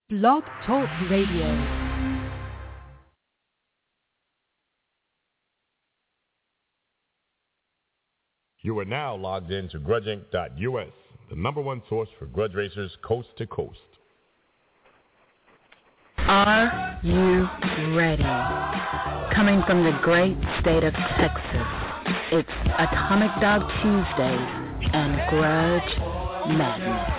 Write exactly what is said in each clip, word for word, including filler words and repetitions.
Blog Talk Radio. You are now logged in to grudge inc dot U S, the number one source for grudge racers coast to coast. Are you ready? Coming from the great state of Texas, it's Atomic Dog Tuesdays and Grudge Madness.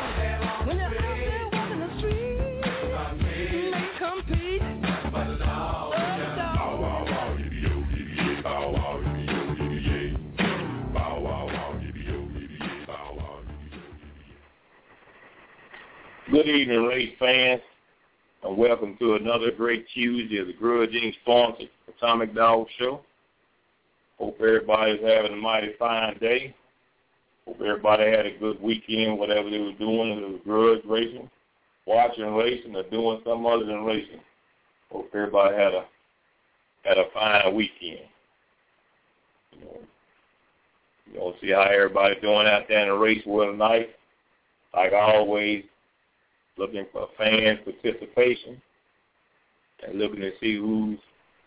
Good evening, race fans, and welcome to another great Tuesday of the Grudge Inc sponsored Atomic Dog Show. Hope everybody's having a mighty fine day. Hope everybody had a good weekend, whatever they were doing, whether it was grudge racing, watching racing, or doing something other than racing. Hope everybody had a had a fine weekend. You know, you know, see how everybody's doing out there in the race world tonight. Like always, looking for fan participation and looking to see who's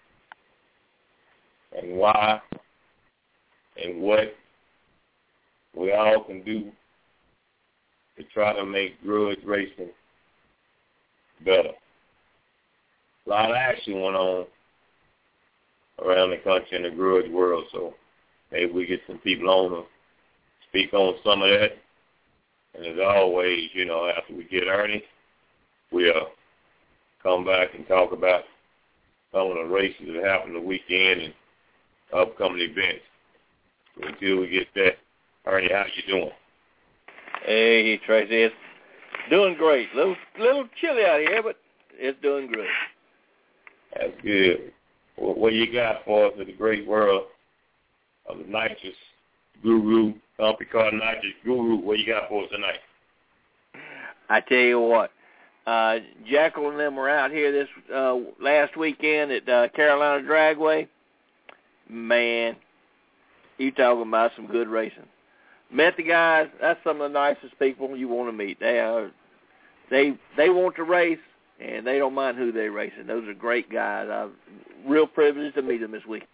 and why and what we all can do to try to make grudge racing better. A lot of action went on around the country in the grudge world, so maybe we get some people on to speak on some of that. And as always, you know, after we get Ernie, we'll come back and talk about some of the races that happened the weekend and upcoming events. So until we get that, Ernie, how you doing? Hey, Tracy, it's doing great. A little, little chilly out here, but it's doing great. That's good. Well, what you got for us in the great world of the nitrous guru, Humpy Car Nitrous Guru? What you got for us tonight? I tell you what, uh, Jackal and them were out here this uh, last weekend at uh, Carolina Dragway. Man, you talking about some good racing. Met the guys. That's some of the nicest people you want to meet. They are, they they want to race, and they don't mind who they're racing. Those are great guys. I'm real privileged to meet them this week.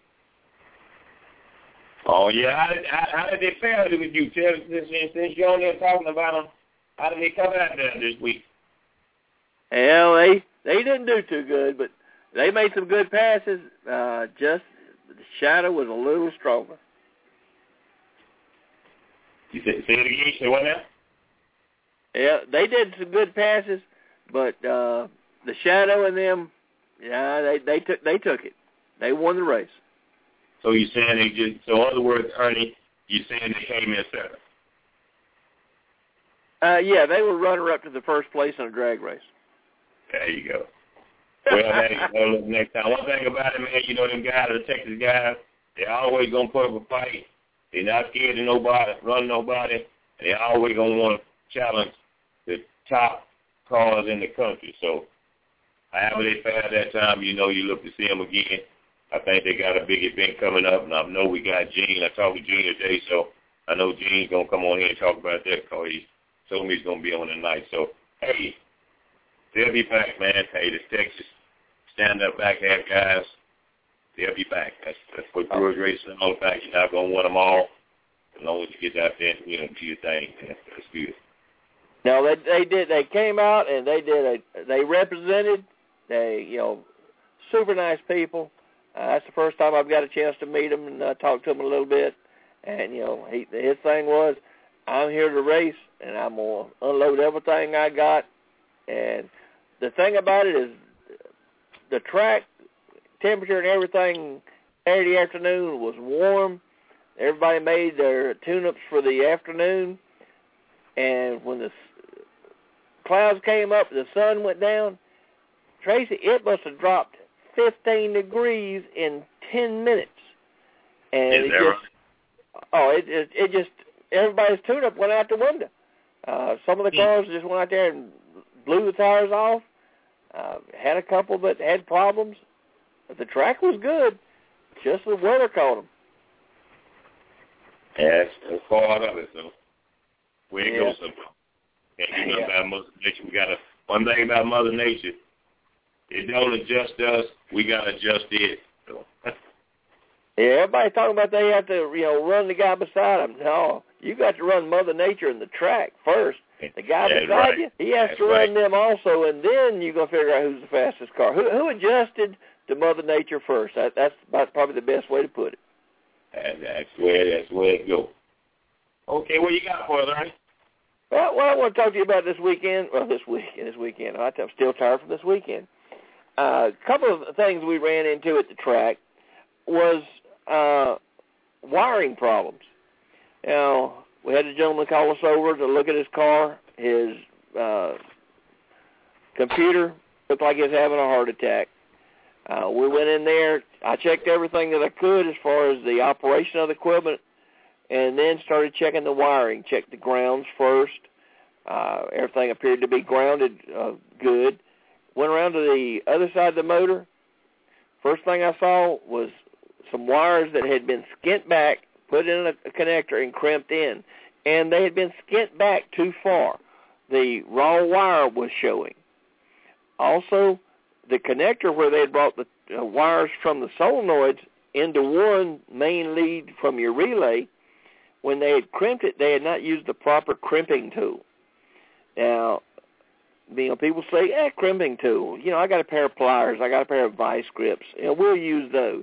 Oh, yeah. How did, how, how did they fare with you, Tell since, since you're on there talking about them? How did they come out there this week? Well, they, they didn't do too good, but they made some good passes. Uh, just the shadow was a little stronger. You said, say it again. You said what now? Yeah, they did some good passes, but uh, the shadow and them, yeah, they, they took they took it. They won the race. So you're saying they just, so in other words, Ernie, you're saying they came in second? Uh, yeah, they were runner-up to the first place in a drag race. There you go. Well, hey, well, look, next time. One thing about it, man, you know them guys, the Texas guys, they always going to put up a fight. They're not scared of nobody, run nobody, and they always going to want to challenge the top cars in the country. So however they fared that time, you know you look to see them again. I think they got a big event coming up, and I know we got Gene. I talked to Gene today, so I know Gene's going to come on here and talk about that because he told me he's going to be on tonight. So, hey, they'll be back, man. Hey, the Texas stand-up back half guys, they'll be back. That's, that's what grudge racing is all about. You're not going to win them all as long as you get out there and, you know, do your thing. That's, that's good. No, they they did. They came out and they did a. They represented. They, you know, super nice people. Uh, that's the first time I've got a chance to meet him and uh, talk to him a little bit. And, you know, he, his thing was, I'm here to race, and I'm going to unload everything I got. And the thing about it is the track temperature and everything Saturday afternoon was warm. Everybody made their tune-ups for the afternoon. And when the clouds came up, the sun went down, Tracy, it must have dropped fifteen degrees in ten minutes. And Is it that just, right? oh, it, it it just, everybody's tune-up went out the window. Uh, some of the cars just went out there and blew the tires off. Uh, had a couple that had problems. But the track was good. Just the weather caught them. Yeah, that's, that's part of it, so. Where it Yeah. goes, so. Can't do nothing Yeah. about most of the nation. We got to one thing about Mother Nature, it don't adjust us. We got to adjust it. So. Yeah, everybody's talking about they have to, you know, run the guy beside them. No, you got to run Mother Nature in the track first. The guy That's beside right. you, he has That's to run right. them also, and then you're going to figure out who's the fastest car. Who, who adjusted to Mother Nature first? That, that's about probably the best way to put it. And that's where that's where it goes. Okay, what you got for us, Ernie? Well, what I want to talk to you about this weekend, well, this weekend, this weekend, I'm still tired from this weekend. A uh, couple of things we ran into at the track was uh, wiring problems. Now, we had a gentleman call us over to look at his car. His uh, computer looked like he was having a heart attack. Uh, we went in there. I checked everything that I could as far as the operation of the equipment, and then started checking the wiring. Checked the grounds first. Uh, everything appeared to be grounded uh, good. Went around to the other side of the motor. First thing I saw was some wires that had been skint back, put in a connector, and crimped in. And they had been skint back too far. The raw wire was showing. Also, the connector where they had brought the uh, wires from the solenoids into one main lead from your relay, when they had crimped it, they had not used the proper crimping tool. Now, you know, people say, eh, crimping tool. You know, I got a pair of pliers. I got a pair of vice grips. You know, we'll use those.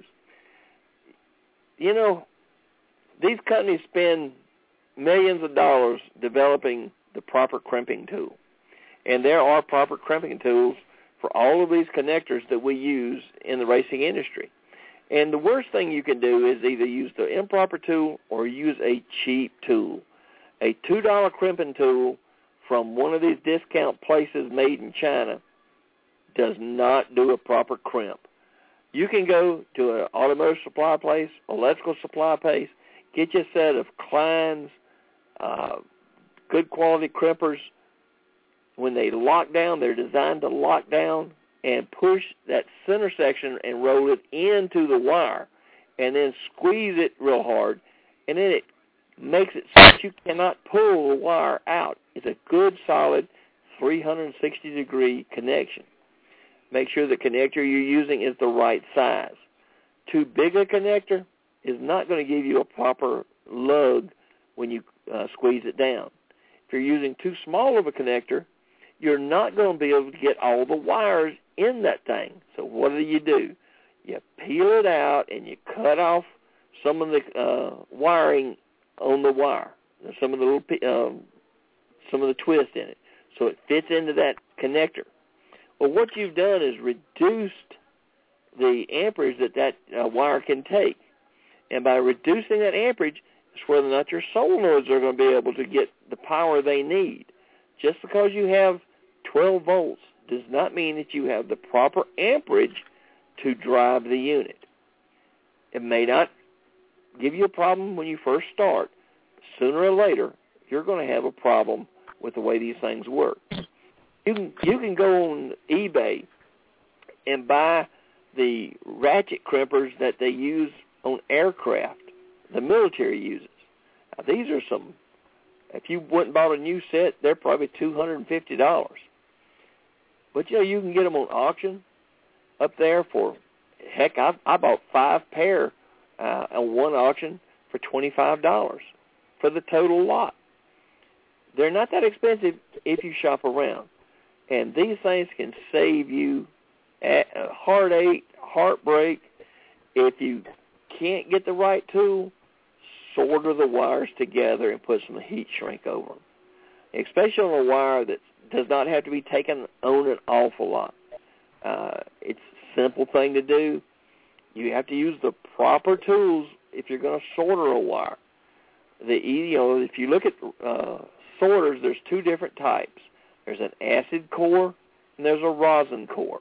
You know, these companies spend millions of dollars developing the proper crimping tool. And there are proper crimping tools for all of these connectors that we use in the racing industry. And the worst thing you can do is either use the improper tool or use a cheap tool. A two dollar crimping tool from one of these discount places made in China does not do a proper crimp. You can go to an automotive supply place, electrical supply place, get you a set of Klein's uh, good quality crimpers. When they lock down, they're designed to lock down and push that center section and roll it into the wire and then squeeze it real hard, and then it makes it so that you cannot pull the wire out. It's a good, solid three hundred sixty degree connection. Make sure the connector you're using is the right size. Too big a connector is not going to give you a proper lug when you uh, squeeze it down. If you're using too small of a connector, you're not going to be able to get all the wires in that thing. So what do you do? You peel it out and you cut off some of the uh, wiring on the wire, some of the little, um, some of the twist in it, so it fits into that connector. Well, what you've done is reduced the amperage that that uh, wire can take, and by reducing that amperage, it's whether or not your solenoids are going to be able to get the power they need. Just because you have twelve volts does not mean that you have the proper amperage to drive the unit. It may not give you a problem when you first start. Sooner or later, you're going to have a problem with the way these things work. You can, you can go on eBay and buy the ratchet crimpers that they use on aircraft, the military uses. Now, these are some, if you went and bought a new set, they're probably two hundred fifty dollars. But, you know, you can get them on auction up there for, heck, I, I bought five pair uh, on one auction for twenty-five dollars for the total lot. They're not that expensive if you shop around. And these things can save you a heartache, heartbreak. If you can't get the right tool, solder the wires together and put some heat shrink over them, especially on a wire that does not have to be taken on an awful lot. Uh, it's a simple thing to do. You have to use the proper tools if you're going to solder a wire. The you know, if you look at uh, sorters, there's two different types. There's an acid core and there's a rosin core.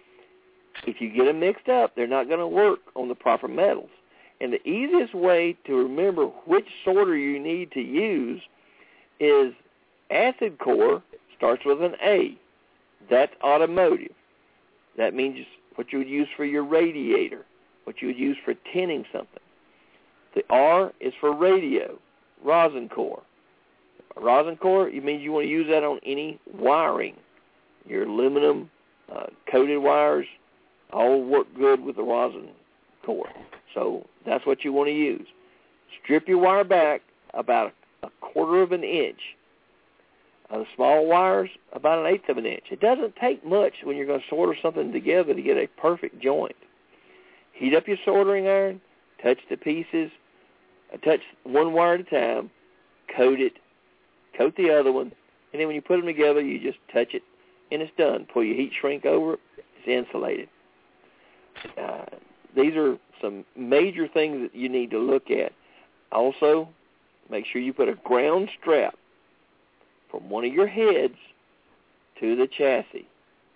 If you get them mixed up, they're not going to work on the proper metals. And the easiest way to remember which sorter you need to use is acid core starts with an A. That's automotive. That means what you would use for your radiator, what you would use for tinning something. The R is for radio, rosin core. A rosin core, it means you want to use that on any wiring. your aluminum, uh, coated wires, all work good with the rosin core. So that's what you want to use. Strip your wire back about a quarter of an inch. Uh, the small wires, about an eighth of an inch. It doesn't take much when you're going to solder something together to get a perfect joint. Heat up your soldering iron, touch the pieces, uh, touch one wire at a time, coat it, coat the other one, and then when you put them together, you just touch it, and it's done. Pull your heat shrink over it, it's insulated. Uh, these are some major things that you need to look at. Also, make sure you put a ground strap from one of your heads to the chassis.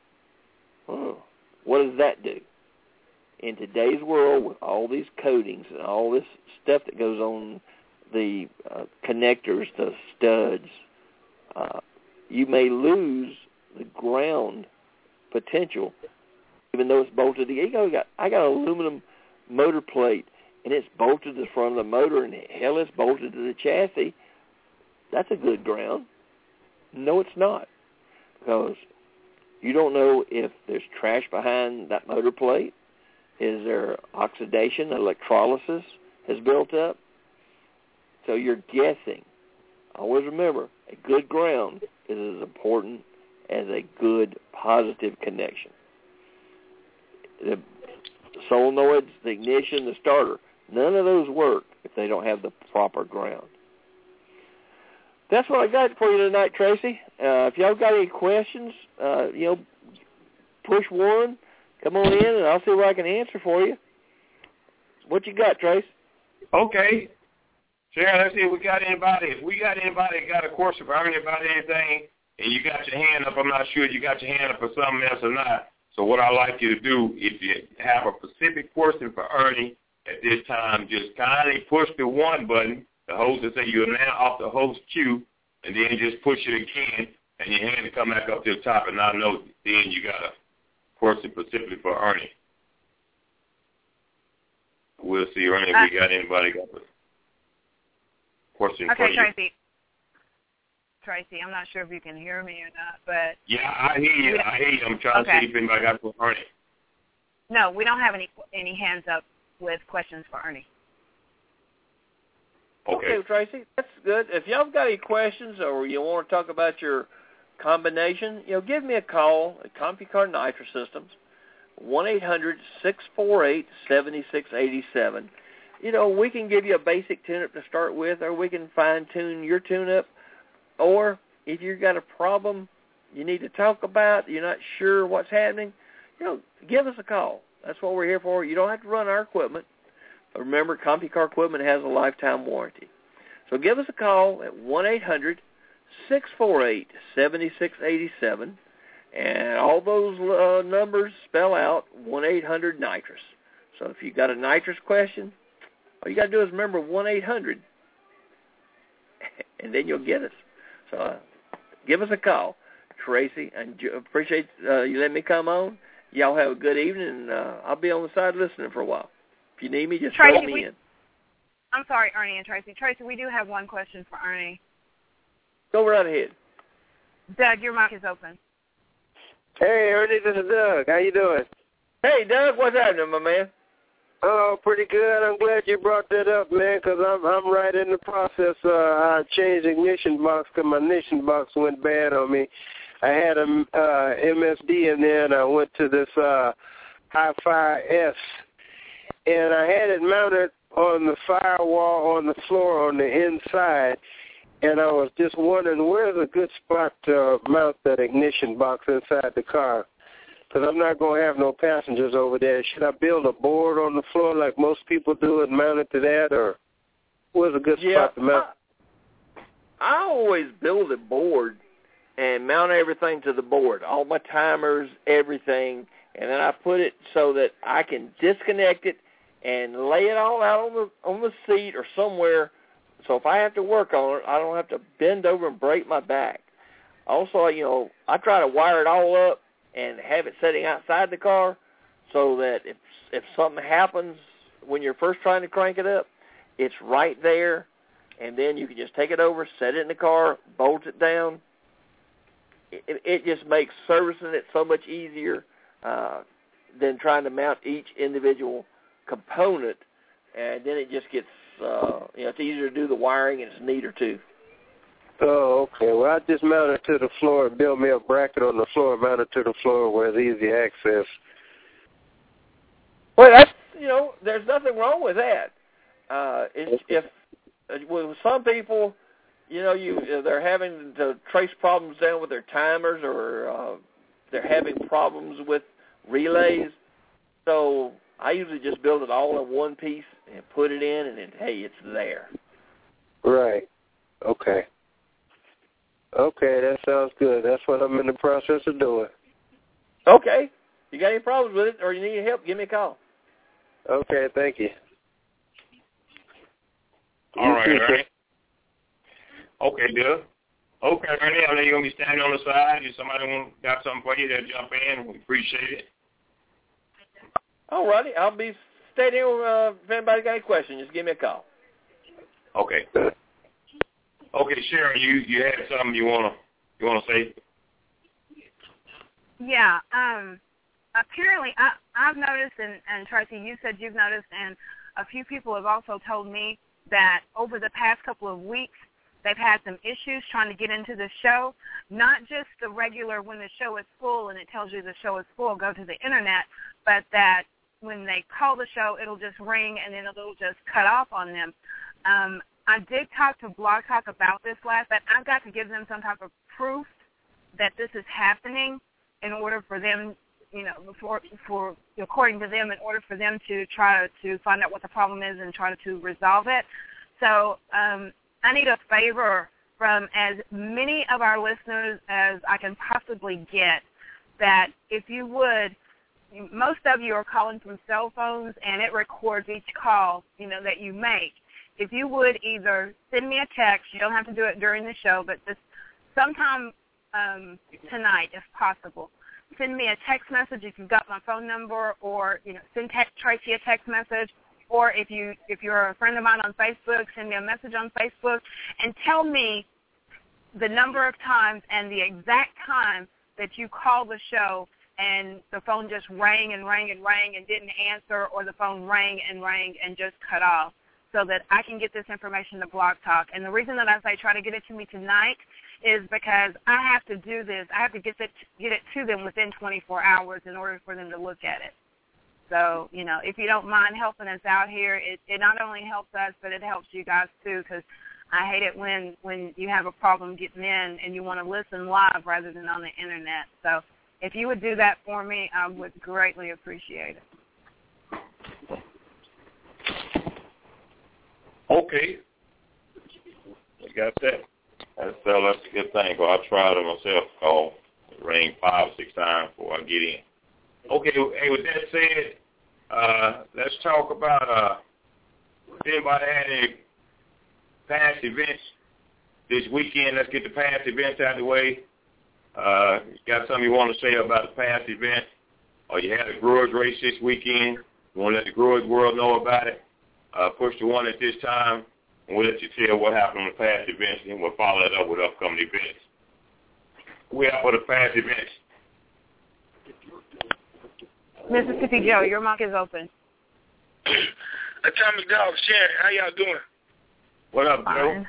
Oh, what does that do? In today's world, with all these coatings and all this stuff that goes on the uh, connectors, the studs, uh, you may lose the ground potential, even though it's bolted together. I got, I got an aluminum motor plate, and it's bolted to the front of the motor, and hell, it's bolted to the chassis. That's a good ground. No, it's not, because you don't know if there's trash behind that motor plate. Is there oxidation, electrolysis has built up? So you're guessing. Always remember, a good ground is as important as a good positive connection. The solenoids, the ignition, the starter, none of those work if they don't have the proper ground. That's what I got for you tonight, Tracy. Uh, if y'all got any questions, uh, you know, push one, come on in, and I'll see what I can answer for you. What you got, Trace? Okay. Sharon, let's see if we got anybody. If we got anybody that got a question for Ernie about anything, and you got your hand up, I'm not sure if you got your hand up for something else or not. So what I'd like you to do, if you have a specific question for Ernie at this time, just kindly push the one button. The host will say you're now off the host queue, and then just push it again, and your hand will come back up to the top, and I'll know then you got a question specifically for Ernie. We'll see, Ernie, if uh, we got anybody got a question okay, for you. Tracy. Tracy, I'm not sure if you can hear me or not, but... Yeah, I hear you. I hear you. I'm trying okay. to see if anybody got for Ernie. No, we don't have any any hands up with questions for Ernie. Okay. Okay, Tracy, that's good. If y'all got any questions or you want to talk about your combination, you know, give me a call at CompuCar Nitro Systems, one eight hundred six four eight seven six eight seven. You know, we can give you a basic tune-up to start with, or we can fine-tune your tune-up. Or if you've got a problem you need to talk about, you're not sure what's happening, you know, give us a call. That's what we're here for. You don't have to run our equipment. Remember, CompuCar equipment has a lifetime warranty. So give us a call at one eight hundred six four eight seven six eight seven, and all those uh, numbers spell out one eight hundred nitrous. So if you got a nitrous question, all you got to do is remember one eight hundred, and then you'll get us. So uh, give us a call, Tracy, and appreciate uh, you letting me come on. Y'all have a good evening, and uh, I'll be on the side listening for a while. If you need me, just Tracy, call me we, in. I'm sorry, Ernie and Tracy. Tracy, we do have one question for Ernie. Go right ahead. Doug, your mic is open. Hey, Ernie, this is Doug. How you doing? Hey, Doug, what's happening, my man? Oh, pretty good. I'm glad you brought that up, man, because I'm I'm right in the process. Uh, I changed the ignition box because my ignition box went bad on me. I had a uh, M S D in there, and I went to this uh, Hi-Fi S, and I had it mounted on the firewall on the floor on the inside, and I was just wondering where's a good spot to mount that ignition box inside the car, because I'm not going to have no passengers over there. Should I build a board on the floor like most people do and mount it to that, or where's a good yeah, spot to mount? I, I always build a board and mount everything to the board, all my timers, everything, and then I put it so that I can disconnect it and lay it all out on the on the seat or somewhere. So if I have to work on it, I don't have to bend over and break my back. Also, you know, I try to wire it all up and have it sitting outside the car so that if if something happens when you're first trying to crank it up, it's right there, and then you can just take it over, set it in the car, bolt it down, it, it just makes servicing it so much easier uh, than trying to mount each individual component, and then it just gets, uh, you know, it's easier to do the wiring, and it's neater too. Oh, okay. Well, I just mount it to the floor, build me a bracket on the floor, mount it to the floor where it's easy access. Well, that's, you know, there's nothing wrong with that. Uh, if, if with some people, you know, you they're having to trace problems down with their timers, or uh, they're having problems with relays. So I usually just build it all in one piece and put it in, and then, hey, it's there. Right. Okay. Okay, that sounds good. That's what I'm in the process of doing. Okay. You got any problems with it or you need help, give me a call. Okay, thank you. All right, all right. Okay, Bill. Okay, Ernie, I know you're going to be standing on the side. If somebody want, got something for you, they'll jump in. We appreciate it. All righty. I'll be staying here. Uh, if anybody got any questions, just give me a call. Okay. Okay, Sharon, you, you had something you wanna you wanna say? Yeah. Um. Apparently, I, I've noticed, and, and Tracy, you said you've noticed, and a few people have also told me that over the past couple of weeks, they've had some issues trying to get into the show. Not just the regular when the show is full and it tells you the show is full, go to the internet, but that when they call the show, it'll just ring and then it'll just cut off on them. Um, I did talk to Blog Talk about this last, but I've got to give them some type of proof that this is happening in order for them, you know, for, for according to them, in order for them to try to find out what the problem is and try to resolve it. So um, I need a favor from as many of our listeners as I can possibly get, that if you would, most of you are calling from cell phones, and it records each call, you know, that you make. If you would either send me a text, you don't have to do it during the show, but just sometime um, tonight, if possible, send me a text message if you've got my phone number, or, you know, send text, Tracy a text message, or if, you, if you're a friend of mine on Facebook, send me a message on Facebook, and tell me the number of times and the exact time that you called the show and the phone just rang and rang and rang and didn't answer, or the phone rang and rang and just cut off, so that I can get this information to Blog Talk. And the reason that I say try to get it to me tonight is because I have to do this. I have to get it, get it to them within twenty-four hours in order for them to look at it. So, you know, if you don't mind helping us out here, it, it not only helps us, but it helps you guys too, because I hate it when, when you have a problem getting in and you want to listen live rather than on the Internet. So if you would do that for me, I would greatly appreciate it. Okay. I got that. That's, uh, that's a good thing. Well, I tried it myself. Call. It rang five or six times before I get in. Okay. Hey, with that said, uh, let's talk about, uh, if anybody had any past events this weekend. Let's get the past events out of the way. Uh, you got something you want to say about the past event, or you had a grudge race this weekend, you want to let the grudge world know about it, uh, push the one at this time, and we'll let you tell what happened on the past events, and we'll follow it up with upcoming events. We have for the past events. Mississippi Joe, your mic is open. Atomic Dog, Sharon, how y'all doing? What up, Joe?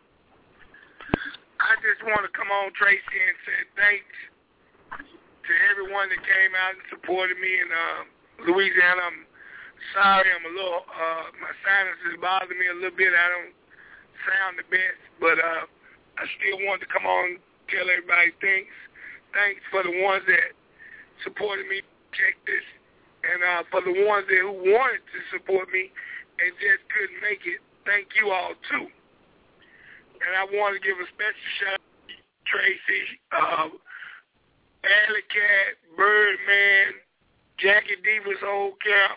I just want to come on, Tracy, and say thanks to everyone that came out and supported me in uh, Louisiana. I'm sorry, I'm a little, uh, my sinuses bother me a little bit. I don't sound the best, but uh, I still want to come on and tell everybody thanks. Thanks for the ones that supported me, check this, and uh, for the ones that who wanted to support me and just couldn't make it, thank you all, too. And I want to give a special shout out to Tracy, uh, Alley Cat, Birdman, Jackie Diva's old camp,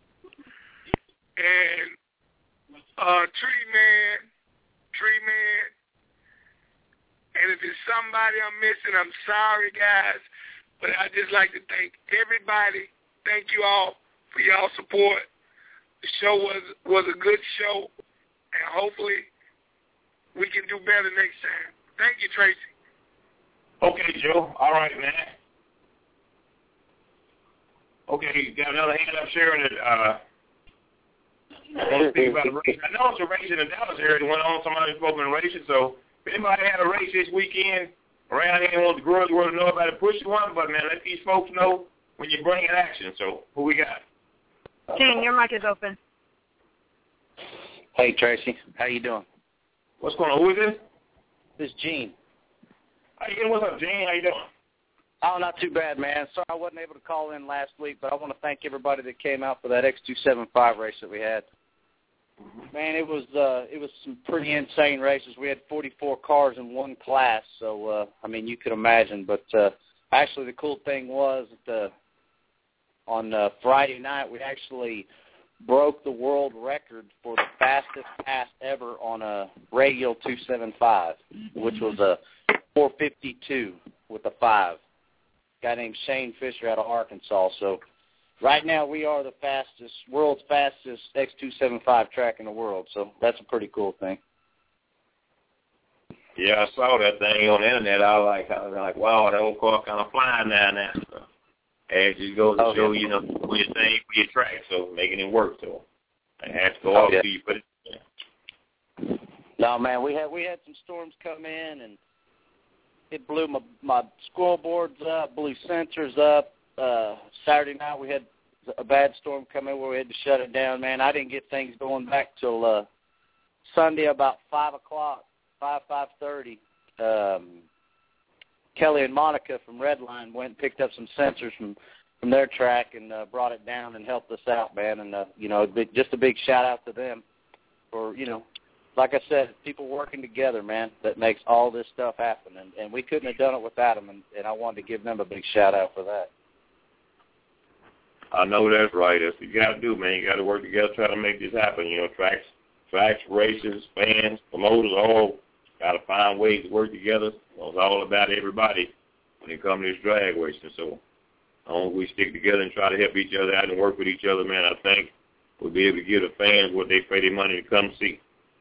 and uh, Tree Man, Tree Man. And if it's somebody I'm missing, I'm sorry, guys. But I'd just like to thank everybody. Thank you all for y'all support. The show was was a good show, and hopefully we can do better next time. Thank you, Tracy. Okay, Joe. All right, man. Okay, you got another hand up, Sharon. That, uh, I want to speak about the race. I know it's a race in the Dallas area that went on. Somebody's spoken in racing. So if anybody had a race this weekend around here and wants the girls world to know about it, push one. But, man, let these folks know when you bring in action. So who we got? Gene, your mic is open. Hey, Tracy. How you doing? What's going on? Who is this? This is Gene. How you doing? What's up, Gene? How you doing? Oh, not too bad, man. Sorry I wasn't able to call in last week, but I want to thank everybody that came out for that X two seventy-five race that we had. Man, it was uh, it was some pretty insane races. We had forty-four cars in one class, so uh, I mean you can imagine. But uh, actually, the cool thing was that uh, on uh, Friday night we actually broke the world record for the fastest pass ever on a radial two seventy-five, which was a four fifty-two with a five. A guy named Shane Fisher out of Arkansas. So right now we are the fastest, world's fastest X two seventy-five track in the world. So that's a pretty cool thing. Yeah, I saw that thing on the internet. I was like, I was like, wow, that old car kind of flying down there. So, it just goes to oh, show, yeah. you know, for your thing, for your track, so making it work. So it has to go oh, off yeah. till you put it in. No, man, we had we had some storms come in, and it blew my my scoreboards up, blew sensors up. Uh, Saturday night we had a bad storm come in where we had to shut it down. Man, I didn't get things going back till uh, Sunday about five o'clock, five five thirty. Um, Kelly and Monica from Redline went and picked up some sensors from from their track and uh, brought it down and helped us out, man. And uh, you know, big, just a big shout out to them for you know. Like I said, people working together, man, that makes all this stuff happen. And, and we couldn't have done it without them, and, and I wanted to give them a big shout-out for that. I know that's right. That's what you got to do, man. You got to work together, try to make this happen. You know, tracks, tracks, races, fans, promoters, all got to find ways to work together. It's all about everybody when it comes to this drag racing. So as long as we stick together and try to help each other out and work with each other, man, I think we'll be able to give the fans what they pay their money to come see.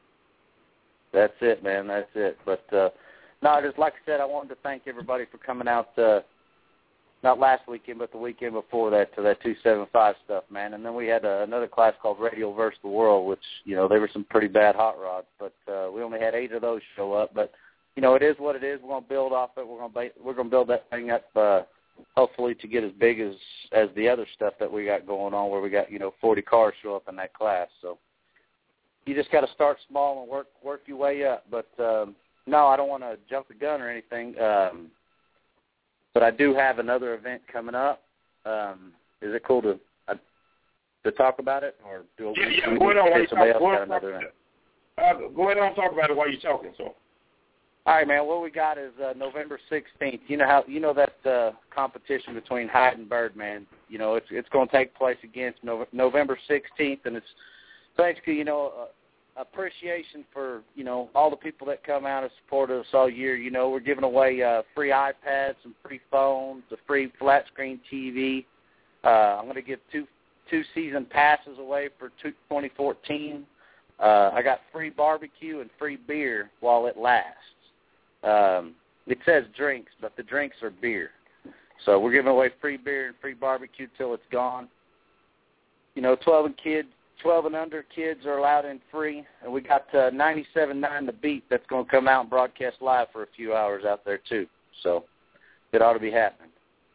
That's it, man. That's it. But, uh, no, just like I said, I wanted to thank everybody for coming out, uh, not last weekend, but the weekend before that, to that two seventy-five stuff, man. And then we had uh, another class called Radial versus the World, which, you know, they were some pretty bad hot rods. But uh, we only had eight of those show up. But, you know, it is what it is. We're going to build off it. We're going to we're going to build that thing up, uh, hopefully, to get as big as, as the other stuff that we got going on, where we got, you know, forty cars show up in that class. So you just got to start small and work work your way up. But, um, no, I don't want to jump the gun or anything. Um, but I do have another event coming up. Um, is it cool to uh, to talk about it? Or do yeah, we, yeah, we go ahead on. say somebody talk, else go got ahead another event? Uh, go ahead on and talk about it while you're talking. So. All right, man. What we got is uh, November sixteenth. You know how you know that uh, competition between Hyde and Birdman. You know it's it's going to take place again no- November sixteenth, and it's basically you know uh, appreciation for you know all the people that come out and support us all year. You know we're giving away uh, free iPads, some free phones, a free flat screen T V. Uh, I'm going to give two two season passes away for twenty fourteen. Uh, I got free barbecue and free beer while it lasts. Um, it says drinks, but the drinks are beer. So we're giving away free beer and free barbecue till it's gone. You know, twelve and kids, twelve and under kids are allowed in free, and we got uh, ninety-seven point nine The Beat that's going to come out and broadcast live for a few hours out there too. So it ought to be happening.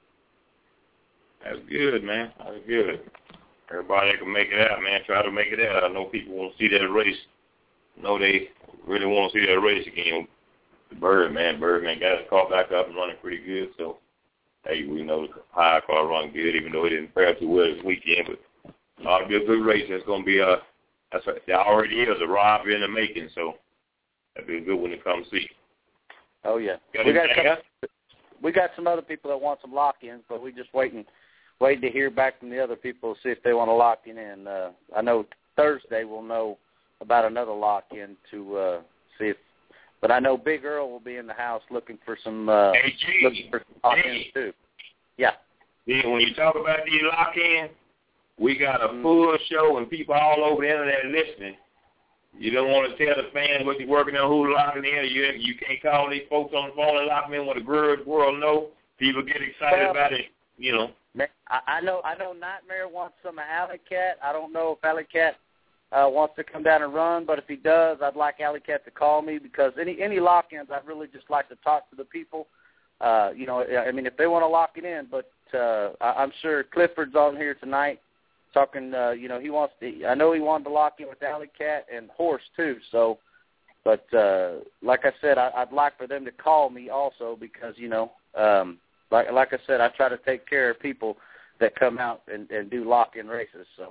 That's good, man. That's good. Everybody that can make it out, man, try to make it out. I know people want to see that race. I know they really want to see that race again. Birdman, Birdman got his car back up and running pretty good. So, hey, we know the high car run good, even though it didn't fare too well this weekend. But it ought to be a good race. It's going to be a, that's what, there already is a robbery in the making. So, that'll be a good one to come see. Oh, yeah. Got we, got some, we got some other people that want some lock-ins, but we're just waiting waiting to hear back from the other people to see if they want to lock in. And uh, I know Thursday we'll know about another lock-in to uh, see if, but I know Big Earl will be in the house looking for some uh, hey, G, looking for lock-ins hey. too. Yeah. Then when you talk about these lock-ins, we got a mm-hmm. full show and people all over the internet listening. You don't want to tell the fans what you're working on, who's locking in. You you can't call these folks on the phone and lock them in when the grudge world know. People get excited well, about it, you know. I know I know Nightmare wants some of Alley Cat. I don't know if Alley Cat uh, wants to come down and run, but if he does, I'd like Alley Cat to call me because any any lock-ins, I'd really just like to talk to the people. Uh, you know, I mean, if they want to lock it in, but uh, I, I'm sure Clifford's on here tonight talking, uh, you know, he wants to, I know he wanted to lock in with Alley Cat and Horse too, so, but uh, like I said, I, I'd like for them to call me also because, you know, um, like like I said, I try to take care of people that come out and, and do lock-in races, so.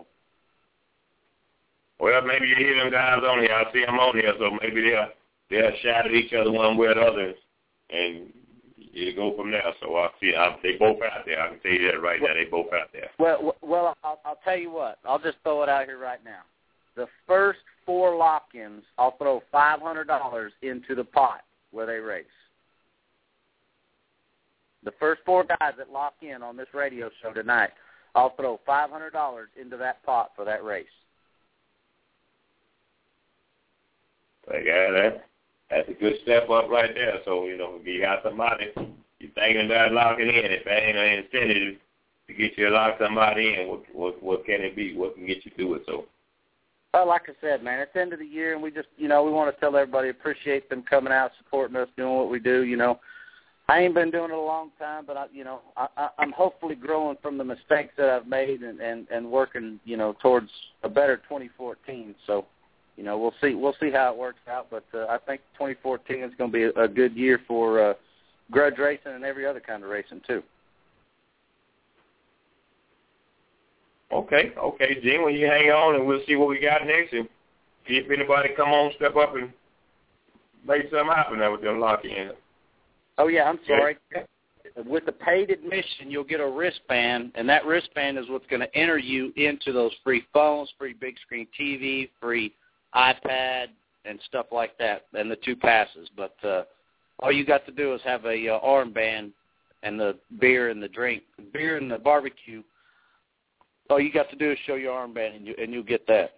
Well, maybe you hear them guys on here. I see them on here, so maybe they'll, they'll shout at each other one way or the other, and you go from there. So I see I, they both out there. I can tell you that right now. They both out there. Well, well, I'll, I'll tell you what. I'll just throw it out here right now. The first four lock-ins, I'll throw five hundred dollars into the pot where they race. The first four guys that lock in on this radio show tonight, I'll throw five hundred dollars into that pot for that race. Yeah, that, that's a good step up right there. So, you know, if you got somebody, you're thinking about locking in. If that ain't an incentive to get you to lock somebody in, what, what, what can it be? What can get you through it? So, well, like I said, man, it's the end of the year, and we just, you know, we want to tell everybody, appreciate them coming out, supporting us, doing what we do, you know. I ain't been doing it a long time, but, I, you know, I, I, I'm hopefully growing from the mistakes that I've made and, and, and working, you know, towards a better twenty fourteen. So, you know, we'll see we'll see how it works out. But uh, I think twenty fourteen is going to be a, a good year for uh, grudge racing and every other kind of racing, too. Okay, okay, Gene, well, you hang on, and we'll see what we got next. And see if anybody come on, step up, and make something happen there with them lock-in. Oh, yeah, I'm sorry. With the paid admission, you'll get a wristband, and that wristband is what's going to enter you into those free phones, free big screen T V, free iPad, and stuff like that, and the two passes. But uh, all you got to do is have a uh, armband and the beer and the drink, the beer and the barbecue. All you got to do is show your armband, and, you, and you'll get that.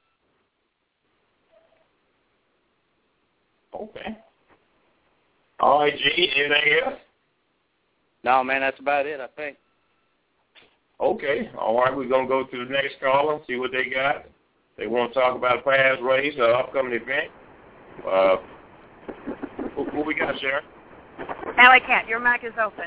Okay. All right, G, anything else? No, man, that's about it, I think. Okay. All right, we're going to go to the next caller, see what they got. They want to talk about a past race or upcoming event. Uh, who, who we got, Sharon? Alley Cat, your mic is open.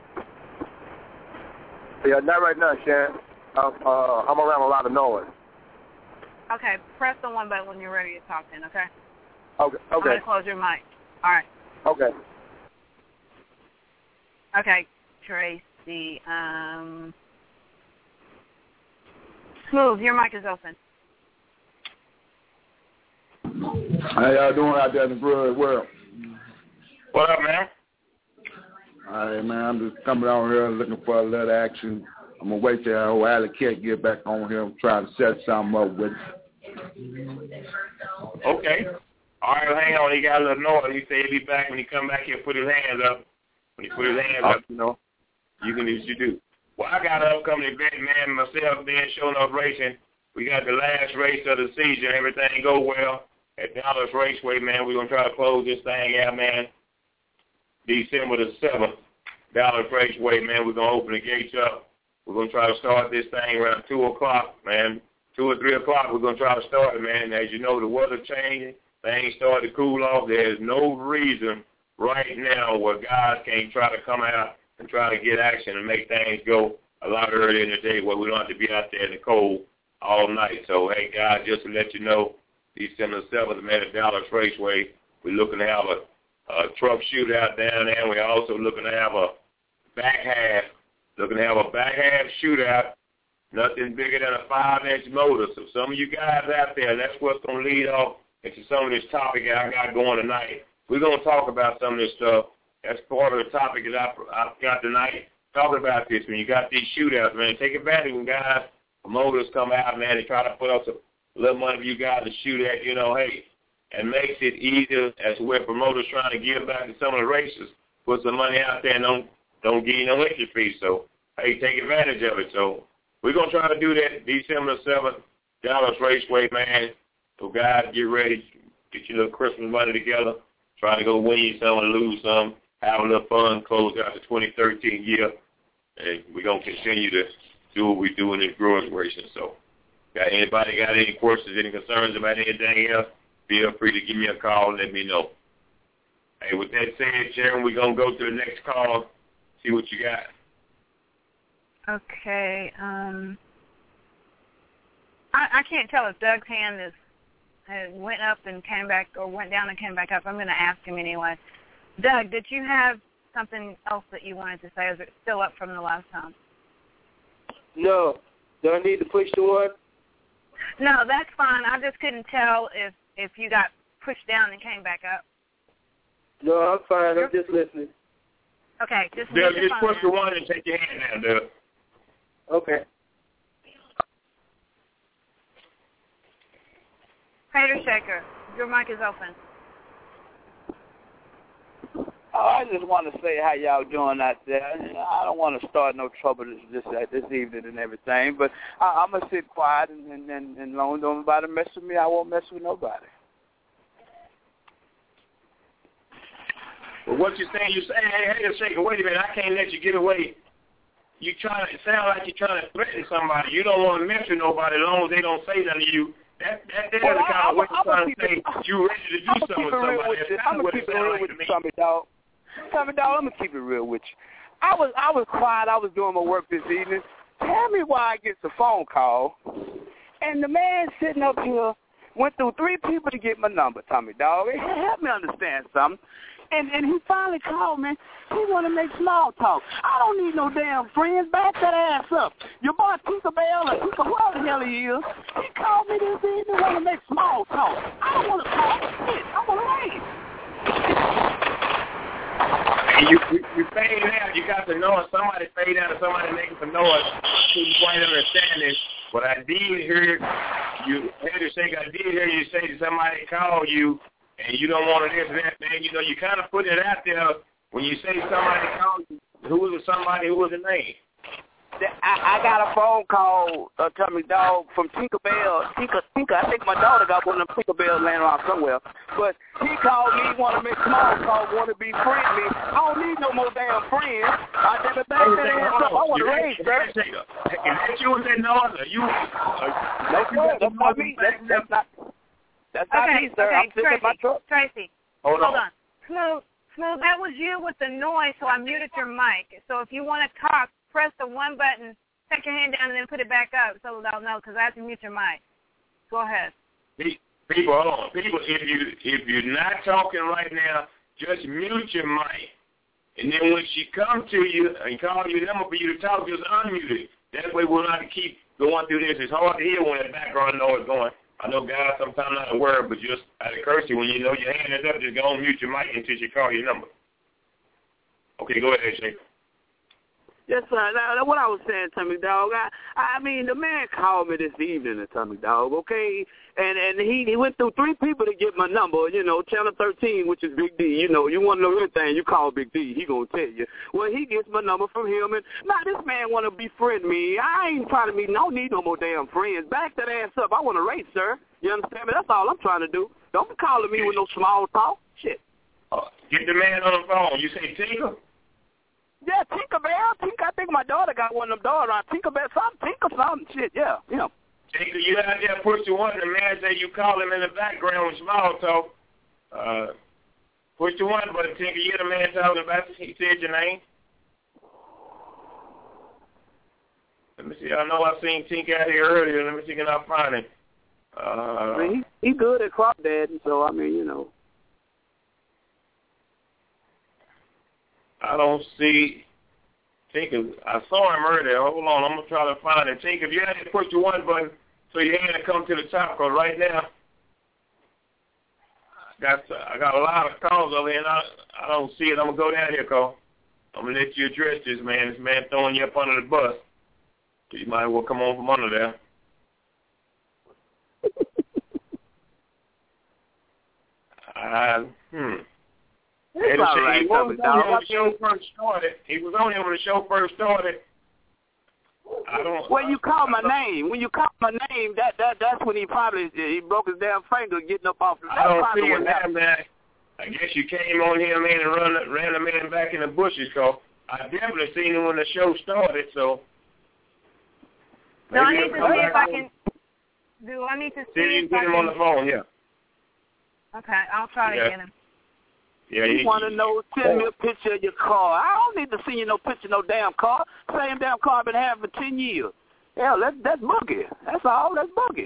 Yeah, not right now, Sharon. Uh, uh, I'm around a lot of noise. Okay, press the one button when you're ready to talk then, okay? Okay. Okay. I'm going to close your mic. All right. Okay. Okay, Tracy. Um, Smooth, your mic is open. How y'all doing out there in the grudge world? What up, man? All right, man. I'm just coming on here looking for a little action. I'm going to wait till old Alley Cat get back on here and try to set something up with it. Okay. All right, well, hang on. He got a little noise. He said he'll be back when he come back here, put his hands up. When he put his hands up, you know, you can do what you do. Well, I got an upcoming event, man, myself being shown up racing. We got the last race of the season. Everything go well at Dallas Raceway, man. We're going to try to close this thing out, man, December the seventh. Dallas Raceway, man, we're going to open the gates up. We're going to try to start this thing around two o'clock, man. two or three o'clock, we're going to try to start it, man. As you know, the weather changing. Things started to cool off. There's no reason right now where guys can't try to come out and try to get action and make things go a lot earlier in the day where we don't have to be out there in the cold all night. So, hey, guys, just to let you know, December seventh, man, at Dallas Raceway, we're looking to have a, a truck shootout down there, and we're also looking to have a back half, looking to have a back half shootout, nothing bigger than a five-inch motor. So some of you guys out there, that's what's going to lead off into some of this topic that I got going tonight. We're going to talk about some of this stuff. That's part of the topic that I, I've got tonight. Talking about this, when you got these shootouts, man, take advantage when guys, promoters come out, man, they try to put up a little money for you guys to shoot at, you know, hey, it makes it easier as to where promoters trying to give back to some of the races, put some money out there and don't, don't give you no entry fee. So, hey, take advantage of it. So we're going to try to do that December seventh, Dallas Raceway, man. So guys, get ready. Get your little Christmas money together. Try to go win you some and lose some. Have a little fun. Close out the twenty thirteen year. And we're going to continue to do what we do in this growing racing. So got anybody got any questions, any concerns about anything else, feel free to give me a call and let me know. Hey, with that said, Sharon, we're going to go to the next call, see what you got. Okay. Um, I, I can't tell if Doug's hand is uh, went up and came back, or went down and came back up. I'm going to ask him anyway. Doug, did you have something else that you wanted to say, or is it still up from the last time? No. Do I need to push the one? No, that's fine. I just couldn't tell if, if you got pushed down and came back up. No, I'm fine. I'm just listening. Okay, just Doug, just push the one and take your hand down, Doug. Okay. Crater Shaker, your mic is open. Oh, I just want to say how y'all doing out there. I don't want to start no trouble this this, this evening and everything, but I, I'm going to sit quiet and, and, and, and long as nobody mess with me, I won't mess with nobody. Well, what you're saying, you're saying, hey, hey, Shaker, wait a minute, I can't let you get away. You trying to, it sound like you're trying to threaten somebody. You don't want to mess with nobody as long as they don't say nothing to you. That, that, that well, is the kind of way you're trying to say you ready to do something with somebody. I'm going to keep it real with you, Tommy Dog. Tommy Dog, I'm going to keep it real with you. I was I was quiet. I was doing my work this evening. Tell me why I get the phone call, and the man sitting up here went through three people to get my number, Tommy Dog. Help me understand something. And and he finally called me. He want to make small talk. I don't need no damn friends. Back that ass up. Your boy Tinkerbell or Tinker, whatever the hell he is, he called me this evening want to make small talk. I don't want to talk shit. I want to raise. You, you, you fade out. You got to know if somebody fade out or somebody making some noise. You quite understand this. But I did hear you, Crater Shaker, I did hear you say that somebody called you and you don't want to this and that, man. You know, you kind of put it out there when you say somebody called you. Who was it, somebody? Who was the name? I, I got a phone call, uh, Tommy Dog, from Tinkerbell. Tinker, Tinker, I think my daughter got one of them Tinkerbells laying around somewhere. But he called me, want to make small talk, want to be friendly. I don't need no more damn friends. I never back that ass up. I want to raise, sir. Is that you with that noise? Are you? No, sir. That's not me. That's, that's not. That's not okay, me, sir. okay, I'm sitting Tracy, in my truck. Tracy, hold, hold on. on. Smooth, Smooth, that was you with the noise, so I muted your mic. So if you want to talk, press the one button, take your hand down, and then put it back up so they'll know, because I have to mute your mic. Go ahead. People, hold on. People, if, you, if you're not talking right now, just mute your mic. And then when she comes to you and call your number for you to talk, just unmute it. That way we'll not keep going through this. It's hard to hear when the background noise is going. I know guys sometimes not a word, but just out of courtesy, when you know your hand is up, just go on mute your mic until she call your number. Okay, go ahead, Shaker. Yes, sir. Now, what I was saying, Tommy Dog, I, I mean, the man called me this evening, Tommy Dog, okay? And and he, he went through three people to get my number, you know, Channel thirteen, which is Big D. You know, you want to know anything, you call Big D. He going to tell you. Well, he gets my number from him, and now this man want to befriend me. I ain't trying to meet, I don't need no more damn friends. Back that ass up. I want to race, sir. You understand me? That's all I'm trying to do. Don't be calling me with no small talk. Shit. Uh, get the man on the phone. You say Tinker? Yeah, Tinkerbell. Tinker, I think my daughter got one of them daughters on Tinkerbell. Something, Tinker, something. Shit, yeah, yeah. Tinker, you out there push the one. The man say you call him in the background with small talk. Uh, push the one, but Tinker, you the man talking about it. He said your name. Let me see. I know I seen Tinker out here earlier. Let me see if I find him. Uh, I mean, he, he good at crop dadding, so, I mean, you know. I don't see Tinker. I saw him earlier. Hold on, I'm gonna try to find him. Tinker, if you had to push the one button so your hand to come to the top, because right now I got I got a lot of calls over here, and I I don't see it. I'm gonna go down here, Cole. I'm gonna let you address this man. This man throwing you up under the bus. So you might as well come on from under there. uh, hmm. It's all right, he was on here when the show first started. He was on here when the show first started. I don't. When you call my name, when you call my name, that that that's when he probably he broke his damn finger getting up off the. I don't see him there, man. I guess you came on here, man, and run ran the man back in the bushes. So I definitely seen him when the show started. So. Do I need to see if I can? Do I need to see, see you if get I him can? on the phone? Yeah. Okay, I'll try yeah. to get him. Yeah, you he, want to know? Send me a picture of your car. I don't need to see you no picture of no damn car. Same damn car I've been having for ten years. Hell, that's that's boogie. That's all. That's boogie.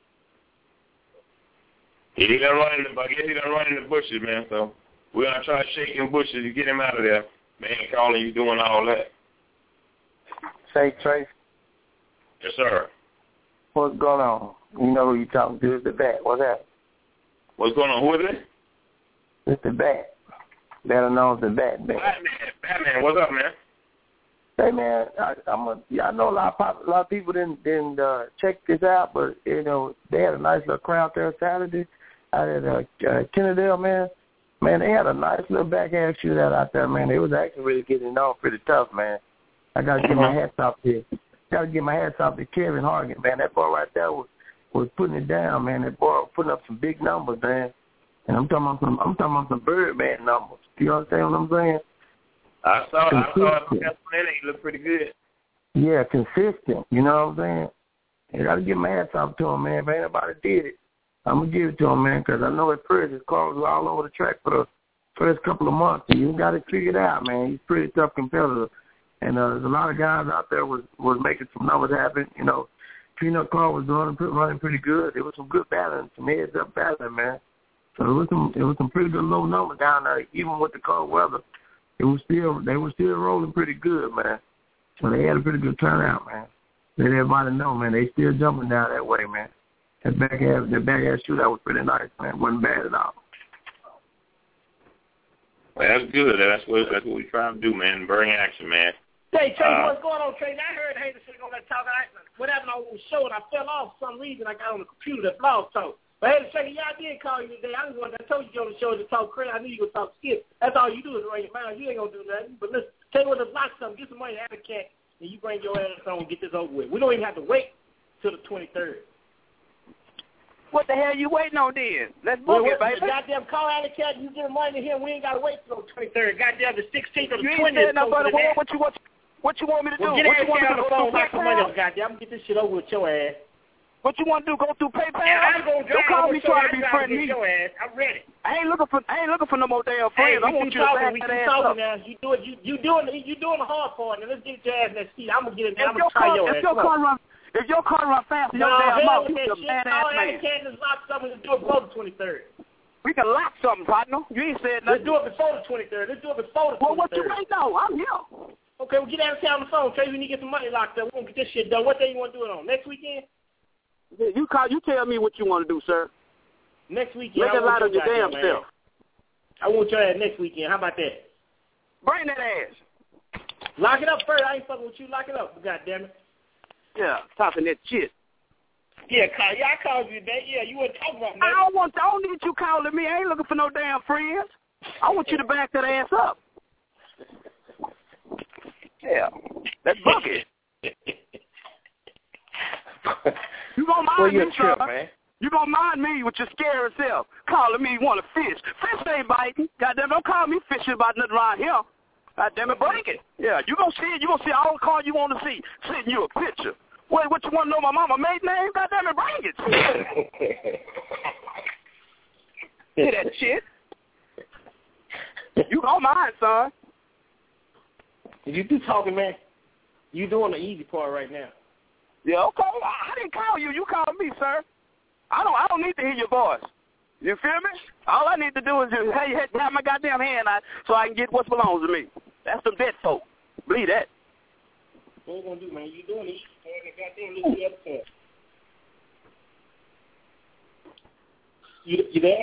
He done run in the, I guess he done run in the bushes, man. So we're gonna try to shake him bushes to get him out of there. Man, calling you doing all that. Say, Trace. Yes, sir. What's going on? You know who you talking to? It's the Bat. What's that? What's going on? Who is it? It's the Bat. Better known as the Bat Man. Batman. Batman, what's up, man? Hey, man, I, I'm a, yeah, I know a lot of pop, a lot of people didn't didn't uh, check this out, but you know they had a nice little crowd there Saturday out at uh, uh, Kennedale, man. Man, they had a nice little backhand shootout out there, man. They was actually really getting it on pretty tough, man. I gotta give my hats off to gotta give my hats off to Kevin Hargan, man. That boy right there was was putting it down, man. That boy was putting up some big numbers, man. And I'm talking about some I'm talking about some Birdman numbers. Do you understand what I'm saying? I saw I saw it. He looked pretty good. Yeah, consistent. You know what I'm saying? You got to give my hats off to him, man. If ain't nobody did it, I'm going to give it to him, man, because I know at first his car was all over the track for the first couple of months. And you got to figure it out, man. He's a pretty tough competitor. And uh, there's a lot of guys out there was, was making some numbers happen. You know, Peanut Car was running, running pretty good. There was some good battling, some heads-up battling, man. So it was some it was some pretty good low numbers down there, even with the cold weather. It was still they were still rolling pretty good, man. So they had a pretty good turnout, man. Let everybody know, man. They still jumping down that way, man. That back half, that back half shootout was pretty nice, man. Wasn't bad at all. Well, that's good. That's what that's what we trying to do, man. Bring action, man. Hey, Tracy, uh, what's going on, Tracy? I heard Hayden sitting on that talk. I, what happened on the show, and I fell off for some reason. I got on the computer, that blog talk. But hey, Tracy, y'all did call you today. I just wanted, I told you to go on the show to talk crazy. I knew you would talk skip. That's all you do is run your mouth. You ain't gonna do nothing. But listen, tell you what, let's lock something. Get some money out of the cat, and you bring your ass on and get this over with. We don't even have to wait till the twenty-third. What the hell you waiting on then? Let's book well, it, baby. Goddamn, call out of the cat. You give money to him. We ain't gotta wait till the twenty-third. Goddamn, the sixteenth or the you twentieth. You ain't saying nothing about what you want. What you want me to do? Well, get what you want me to on the do? phone, knock some money up, goddamn. I'm gonna get this shit over with your ass. What you want to do? Go through PayPal? Yeah, I'm gonna Don't call me trying to be friendly. friendly. Your ass. I'm ready. I ain't looking for. I ain't looking for no more damn Hey, friends. I want you to back we that keep ass talking up. now. You do it. You you doing the you doing the hard part. Now let's get your ass in that seat. I'm gonna get it. I'm If gonna your try car, your if ass. your car run, if your car run fast, no, your damn hell mouth, with you that a shit. badass All man. that can is lock something and do it before the twenty-third. We can lock something, partner. You ain't said Let's nothing. do it before the twenty-third. Let's do it before the Well, twenty-third. what you waiting on? I'm here. Okay, we'll get out of town on the phone. Trey, we need to get some money locked up. We're gonna get this shit done. What day you want to do it on? Next weekend? You call. You tell me what you want to do, sir. Next weekend. Make a lot of your damn man. self. I want your ass next weekend. How about that? Bring that ass. Lock it up first. I ain't fucking with you. Lock it up. God damn it. Yeah, talking that shit. Yeah, call. Yeah, I called you today. Yeah, you weren't talking about me. I don't want. I don't need you calling me. I ain't looking for no damn friends. I want you to back that ass up. Yeah, that's bucket. You gonna mind well, me, trip, son? Man. You gonna mind me with your scary self, calling me you want to fish. Fish ain't biting. Goddamn, don't call me fishing about nothing around here. Goddamn it, break it. Yeah, you gonna see it. You gonna see all the car you want to see. Send you a picture. Wait, what you want to know my mama maiden name? Goddamn it, bring it. Hear that shit? You gonna mind, son? You do talking, man. You doing the easy part right now. Yeah, okay. I didn't call you. You called me, sir. I don't. I don't need to hear your voice. You feel me? All I need to do is just hey, hey, have my goddamn hand out so I can get what belongs to me. That's some dead folk. Believe that. What you gonna do, man? You doing the easy part and goddamn lose the other part. You you there?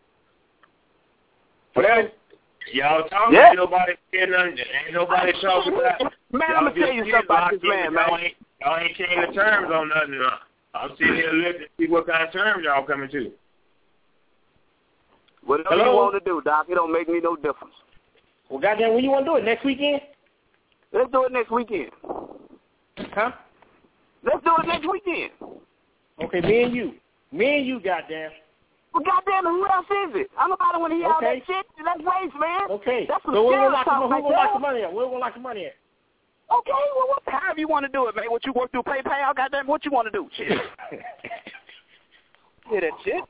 Well, y'all talking. Yeah. Ain't nobody saying nothing. Ain't nobody talking about. Man, I'm gonna tell you something about this man, man. Y'all ain't, y'all ain't came to terms on nothing. Uh, I'm sitting here looking to see what kind of terms y'all coming to. Whatever Hello? you want to do, Doc, it don't make me no difference. Well, goddamn, when you want to do it? Next weekend? Let's do it next weekend. Huh? Let's do it next weekend. Okay, me and you. Me and you, goddamn. Well, goddamn, who else is it? I'm about to want to hear all that shit. That's race, man. Okay. That's some so we're serious gonna talk lock right the, there. lock the money at? Where we gonna lock the money at? Okay, well, what, however you want to do it, man. What you work through PayPal, goddamn, what you want to do? Shit. Hear that shit?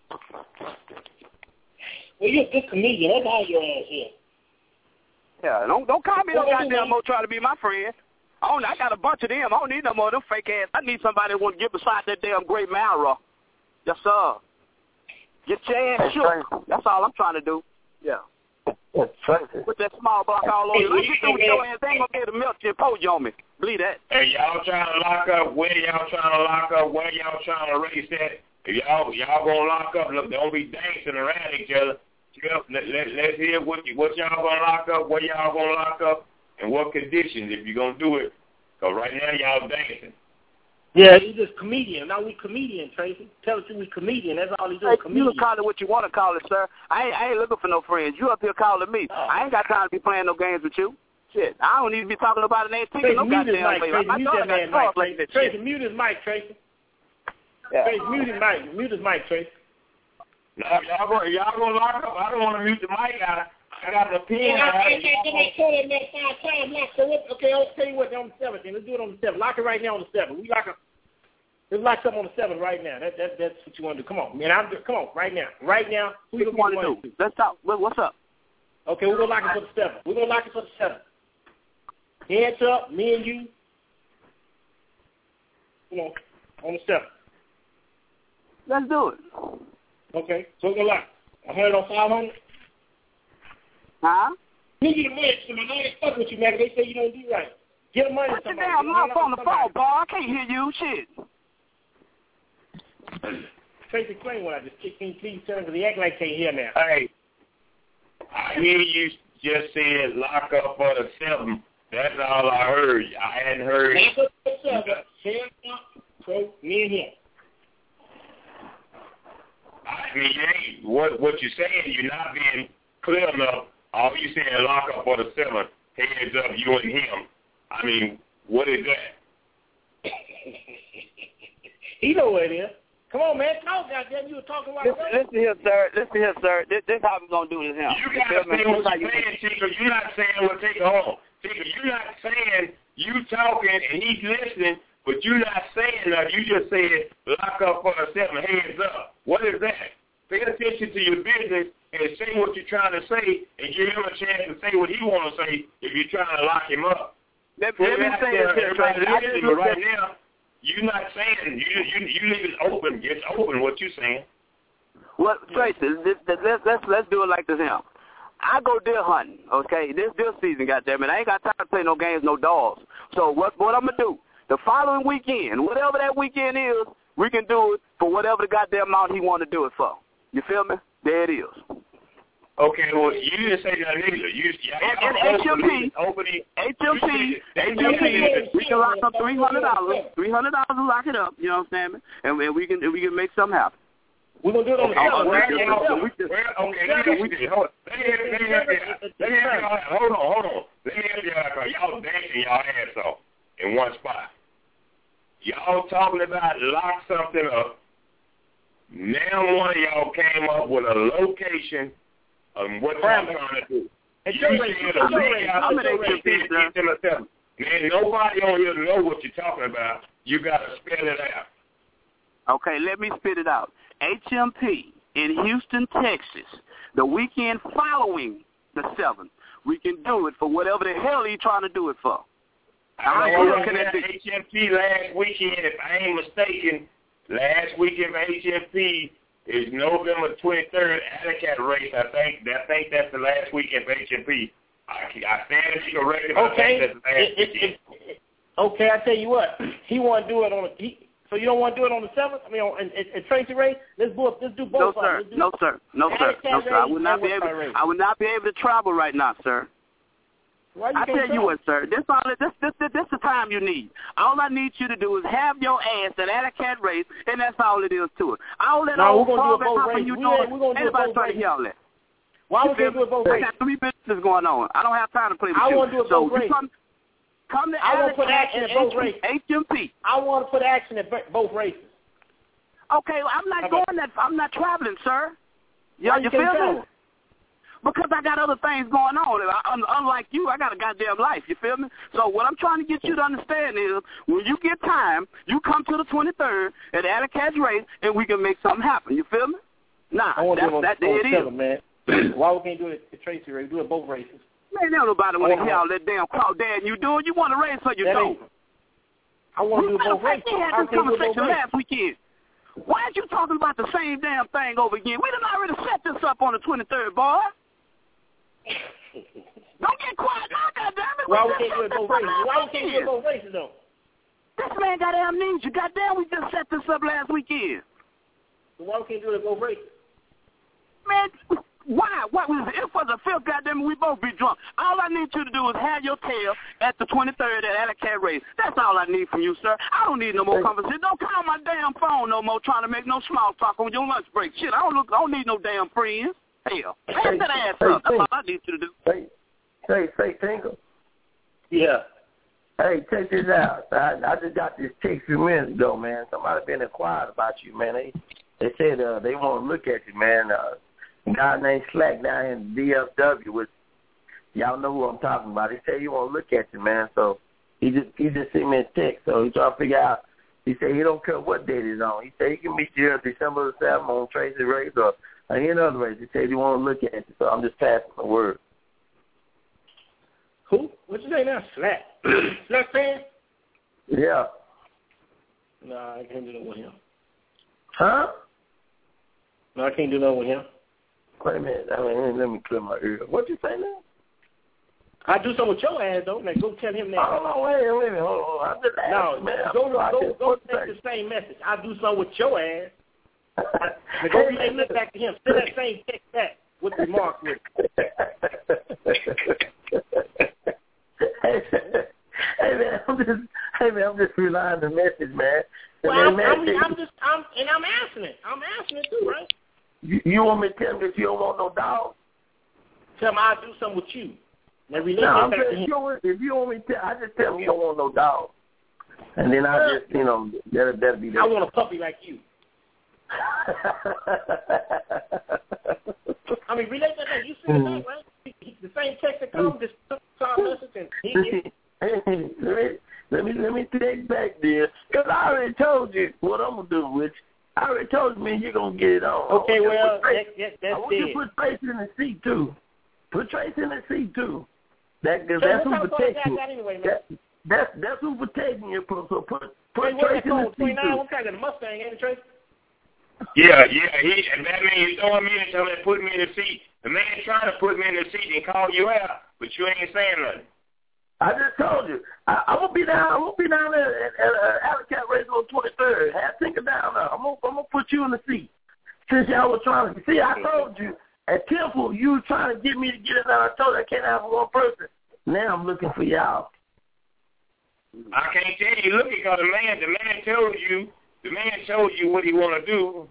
Well, you're a good comedian. That's all your ass here. Yeah, don't don't call me no goddamn more trying to be my friend. I, don't, I got a bunch of them. I don't need no more of them fake ass. I need somebody that want to get beside that damn great Mara. Yes, sir. Get your ass shook. That's all I'm trying to do. Yeah. Put that small block all over you. Let you do with your ass. They ain't going to get a milk and poach on me. Believe that. Hey, y'all trying to lock up? Where y'all trying to lock up? Where y'all trying to race that? If y'all y'all going to lock up, look, don't be dancing around each other. Let, let, let's hear what, you, what y'all going to lock up, where y'all going to lock up, and what conditions if you're going to do it. Because right now y'all dancing. Yeah, he's just comedian. Now we comedian, Tracy. Tell us we comedian. That's all he do. Hey, comedian. you can call it what you want to call it, sir. I ain't, I ain't looking for no friends. You up here calling me. Oh. I ain't got time to be playing no games with you. Shit, I don't need to be talking about it. Ain't thinking no goddamn way. Tracy, mute that man, Mike. Tracy, Tracy, mute his mic, Tracy. Yeah. Tracy, mute his mic. Mute his mic, Tracy. No, y'all go, y'all gonna lock up. I don't want to mute the mic. I, I got the pen. Yeah, I can't get my call that next five times. Lock. So what? Okay, I'll tell you what. On the seventh, then let's do it on the seventh. Lock it right now on the seventh. We lock up. Let's lock something on the seventh right now. That that that's what you want to do. Come on, man. I'm come on right now. Right now. Who you want to do? do? Let's talk. What's up? Okay, we're gonna lock it for the seventh. We're gonna lock it for the seventh. Hands up, me and you. Come on, on the seventh. Let's do it. Okay, so we're gonna lock a hundred on five hundred. Huh? You get the money to somebody. I ain't fuck with you, man. They say you don't do right. Get the money to somebody. Damn, I'm on the phone, boy. I can't hear you. Shit. Tracy, explain what I just kicked in. Please tell him because he act like he can't hear now. Hey, I hear you just said lock up for the seventh. That's all I heard. I hadn't heard. Lock up for the seventh. Hands up. So me and him. I mean, ain't what what you're saying. You're not being clear enough. All you saying lock up for the seventh. Heads up, you and him. I mean, what is that? He know what it is. Come on, man. Talk, goddamn. You were talking about listen, listen here, sir. Listen here, sir. This, this how we're going to do this now. You got to say what you're saying, Chico. You're not saying what take home. Chico, you're not saying you talking and he's listening, but you're not saying that. You just said lock up for the seven, heads up. What is that? Pay attention to your business and say what you're trying to say and give him a chance to say what he want to say if you're trying to lock him up. Let, let me say this here, everybody listening, but right now, you're not saying, you you you leave it open. It's open what you're saying. Well, Tracy, this, this, let's, let's, let's do it like this here. I go deer hunting, okay? This deer season, goddammit. I ain't got time to play no games, no dogs. So what what I'm going to do, the following weekend, whatever that weekend is, we can do it for whatever the goddamn amount he want to do it for. You feel me? There it is. Okay, well, you didn't say that either. You, y'all and H M P, H M P, H M P, we can lock up three hundred dollars. three hundred dollars to lock it up, you know what I'm saying? And, and we can we can make something happen. We're going to do it on the seventh. Okay, let me hold on, hold on. Let me ask y'all, y'all dancing y'all ass off in one spot. Y'all talking about lock something up. Now one of y'all came up with a location of what y'all trying to do. You said a big out there. Man, nobody on here know what you're talking about. You got to spell it out. Okay, let me spit it out. H M P in Houston, Texas, the weekend following the seventh. We can do it for whatever the hell he's trying to do it for. I know what looking at H M P last weekend, if I ain't mistaken, last weekend for H M P is November twenty-third, Alley Cat race. I think I think that's the last weekend for H M P. I, I stand corrected. Okay. It, it, it, it, okay, I tell you what. He want to do it on. He, so you don't want to do it on the seventh? I mean, on a Tracy race. Let's do let's do both. No sir. Do no sir. No sir. No sir. I would not be able. I would not be able to travel right now, sir. Why you I tell travel? you what, sir. This all. This this this this the time you need. All I need you to do is have your ass at Alley Cat race, and that's all it is to it. All that no, old we're gonna do it both races. You we doing? We're gonna do it both races. All that. Why would we do it both races? I got three businesses going on. I don't have time to play with I you. want to do it so both races. come to I want to put Alley action Cat at both and races. H M P. I want to put action at b- both races. Okay, well, I'm not going that. I'm not traveling, sir. You, Why you you feel can't me? travel? Because I got other things going on. And I, un- unlike you, I got a goddamn life. You feel me? So what I'm trying to get you to understand is, when you get time, you come to the twenty-third at Alley Cat's race, and we can make something happen. You feel me? Nah, I want to that's do it on, that. There on it is. seven, man. Why we can't do it at Tracy race? Do it both races. Man, there nobody want to I hear all that damn call, Dad. You do it. You want to race, so you That don't. ain't- I want to do it both Matter of races. fact, we had I this can't do it both conversation races. last weekend. Why aren't you talking about the same damn thing over again? We done already set this up on the twenty-third, boy. Don't get quiet now, goddammit. Why we just can't do set it this both up races? last Why we can't do it weekend. both races though? This man got amnesia. Goddamn, we just set this up last weekend. So why we can't do it both races? Man, why? What was it? If for the fifth, goddamn, we both be drunk. All I need you to do is have your tail at the twenty-third at Alley Cat race. That's all I need from you, sir. I don't need no more conversation. Don't call my damn phone no more trying to make no small talk on your lunch break. Shit, I don't look. I don't need no damn friends. Hell, pass that ass hey, up. That's hey. all I need you to do. Say, say, say, Tingle. Yeah. Hey, check this out. I, I just got this text a few minutes ago, man. Somebody been inquired about you, man. They they said uh, they want to look at you, man. Uh, a guy named Slack down in D F W, which y'all know who I'm talking about. He said he want to look at you, man. So he just he just sent me a text. So he trying to figure out. He said he don't care what date it's on. He said he can meet you here December the seventh on Tracy race or any other race. He said he want to look at you. So I'm just passing the word. Who? What you say now? Slack. Slack fan? Yeah. Nah, I can't do that with him. Huh? No, I can't do that with him. Wait a minute. I mean, let me clear my ear. What you say now? I do something with your ass though. Now go tell him that. Oh, no, wait, wait a minute. Hold on. I just No, asked, man. go go I go, just- go what take you the same message. I do something with your ass. Now say? go relay that back to him. Send that same text back with the remarks with it. Hey man, I'm just hey man, I'm just relying on the message, man. Well, Man, I'm, man, I'm, you, I'm just I'm and I'm answering it. I'm answering it too, right? you, you want me to tell him that you don't want no dog? Tell him I'll do something with you. Now relay No, that I'm back to saying, him. if you, want, if you want me to tell, I just tell him you don't want no dog, and then I just you know that'll that'll be that. I want a puppy like you. I mean, relate that back. You see Mm. that, right? He, he, the same text that comes, just took our message and he gets Hey, let me let me let me take back there, cause I already told you what I'm gonna do. Which I already told you, man, you're gonna get it on. Okay, I want well, you to put Tracy- that, that, that's I want you to it. put Tracy in the seat too. Put Tracy in the seat too. That cause Hey, that's what who kind of car you protects got you. that anyway, man? That, that's that's who protecting you. So put put, put Hey, what Tracy that in the called? seat twenty-nine? too. What kind of Mustang, ain't it, Tracy? Yeah, yeah, he, and that man he's throwing me and telling me to put me in the seat. The man trying to put me in the seat and call you out, but you ain't saying nothing. I just told you. I, I'm gonna be down. I'm gonna be down there at, at uh, Alley Cat race on twenty-third. Have Tinker down there. I'm gonna I'm gonna put you in the seat. Since y'all was trying to see, I told you at Temple you was trying to get me to get it out. I told you I can't have one person. Now I'm looking for y'all. I can't tell you. Look, because the man, the man told you, the man told you what he want to do.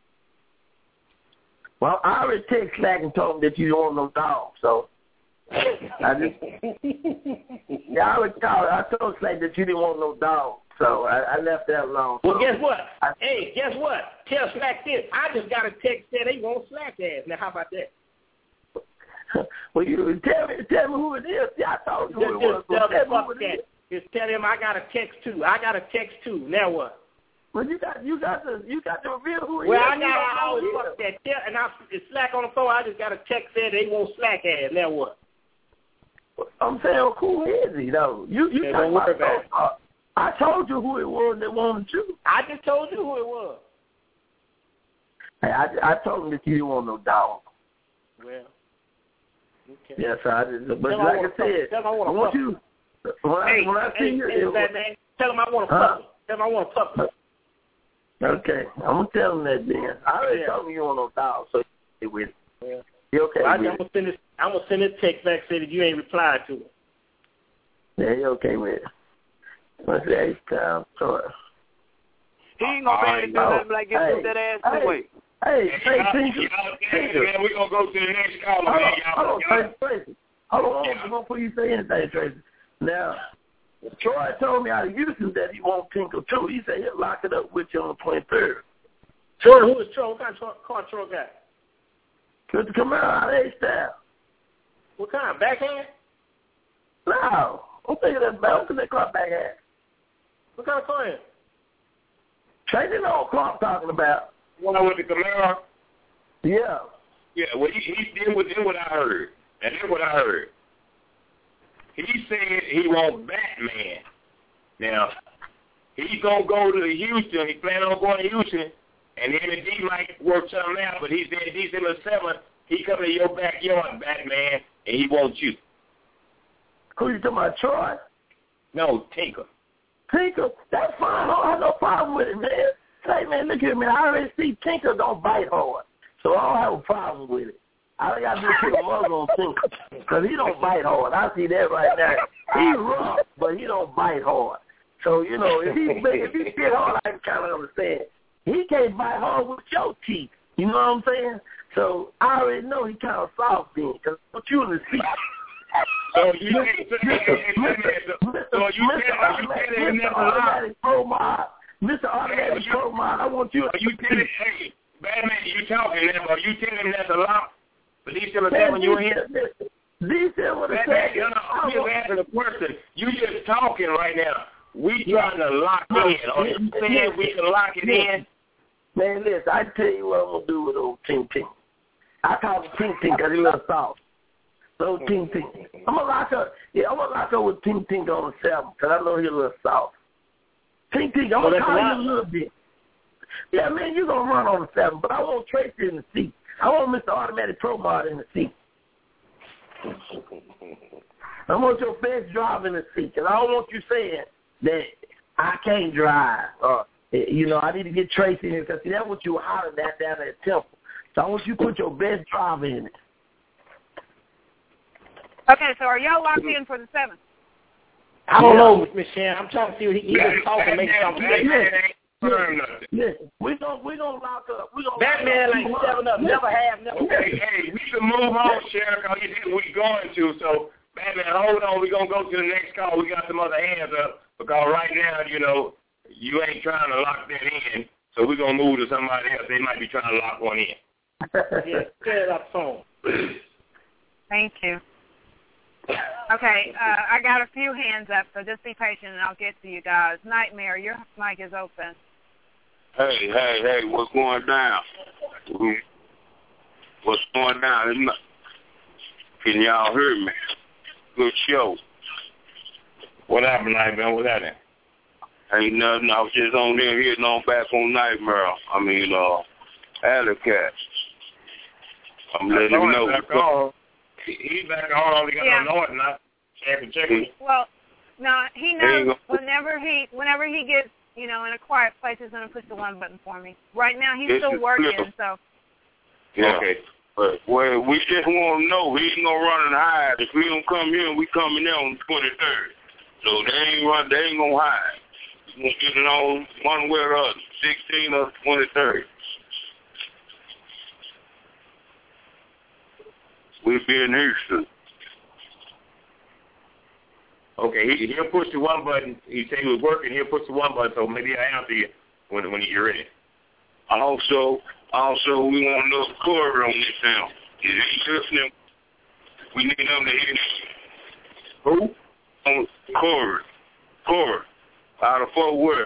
Well, I already text Slack and told him that you don't want no dog. So I just yeah, I already called. I told Slack that you didn't want no dog. So I, I left that alone. Well, so, guess what? I, Hey, guess what? Tell Slack this. I just got a text that they want Slack ass. Now, how about that? well, you tell me, tell me who it is. See, I told you who Just, it was. just So tell tell me me fuck who it that. is. Just tell him I got a text too. I got a text too. Now what? Well, you got you got to you got to reveal who it Well, is. I You got don't I know always who it fuck is. that. Tell, and I it's Slack on the phone. I just got a text that they want Slack ass. Now what? I'm saying, who is he though? You you Yeah, talking don't worry about? about it. Uh, I told you who it was that wanted you. I just told you who it was. Hey, I I told him that you didn't want no dog. Well, okay. Yes, I just. But Tell him like I I want a said, puppy. Tell him I want a I want puppy. you. When I Hey, when I see hey, you, hey, it, fat man. Tell him I want a Huh? puppy. Tell him I want a puppy. okay, I'm gonna tell him that then. I already Yeah. told him you don't want no dog, so you with it. Yeah. You okay Well, I, I'm with gonna it? send this. I'm gonna send this text back saying that you ain't replied to it. Yeah, you okay with it? Let's say it's time. So, He ain't gonna be able to do Oh, nothing like get hey, that ass hey. away. hey, hey, Y'all, Tinker, y'all, Tinker. man, we're going to go to the next caller, Hold man. on, Y'all, hold on, y'all, Tracy, Tracy. Hold on, hold Yeah. on, before you say anything, Tracy. Now, Troy told me out of Houston that he won't Tinker too. He said he'll lock it up with you on the twenty-third. Troy, who is Troy? What kind of car Troy got? Good to come out of A-Style. What kind? Backhand? No. I'm thinking that belt because they car backhand. What kind of car is it? Tracy know what I'm talking about. One with the Camaro? Yeah. Yeah, well, he, he did what, did what I heard. And that's what I heard. He said he wants Batman. Now, he's going to go to Houston. He planning on going to Houston. And then if he might work something out, but he said December seventh, he come to your backyard, Batman, and he wants you. Who you talking about, Troy? No, Tinker. Tinker? That's fine. I don't have no problem with it, man. Say, man, look at me. I already see Tinker don't bite hard. So I don't have a problem with it. I got to do put a muzzle on Tinker because he don't bite hard. I see that right now. He's rough, but he don't bite hard. So, you know, if he if he get hard, I can kind of understand. He can't bite hard with your teeth. You know what I'm saying? So I already know he kind of soft then because put you in the seat. So you Mister Automatic Pro Mod, Mister Automatic Pro Mod, I want you. Are you telling? Hey, Batman, you talking now? Are you telling him that's a lot? But December seventh, you in here? December the second. No, no, I'm just asking a question. You just talking right now. We trying to lock in. Are you saying we can lock it in? Man, listen, I tell you what I'm going to do with old Ting Ting. I call him Ting Ting because he's a little soft. So Ting Ting. I'm going to lock up. Yeah, I'm going to lock up with Ting Ting on the seventh because I know he's a little soft. Ting Ting, I'm going to call you a little bit. Yeah, man, you're going to run on the seventh, but I want Tracy in the seat. I want Mister Automatic Pro Mod in the seat. I want your best driver in the seat because I don't want you saying that I can't drive. Uh, you know, I need to get Tracy in because see, that's what you were hollering at down at Temple. So I want you to put your best driver in it. Okay, so are y'all locked in for the seventh? I don't know, Miss Shan. I'm trying to see what he, he was talking, make something. Listen, listen, we're going we gonna lock up. We gonna Batman like seven up, never have, never Hey, hey, we can move on, Sheriff, because we're going to. So, Batman, hold on. We're going to go to the next call. We got some other hands up because right now, you know, you ain't trying to lock that in. So we're going to move to somebody else. They might be trying to lock one in. Yeah, get it up phone. Thank you. Okay, uh, I got a few hands up, so just be patient and I'll get to you guys. Nightmare, your mic is open. Hey, hey, hey, what's going down? What's going down? Can y'all hear me? Good show. What happened, Nightmare? What happened? Ain't nothing. I was just on there hitting on back on Nightmare. I mean, uh, Alley Cat. I'm letting him know. Back on. He's back on. All he got Yeah. no noise now. Check and check him. Well, no, he knows whenever he whenever he gets, you know, in a quiet place, he's going to push the one button for me. Right now, he's This still is working, clear. so. Yeah. Okay. But, well, we just want to know he ain't gonna run and hide. If we don't come here, we coming there on the twenty-third. So they ain't run. They ain't gonna hide. We gonna get it on one way or the other, sixteen or twenty-third. We'll be in Houston. Okay, he, he'll push the one button. He said he was working. He'll push the one button, so maybe I'll answer you when when you're ready. Also, also we want to know the Corey on this now. Is he listening? We need him to hear. Who? On Corey. Corey. Out of Fort Worth.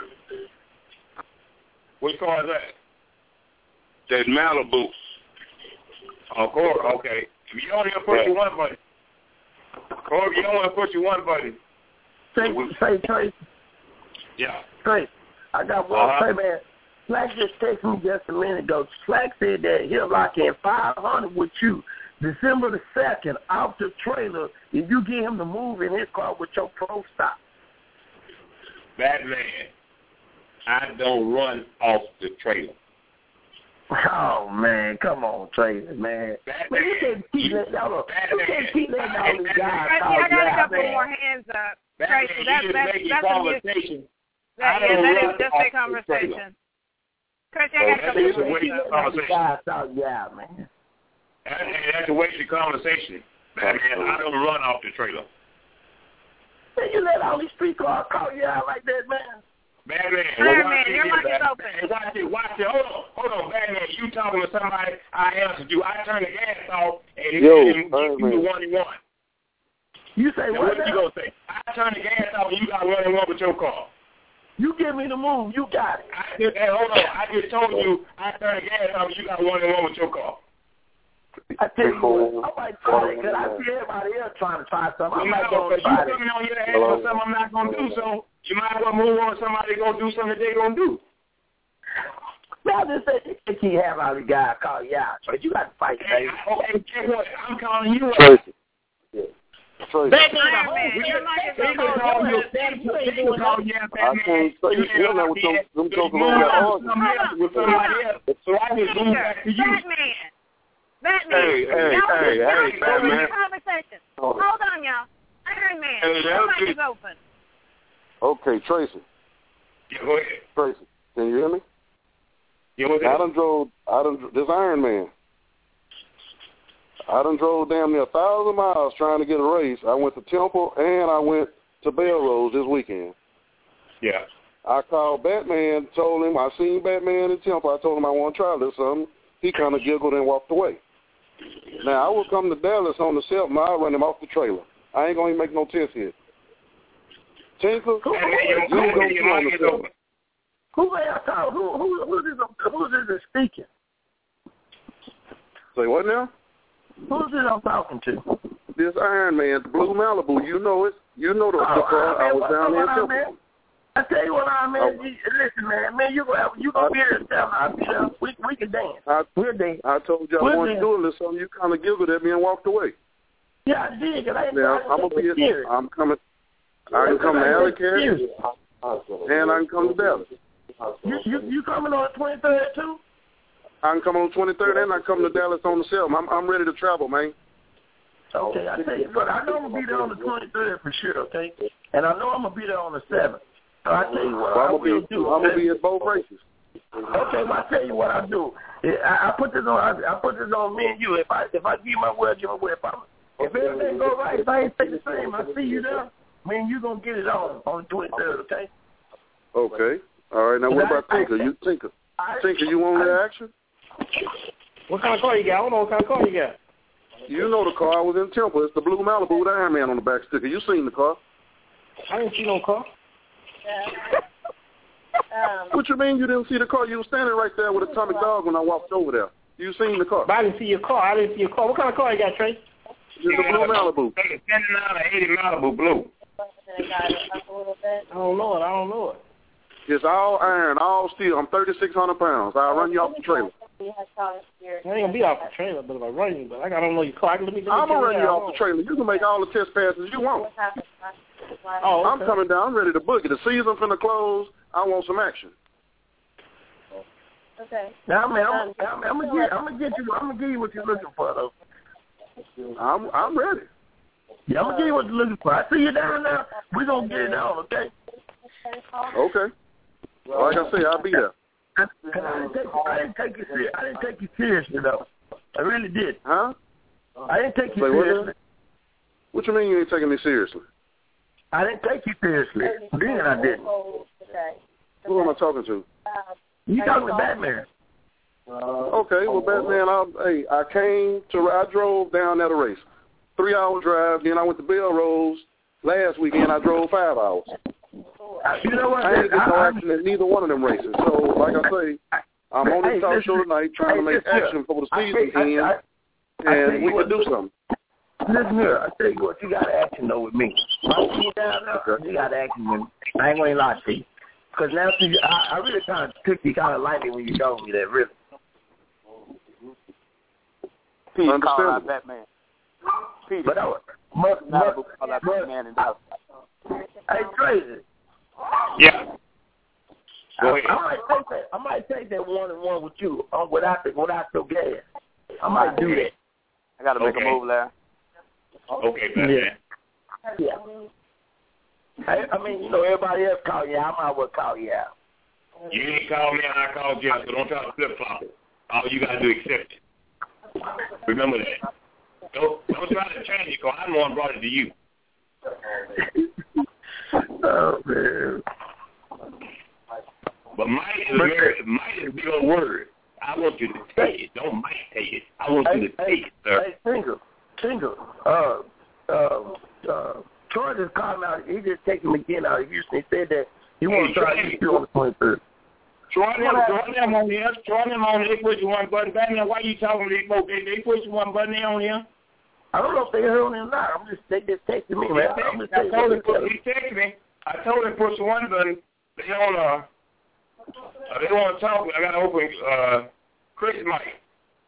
Which car is that? That Malibu. Oh, Corey. Okay. If you only push your one button. Corey, you don't want to push your one button. Say, say, Trace. Yeah. Trace, I got one. Uh-huh. Say, man, Slack just texted me just a minute ago. Slack said that he'll lock in five hundred with you December the second off the trailer if you get him to move in his car with your pro stop. Batman, I don't run off the trailer. Oh, man, come on, Tracy, man. Batman, man, you can't keep letting y'all You can't keep letting all these guys Tracy, talk. I got a Yeah, couple man. more hands up. Batman, Tracy, that's, you that's, just making that's a conversation. That, I yeah, don't that run is just off a the conversation. Tracy, I Oh, got a that's couple just a more. waste of conversation. Talk, yeah, man. That, that's a waste of conversation. Batman, I don't run off the trailer. Man, you let all these street cars call you out like that, man. Batman, Batman, well, watch your it, mic is Batman. open. Watch it, watch it. Hold on, hold on, Batman. You talking to somebody? I answered you. I turned the gas off and Yo, it you the one you want. You say now, what? What you gonna say? I turned the gas off and you got one and one with your car. You give me the move. You got it. I just, hey, hold on. I just told you I turned the gas off and you got one and one with your car. I tell you what, I might try it because I see everybody else trying to try something. I You might know, go you try it. coming on here asking something I'm not gonna do, so you might as well move on to somebody gonna do something that they gonna do. Man, I just said you keep having all these guys call you out, so you got to fight, Hey, baby. okay, guess what? I'm calling you out. Tracy. Yeah. Tracy. Batman, Iron Man, your mic is They open. can call you they can call you out, I can't say you still know what them, them jokers over there arguing. With somebody else, so I just move back to you. Batman. Batman. Hey, hey, y'all, hey, y'all hey, Batman. Conversation. Oh. Hold on, y'all. Iron Man, Hey, your that's mic it. is open. Okay, Tracy. Yeah, go ahead. Tracy, can you hear me? Yeah, what's I done drove, I done, this Iron Man. I done drove damn near a thousand miles trying to get a race. I went to Temple and I went to Belrose this weekend. Yeah. I called Batman, told him, I seen Batman in Temple. I told him I want to try this something. He kind of giggled and walked away. Now, I will come to Dallas on the seventh. I'll run him off the trailer. I ain't going to make no test here. Tinker, Who, you go through on the seventh. who may I call? Who, who, who, is this, who is this speaking? Say what now? Who's this I'm talking to? This Iron Man, the Blue Malibu. You know it. You know the, the car. I was down there in Temple. I tell you what, I man, you, listen, man, man, you gonna you gonna be there, Sam. I'll be there. We we can dance. I, We're dance. I told you I We're wanted to do this, so you kind of giggled at me and walked away. Yeah, I did. Cause I didn't Now know I'm gonna be. At, I'm coming. I can come to Albuquerque, and I can come to Dallas. You you you coming on the twenty-third too? I can come on the twenty-third, and I come to Dallas on the seventh. I'm I'm ready to travel, man. Okay, I tell you, but I know I'm gonna be there on the twenty-third for sure. Okay, and I know I'm gonna be there on the seventh. So I tell you what, well, I I'm will be, do. I'm okay? gonna be at both races. Okay, well, I tell you what I do. I, I put this on. I, I put this on me and you. If I if I give my word, give my word. If, I, if everything go right, if I ain't say the same, I see you there. Me and you gonna get it on on the twenty-third. Okay. Okay. All right. Now what about Tinker? You Tinker? Tinker, you want that action? What kind of car you got? I don't know what kind of car you got. You know the car. I was in Temple. It's the Blue Malibu with Iron Man on the back sticker. You seen the car? I didn't see no car. Um, What you mean you didn't see the car? You were standing right there with Atomic Dog when I walked over there. You seen the car? But I didn't see your car. I didn't see your car. What kind of car you got, Trey? It's the Blue Malibu. seventy-nine or eighty Malibu blue. I don't know it. I don't know it. It's all iron, all steel. I'm thirty-six hundred pounds. I'll run you off the trailer. I ain't gonna be off the trailer, but if I run you, but I don't know your car. Let me, let me I'm gonna run check you it off out. the trailer. You can make all the test passes you want. Oh, okay. I'm coming down. I'm ready to boogie. The season finna close. I want some action. Okay. Now, man, I'm, I'm, I'm gonna get, I'm gonna get you, I'm gonna give you what you're looking for, though. I'm, I'm ready. Yeah, I'm gonna give you what you're looking for. I see you down there. We gonna get it on, okay? Okay. Like I say, I'll be there. I, I didn't take, I didn't take you serious. I didn't take you seriously, though. I really did. Huh? I didn't take you Say what? seriously. What you mean you ain't taking me seriously? I didn't take you seriously. Then I didn't. Who am I talking to? You talking to Batman? Okay, well, Batman, I, hey, I came to, I drove down at a race. Three hour drive, then I went to Belrose. Last weekend, I drove five hours. You know what? I ain't get no I, action in neither one of them races. So, like I say, I'm on this hey, talk listen, show tonight trying hey, to make listen, action for the I, season I, end, I, I, and we what, can do something. Listen here, I tell you what, you got action though with me. I see you down there, you got action with me. I ain't gonna lie to you. Because now, see, I, I really kind of took you kind of lightly when you told me that, really. Pete Understand. called out Batman. Pete, but I, must, must, called out Batman and Dallas. Hey, Tracy. Yeah. Go I, ahead. I might take that. I might take that one and one with you um, without the, without your gas. I might do that. I got to make Okay. a move there. Okay, Batman. Yeah. I, I mean, you know, everybody else call you out. I might as well call you out. You didn't call me and I called you, so don't try to flip-flop it. All you got to do is accept it. Remember that. Don't, don't try to change it, because I'm the one who brought it to you. Oh, man. But might is, very, might is a big old word. I want you to take it. Don't might take it. I want you to take it, sir. Hey, Single, Single. Uh, uh, uh, Troy just called out. He just taken me again out of Houston. He said that he wants to try to get you on the twenty-third. Join them, join them on here. Join them on here. They push you one button back now. Why you talking to these folks? They, they push you one button there on here. I don't know if they heard on him or not. I'm just, they just texted me, man. I'm just I told him, he texted me. I told him push one button. They on, uh, uh, they want to talk. I got to open, uh, Chris' mic.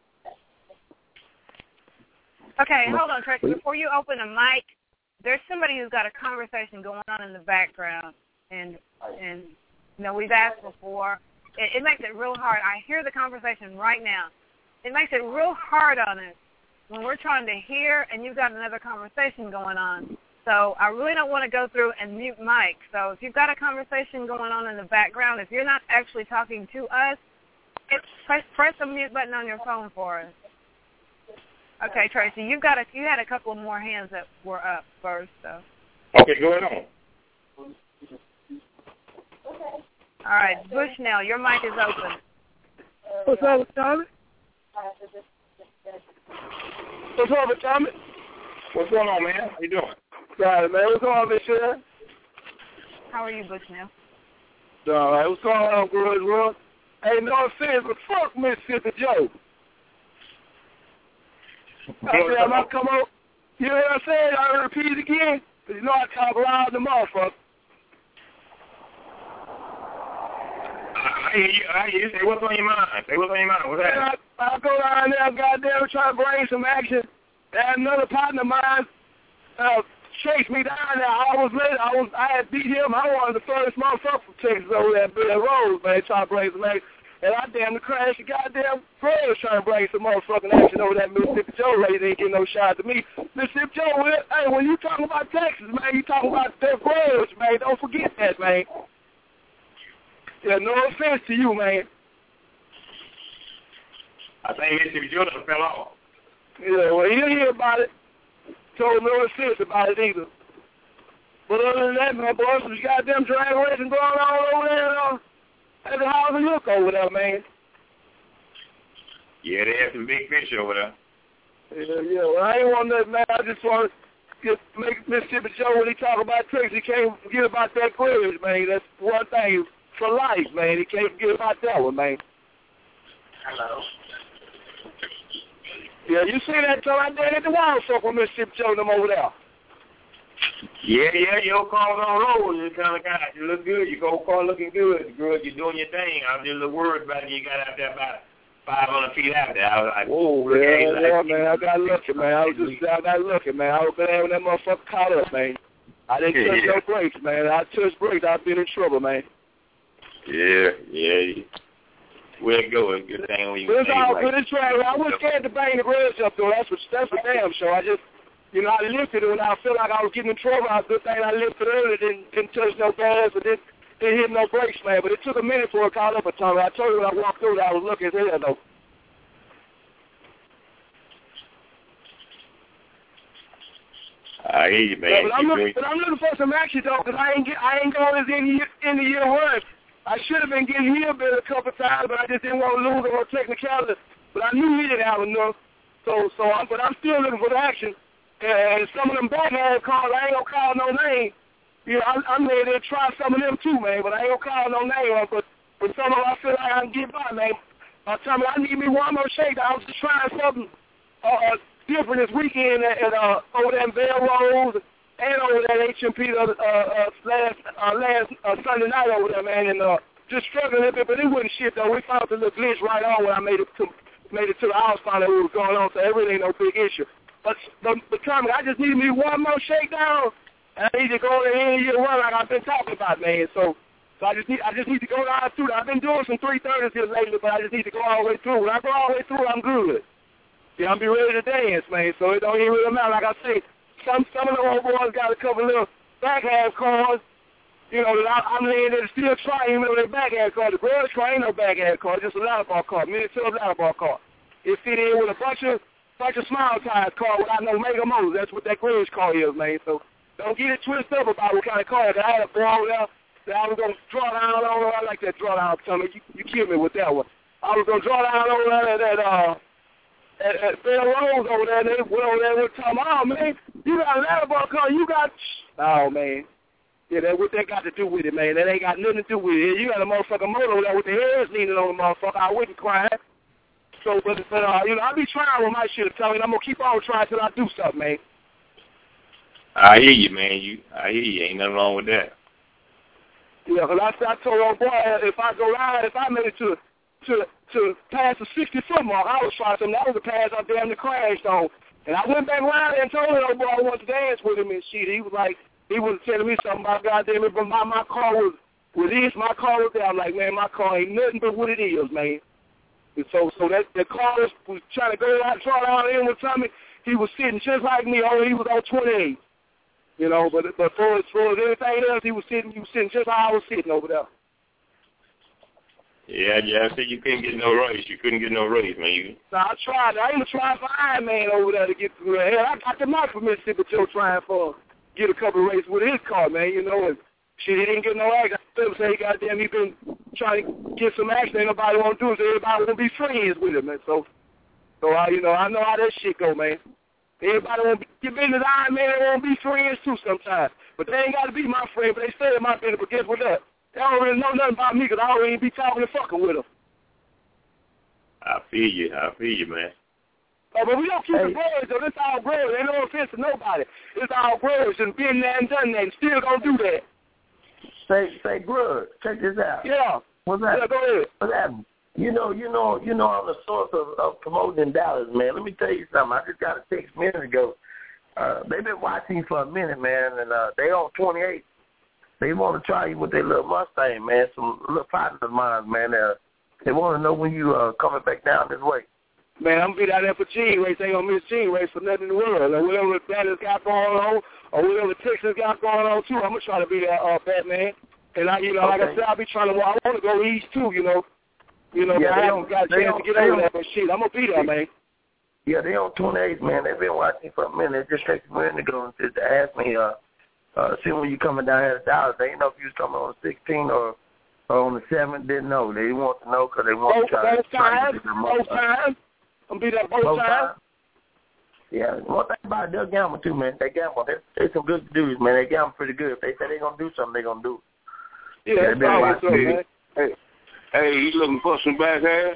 Okay, hold on, Tracy. Before you open a mic, there's somebody who's got a conversation going on in the background, and, and you know, we've asked before. It, it makes it real hard. I hear the conversation right now. It makes it real hard on us when we're trying to hear and you've got another conversation going on. So I really don't want to go through and mute Mike. So if you've got a conversation going on in the background, if you're not actually talking to us, it, press, press the mute button on your phone for us. Okay, Tracy, you've got a, you had a couple more hands that were up first. So. Okay, go ahead on. All right, Bushnell, your mic is open. What's up, Tommy? What's up, Tommy? What's going on, man? How you doing? Right, man. What's going on, Miss Sharon? How are you, Bushnell? All right. What's going on, girls? World? Hey, no offense, but fuck Mississippi Joe. I said, I'm not come up. You know what I'm saying? I repeat it again. Because you know I talk loud in the motherfucker. I hear you. I hear you. Say what's on your mind. Say what's on your mind. What's happening? I, I go down there, goddamn, trying to bring some action. And another partner of mine uh, chased me down there. I was late. I was. I had beat him. I wanted the first motherfucker from Texas over there, Bill Rose, man, trying to bring some action. And I damn the crash the goddamn Fred trying to bring some motherfucking action over that Mississippi Joe lady. Didn't get no shot to me. Mississippi Joe, hey, when you talking about Texas, man, you talking about their grudge, man. Don't forget that, man. Yeah, no offense to you, man. I think Mississippi Joe done fell off. Yeah, well, he didn't hear about it. Told no offense about it either. But other than that, man, boy, some goddamn drag racing going on over there uh, at the house of Look over there, man. Yeah, they have some big fish over there. Yeah, yeah. Well, I ain't want nothing, man. I just want to get, make Mississippi Joe when he talk about tricks. He can't forget about that grudge, man. That's one thing for life, man. He can't forget about that one, man. Hello. Yeah, you see that till I did at the wild circle, Mississippi Joe, them over there. Yeah, yeah, your car's on roll. You kind of got, you look good. Your whole car looking good. Girl, you're doing your thing. I was just a little worried about it. You got out there about five hundred feet out there. I was like, whoa, look yeah, at you. Yeah, like, man, I got lucky, man. I was just, I got lucky, man. I was glad when that motherfucker caught up, man. I didn't touch yeah. no brakes, man. I touched brakes, I'd been in trouble, man. Yeah, yeah. Where it go? Good thing when you But it's all like, good. It's right. I wasn't scared to bang the grudge up, though. That's what, that's for damn sure. I just, you know, I lifted it when I felt like I was getting in trouble. I was good thing I lifted early, didn't, didn't touch no gas, but didn't, didn't hit no brakes, man. But it took a minute for it to call up a tongue. I told you when I walked through that I was looking at hell, though. I hear you, man. Yeah, but, I'm looking, but I'm looking for some action, though, because I ain't get, I ain't going as in the, in the year one. I should have been getting here bit a couple times, but I just didn't want to lose on technicality. But I knew he didn't have enough. So, so I'm, but I'm still looking for the action. And some of them backhand calls, I ain't gonna call no name. You know, I'm, I'm ready to try some of them too, man. But I ain't gonna call no name. But, but some of them I feel like I can get by, man. I tell me I need me one more shake. I was just trying something uh, different this weekend at, at uh, over there in Bell Rose and over there at H M P uh, uh, last uh, last uh, Sunday night over there, man. And uh, just struggling a little bit, but it wasn't shit though. We found the little glitch right on when I made it to made it to the house, found out what was going on. So it really ain't no big issue. But but, but Tommy, I just need me one more shakedown, and I need to go in the year one like I've been talking about, man. So so I just need I just need to go down through. I've been doing some three thirties here lately, but I just need to go all the way through. When I go all the way through, I'm good. Yeah, I'm be ready to dance, man. So it don't even really matter. Like I say, some some of the old boys got a couple little backhand cars. You know, that I, I'm laying there still trying, even though they're backhand car. The grudge car ain't no backhand car, just a ladder bar car, mini-tub ladder bar car. It fit in with a bunch of bunch of small tires car without no mega motors. That's what that grudge car is, man. So don't get it twisted up about what kind of car. I had a ball there that I was going to draw down on. I like that draw down, Tommy. You, you killed me with that one. I was going to draw down over there at, at, uh, at, at Bell Rose over there. They went over there with Tom. Oh, man, you got a Ladybug car. You got... Oh, man. Yeah, that what that got to do with it, man. That ain't got nothing to do with it. You got a motherfucking motor over there with the heads leaning on the motherfucker. I wouldn't cry. So, but, but uh, you know, I be trying with my shit, Tommy, and I'm going to keep on trying till I do something, man. I hear you, man. You, I hear you. Ain't nothing wrong with that. Yeah, because I, I told old boy, if I go ride, if I made it to to to pass the sixty-foot mark, I was trying something. That was the pass I damn near crashed on. And I went back around and told the old boy I wanted to dance with him and shit. He was like, he was telling me something about goddamn it, but my, my car was, was this, my car was there. I'm like, man, my car ain't nothing but what it is, man. And so so that the car was, was trying to go out, try out in with Tommy. He was sitting just like me, only he was on twenty-eight. You know, but but for as for anything else, he was sitting, he was sitting just how I was sitting over there. Yeah, yeah. I said you couldn't get no race. You couldn't get no race, man. You... Now I tried. I even tried for Iron Man over there to get through there. Hell, I got the mark for Mississippi Joe trying for get a couple of races with his car, man. You know, and shit, he didn't get no action. I still say, goddamn, he been trying to get some action. Ain't nobody want to do it. So everybody want to be friends with him, man. So, so I, you know, I know how that shit go, man. Everybody want to get business Iron Man. They want to be friends too sometimes. But they ain't got to be my friend. But they say they're my friend. But guess what? That they don't really know nothing about me because I don't even be talking and fucking with them. I feel you. I feel you, man. Oh, but we don't keep hey. the grudge, though. It's all grudge. Ain't no offense to nobody. It's all grudge and been there and done that and still gonna do that. Say, say grudge. Check this out. Yeah. What's that? Yeah, go ahead. What's happening? You know, you know, you know, I'm the source of, of promoting in Dallas, man. Let me tell you something. I just got a text a minute ago. Uh, they've been watching for a minute, man, and uh, they on twenty-eight. They want to try you with their little Mustang, man. Some little partners of mine, man. Uh, they want to know when you uh coming back down this way. Man, I'm gonna be down there for Gene Race. They ain't gonna miss Gene Race for nothing in the world. And whatever Dallas got going on, or whatever Texas got going on too, I'm gonna try to be that uh, Batman. And I, you know, okay. like I said, I'll be trying to. Well, I want to go east too, you know. You know, yeah, I haven't got a chance to get over that, but shit, I'm gonna be there, man. Yeah, they on twenty-eight, man. They've been watching for a minute. They just texted me a minute ago and said to ask me, uh, uh, see when you coming down here to Dallas. They didn't know if you was coming on the sixteenth or, or on the seventh. Didn't know. They want to know because they want both, to try both to try times, to get them both times. I'm gonna be there both, both times. times. Yeah, one thing about it, they'll gamble too, man. They gamble. They they some good dudes, man. They gamble pretty good. If they say they're gonna do something, they're gonna do it. Yeah, that's all it's up, man. Hey, hey, you looking for some back hair?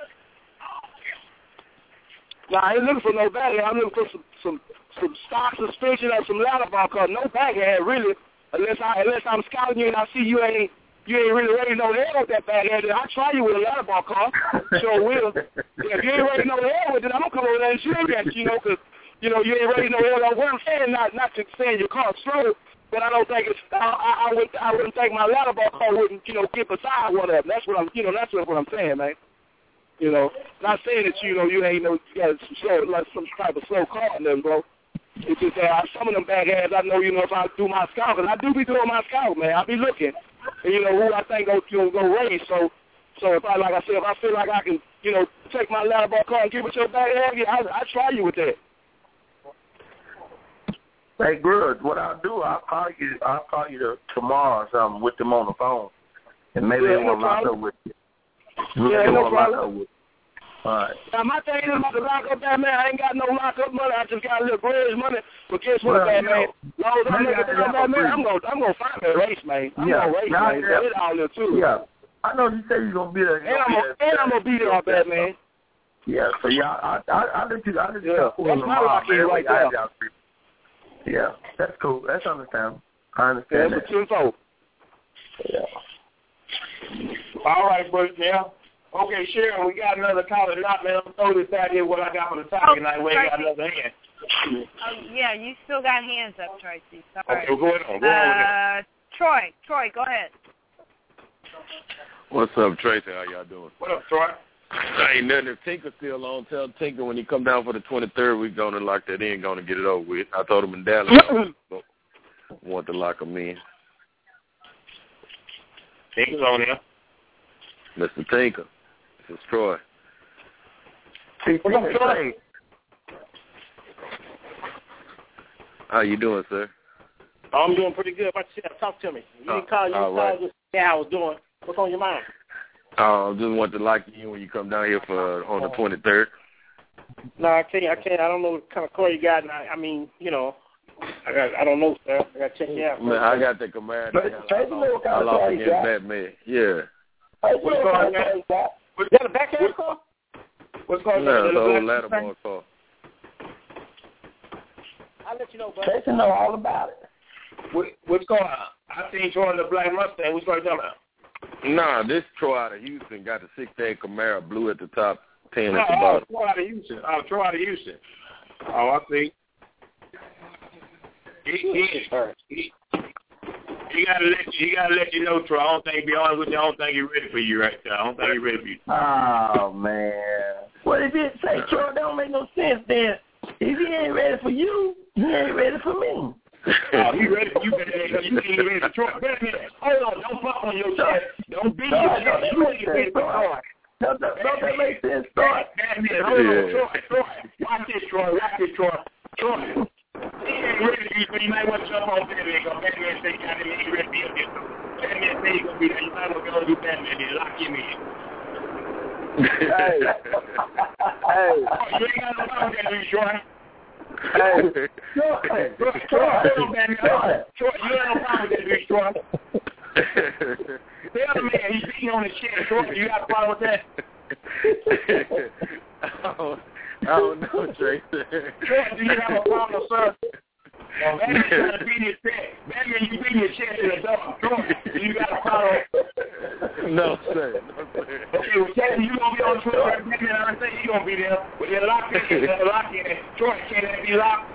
Nah, I ain't looking for no back hair. I'm looking for some some some stock suspension or some ladder ball car. No back hair, really. Unless I unless I'm scouting you and I see you ain't you ain't really ready to know the hell with that back hair, then I'll try you with a ladder ball car. Sure will. Yeah, if you ain't ready to know the hell with it, I'm gonna come over there and shoot at you, you know, because you know you ain't ready to know the hell. What I'm saying, not not to saying your car's slow, but I don't think it's. I I, I would I wouldn't think my ladder ball car wouldn't you know get beside one of them. That's what I'm you know that's what I'm saying, man. You know, not saying that you know you ain't no you got some slow, like some type of slow car in them, bro. It's just that uh, some of them back ass I know, you know, if I do my scout, because I do be doing my scout, man. I be looking, and, you know, who I think go you know, go race. So, so if I like I said, if I feel like I can, you know, take my ladder ball car and give it your back ass, yeah, I I try you with that. Hey, good. What I'll do, I'll call you. I'll call you to, tomorrow or something with them on the phone, and maybe yeah, they no want to lock up with you. Yeah, no problem. All right. Now, my thing is about to lock up that man. I ain't got no lock-up money. I just got a little grudge money. But guess what, well, man, man? As long as I make it down that man, I'm going I'm gonna find that race, man. I'm yeah. going to race, yeah, man. Yeah. So it's all there, too. Yeah. I know you say you're going to be there. And I'm going and I'm gonna be there, bad man. Yeah, so yeah, I, I, I'll let you, I'll let you yeah, that's my lock-in right there. Yeah, that's cool. That's understandable. I understand yeah, that. Yeah, but Yeah. All right, bro, yeah. Okay, Sharon, we got another caller tonight, man. I'm throw this out here what I got for the topic tonight. We ain't got another hand. Oh, yeah, you still got hands up, Tracy. Sorry. Okay, go ahead. Go uh, on Troy, Troy, go ahead. What's up, Tracy? How y'all doing? What up, Troy? Ain't nothing. If Tinker's still on, tell Tinker when he come down for the twenty-third, we're going to lock that in, going to get it over with. I told him in Dallas I want to lock him in. Tinker's on there. Mister Tinker. This is Troy. Hey, Troy. How you doing, sir? Oh, I'm doing pretty good. About yourself, talk to me. You didn't call. You didn't call. Just say how I was doing. What's on your mind? I uh, just want to lock you in when you come down here for on the twenty-third. No, I can't. I can't. I don't know what kind of car you got. And I, I mean, you know, I got. I don't know, sir. I got to check you out. Man, I got the command. I lost against Batman. Yeah. What's going on? Was that a backhand car? What's going on? No, it's an old ladder ball car. I'll let you know, bud. Jason know all about it. What, what's going on? I seen Troy in the black Mustang. What's going on? Nah, this Troy out of Houston got the sixty-eight Camaro, blue at the top, ten oh, at the bottom. Oh, Troy out of Houston. Oh, Troy out of Houston. Oh, I see. He, he, he, he gotta let you. He gotta let you know, Troy. I don't think. Be honest with you, I don't think he's ready for you right now. I don't think he's ready for you. Oh man. What if it say Troy? That don't make no sense. Then if he ain't ready for you, he ain't ready for me. Oh, he ready for you, better than you ain't ready for Troy. Hold on, don't fuck on your chest. Don't beat your chest. You ain't ready for Troy. Don't that make sense, Troy? Hold on, Troy. Troy, watch this, Troy. Watch this, Troy. Troy. He ain't ready for you, but you might want to jump on Batman because Batman say he ain't ready to be up there. Batman say he's going to be there. You might want to go do Batman and lock him in. Hey. Hey. Oh, you ain't got no problem with that, do you, Troy? Hey. Troy. Troy, Troy, Batman. Troy, you ain't no problem with that, do you, Troy? Tell the man he's beating on his chest, Troy. You got a problem with that? Oh. I don't know, Tracy. Troy, do you have a problem, sir? Well, Batman's trying to beat his chest. Batman, you beating your chest in the dark. Troy, do you got a problem? No, sir. No, sir. Okay, well, Jackson, you going to be on Twitter. Batman, I say you going to be there. But they're locked in. They're locked in. Troy, can't that be locked?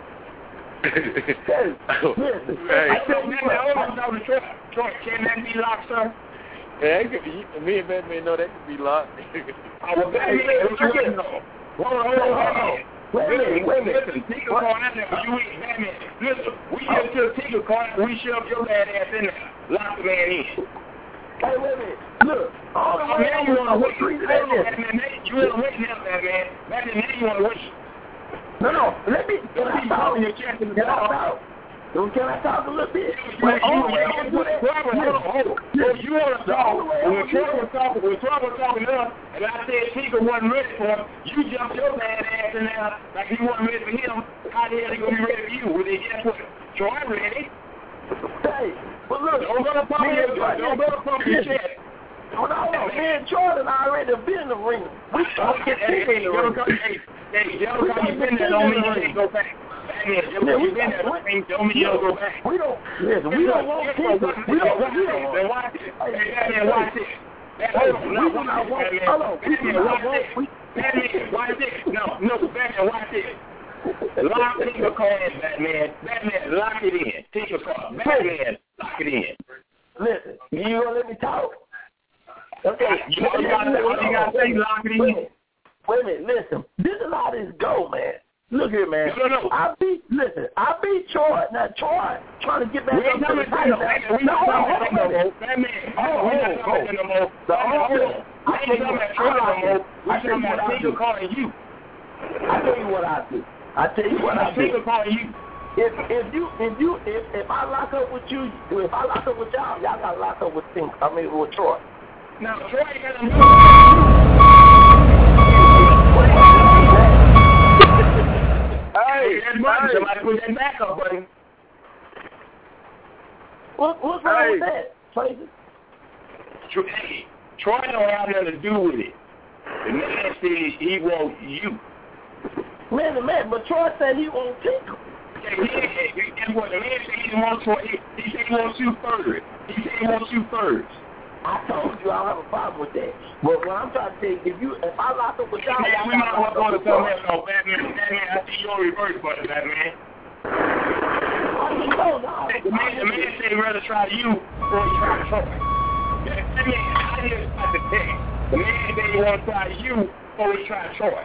Hey, listen. Hey. I said, Batman, hold on, talking to Troy. Troy, can that be locked, sir? Yeah, that could be. Me and Batman know that could be locked. Oh, well, Batman, what you waiting on? Hold on, hold on, Batman. Wait a minute, wait a minute. Listen, Tinker calling out there, but you ain't Batman. Listen, we just took Tinker calling, we shoved your bad ass in there. Lock the man in. Hey, wait a minute. Look, all the oh, way now you want to wait. three Hold on, Batman. You want to wait now, Batman. Batman, now you want to wait. No, no, let me. Don't keep calling your chest in the dark. Don't can I talk a little bit? Wait, all the way on to that. Hold on, hold on. You want to talk. When Troy was talking, when Troy was talking to us, and I said Tinker wasn't ready for him, you jumped your bad ass in there like he wasn't ready for him. How the hell he going to be ready for you? Well, then guess what? Troy ready. Hey, but look. Don't go to pump your chest. Don't go to pump your chest. Hold on, hold on. Me and Jordan already been in the ring. We don't get Tinker in the ring. Hey, Joe, you been there, don't mean you can't go back. Yeah, we been there. Don't mean you don't go back. We don't. Listen, we don't want Tinker. We don't. We don't. Then watch it. Hey, Batman, watch it. Hold on, no, watch it, Batman. Batman, watch it. Batman, watch it. No, no, Batman, watch it. Lock Tinker car in, Batman. Batman, lock it in. Tinker car. Batman, lock it in. Listen, you gonna let me talk? Okay. You know you gotta, all you gotta say, lock it in. Wait a minute, listen. This is how this go, man. Look here, man. No, no, no. I beat, listen, I beat Troy. Now, Troy trying to get back we up to the title. We not talking about no more. Batman. Oh, we not talking about no more. Hold on. I ain't talking about Troy no more. We talking about Tinker calling you. I tell you what I do. I tell you what I do. Tinker calling you. If if you if you if, if I lock up with you, if I lock up with y'all, y'all gotta lock up with Tinker. I mean with Troy. Now Troy got a Hey, that's right. Somebody put that back up, buddy. What, what's wrong hey. with that, Tracy? Hey, Troy don't have nothing to do with it. The man said he wants you. Man, the man, but Troy said he wants Tinker. Yeah, yeah, and what the man said he wants Troy. He, he said he wants you first. He said he wants you first. I told you I don't have a problem with that. But what I'm trying to say, if you, if I lock up with y'all, hey, man, we might want to go to something else. No, Batman, Batman, I see you on reverse button, Batman. I mean, no, no. The man, the man said he'd rather try you before he try Troy. Batman, I hear about the text. The man said he want to try you before he try Troy.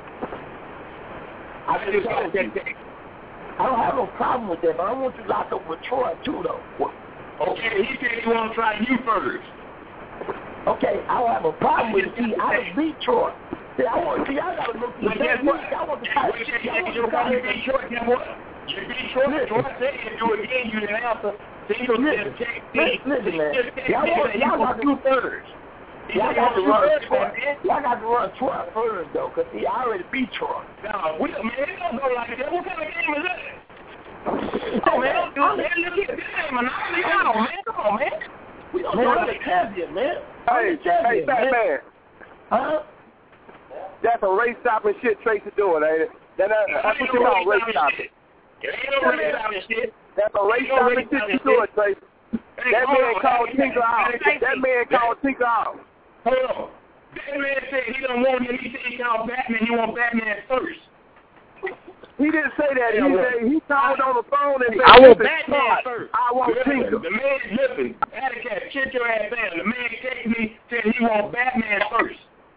I just got that text. I don't have no problem with that, but I want you to lock up with Troy too, though. Okay, he said he want to try you first. Okay, I don't have a problem with it. See, I just beat Troy. See, I want to see, I got to look to the next week. I want to try. Your company beat Troy, guess what? You beat Troy. Troy said you do it again, you didn't answer. Tingle said check. Listen, man. Y'all want y'all got two thirds. Y'all got to run Troy. Y'all got to run Troy first, though, because he already beat Troy. No, we, man, it don't go like that. What kind of game is that? Oh, man, don't do it, man. Look at this game, monopoly now, man. Come on, man. We don't know the champion, man. Hey, hey, fat man. Huh? That's a race stopping shit Tracy doing, ain't it? That, that, that's what you call race stopping. It ain't no race stopping shit. That's a race stopping shit you doing, Tracy. That man called Tinker out. That man called Tinker out. Hold on. That man said he don't want him. He said he called Batman. He want Batman first. He didn't say that. He said he called on the phone and said, I want Batman first. I want Tinker. The man, listen, Atticus, shut your ass down. The man texted me, said he want Batman first.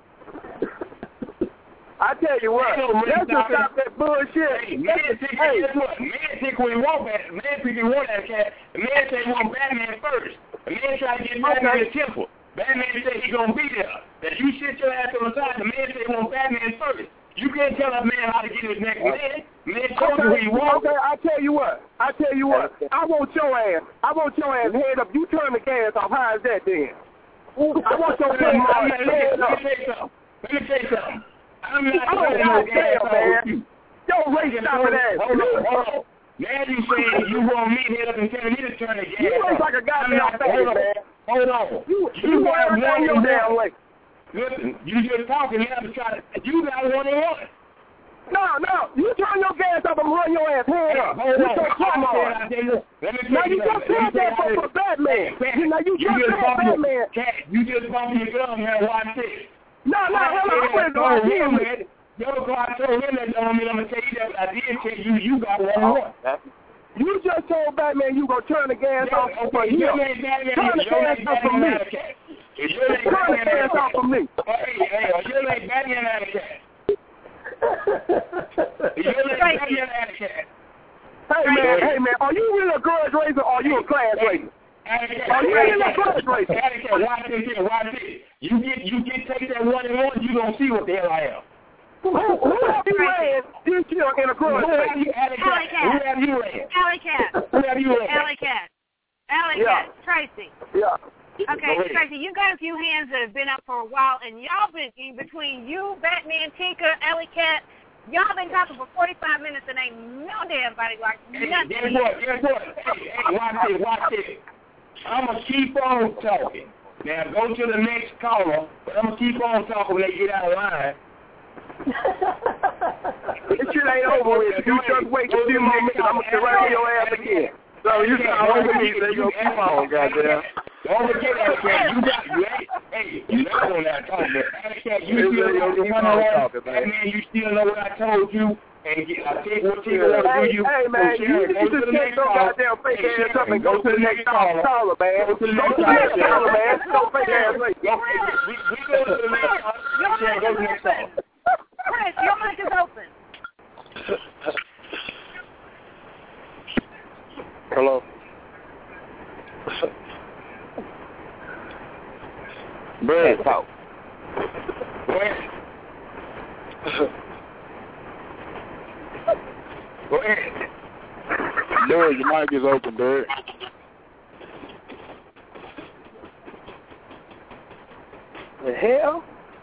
I tell you what, let's just stop that bullshit. Hey, man think, hey. Guess what? Man think when he want Batman. Man think he want that cat. The man say he want Batman first. The man try to get Batman okay. to temple. Batman say he gonna be there. That you sit your ass on the side. The man say he want Batman first. You can't tell a man how to get his next man. Man told you who he wants. Okay, I tell you what. I tell you what. I want your ass. I want your ass head up. You turn the gas off. How is that then? I want your ass head up. Let me tell you something. Let me tell you something. I'm not oh, turning no gas off with you. Yo, race stopping ass. Hold on, hold on. Now you saying you want me to head up and telling me to turn the gas off. You look like a goddamn face, man. Hold on. You, you, you got one and your damn way. Listen, you just talking now to try to, you got one and one. No, no, you turn your gas up and run your ass head up. Hold on. Come on. Now you just said that for, for Batman. Now you just said Batman. Cat, you just bumped your gun here and watch this. No, no, hold on. I'm going to go out here, man. Yo, go I told him that don't mean I'm going to tell you that, but I did tell you you got one and one. You just told Batman you going to turn the gas yeah, off okay, for him. Turn the gas off for me. Turn the gas off for me. Hey, hey, you're like Batman out of cat. You're like Batman out of cat. Hey, man, hey, man, are you really a grudge racer or are you a class racer? Are you really a grudge racer? Watch this here, watch this. You get, you get take that one and one, you going to see what the hell I am. Who, who have you ran this year in a grudge race? Who have you ran? Alley Cat. Who have you ran? Alley Cat. Alley Cat. Tracy. Yeah. Okay, Tracy, you got a few hands that have been up for a while, and y'all been, between you, Batman, Tinker, Alley Cat, y'all been talking for forty-five minutes and ain't no damn body like nothing. Guess what? Guess what? Hey, hey, watch this, watch this. I'm going to keep on talking. Now, go to the next caller, but I'm going to keep on talking when they get out of line. This shit ain't over with. You just wait a few more minutes. I'm going to run your ass again. So you sound like me, so you going to keep on, goddamn. Don't forget that, cat. You got, you ain't, hey, you not on that talk, but cat, you still know the one on one. That man, you still know what I told you. And get, I take what you want to do. You hey, man, you need to take your goddamn fake ass up and go to the next caller, man. Go to the next caller, man. Go fake ass late. We go to the next caller. Go to the next caller. Chris, your mic is open. Hello. Brad, talk. Go ahead. Go ahead. Bird, your mic is open, Bird. The hell?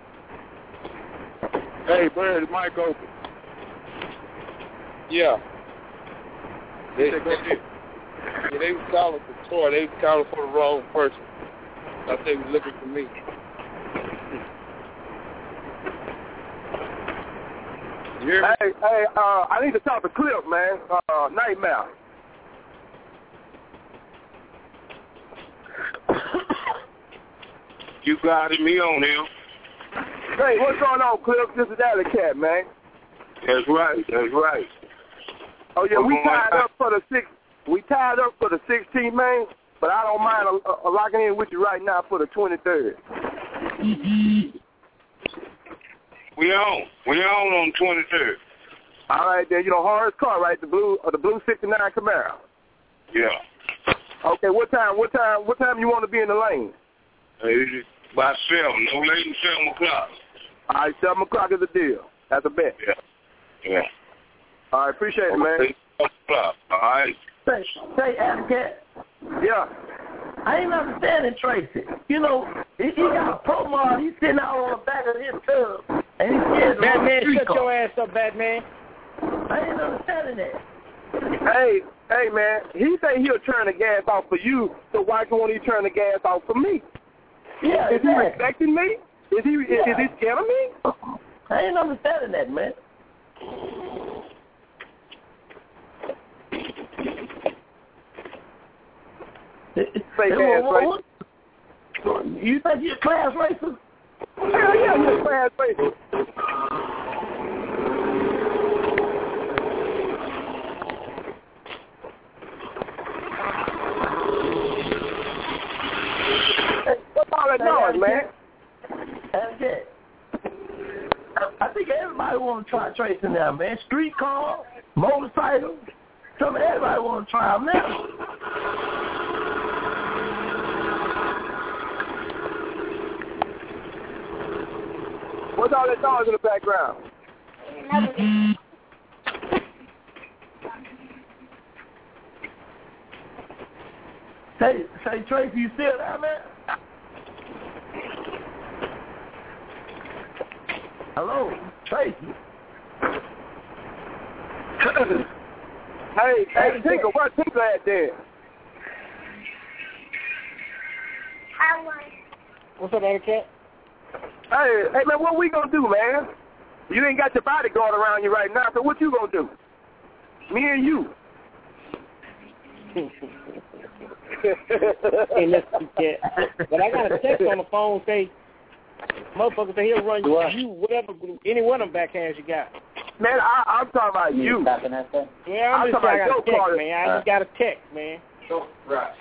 Hey, Bird, the mic open. Yeah. They, they, yeah, they was calling for Troy. They was calling for the wrong person. I think they was looking for me. Yeah. Hey, hey, uh, I need to talk to Cliff, man. Uh, Nightmare. You got me on him. Hey, what's going on, Cliff? This is Alley Cat, man. That's right. That's right. Oh yeah, what's we tied up for the six. We tied up for the sixteenth, man. But I don't mind a, a, a locking in with you right now for the twenty-third. We on. We on on the twenty-third. All right, then. You know, Horace car, right? The blue, uh, the blue sixty-nine Camaro. Yeah. Okay. What time? What time? What time you want to be in the lane? Hey, by seven. No later than seven o'clock. All right, seven o'clock is the deal. That's a bet. Yeah. Yeah. All right. Appreciate it, man. All right. Say, say, Advocate. Yeah. I ain't understanding Tracy. You know, he, he got a pro mod. He's sitting out on the back of his tub, and he's scared to run the Batman, street shut car. your ass up, Batman. I ain't understanding that. Hey, hey, man. He say he'll turn the gas off for you, so why can't he turn the gas off for me? Yeah, Is exactly. he respecting me? Is he Yeah. is he scared of me? I ain't understanding that, man. Fake Hey, ass what- racer. what- You think you're a class racer? Hell yeah, he's a class racer. Hey, what's all that noise, man? That's it. I, I think everybody want to try tracing now, man. Street car, motorcycle. Some everybody want to try them now. What's all that noise in the background? Say, say, Tracy, you still there, man? Hello, Tracy. Hey, hey, Tinker, where's Tinker at there? What's up, Advocate? Hey, hey, man, what we gonna do, man? You ain't got your bodyguard around you right now, so what you gonna do? Me and you. Hey, listen, kid. But I got a text on the phone say, motherfucker, say he'll run you, you whatever, any one of them backhands you got. Man, I, I'm talking about you. Yeah, I'm, I'm just talking saying I got about a text, your man. I just got a text, man. Right.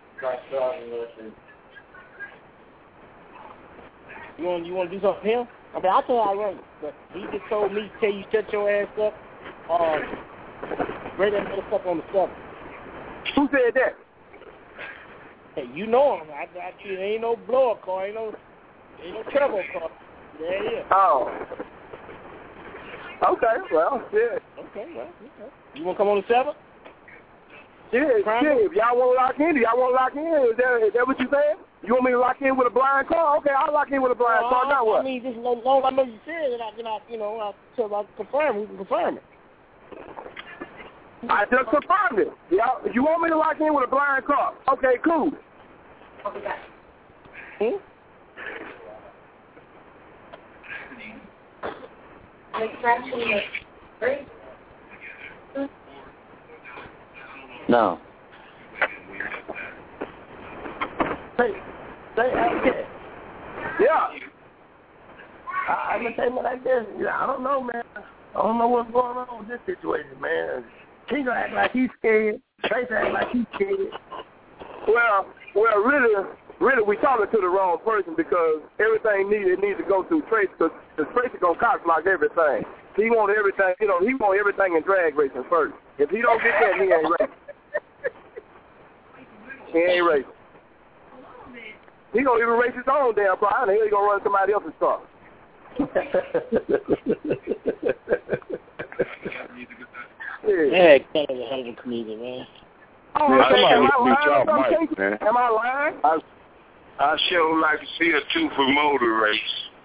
You want you want to do something for him? I mean, I told I run, but he just told me to tell you shut your ass up. Uh, bring that motherfucker on the stuff. Who said that? Hey, you know him. I, I, it ain't no blower car, ain't no, ain't no turbo car. There he is. Oh. Okay, well, yeah. Okay, well, okay. You want to come on the seventh? Yeah, yeah. If y'all want to lock in, do y'all want to lock in? Is that, is that what you saying? You want me to lock in with a blind car? Okay, I'll lock in with a blind uh, car. Now what? I mean, just as long as I know you said it, I can, I, you know, I, so I confirm, we can confirm it. I just confirmed it. Y'all, you want me to lock in with a blind car? Okay, cool. Hmm? No. Say, say, Advocate. Yeah. I, I'm gonna tell you like this. Yeah, I don't know, man. I don't know what's going on with this situation, man. Tinker act like he's scared. Tracy act like he's scared. Well, well, really, really, we talking to the wrong person because everything needs it needs to go through Tracy because Tracy gonna cockblock everything. He want everything, you know, he want everything in drag racing first. If he don't get that, he ain't racing. He ain't racing. He gonna even race his own damn car. And he gonna run somebody else's car. Yeah, kind of a hell of a comedian, man. Oh, Man, okay. Am I somebody lying or mute y'all something? mic, man. Am I lying? I, I sure like to see a two-for motor race.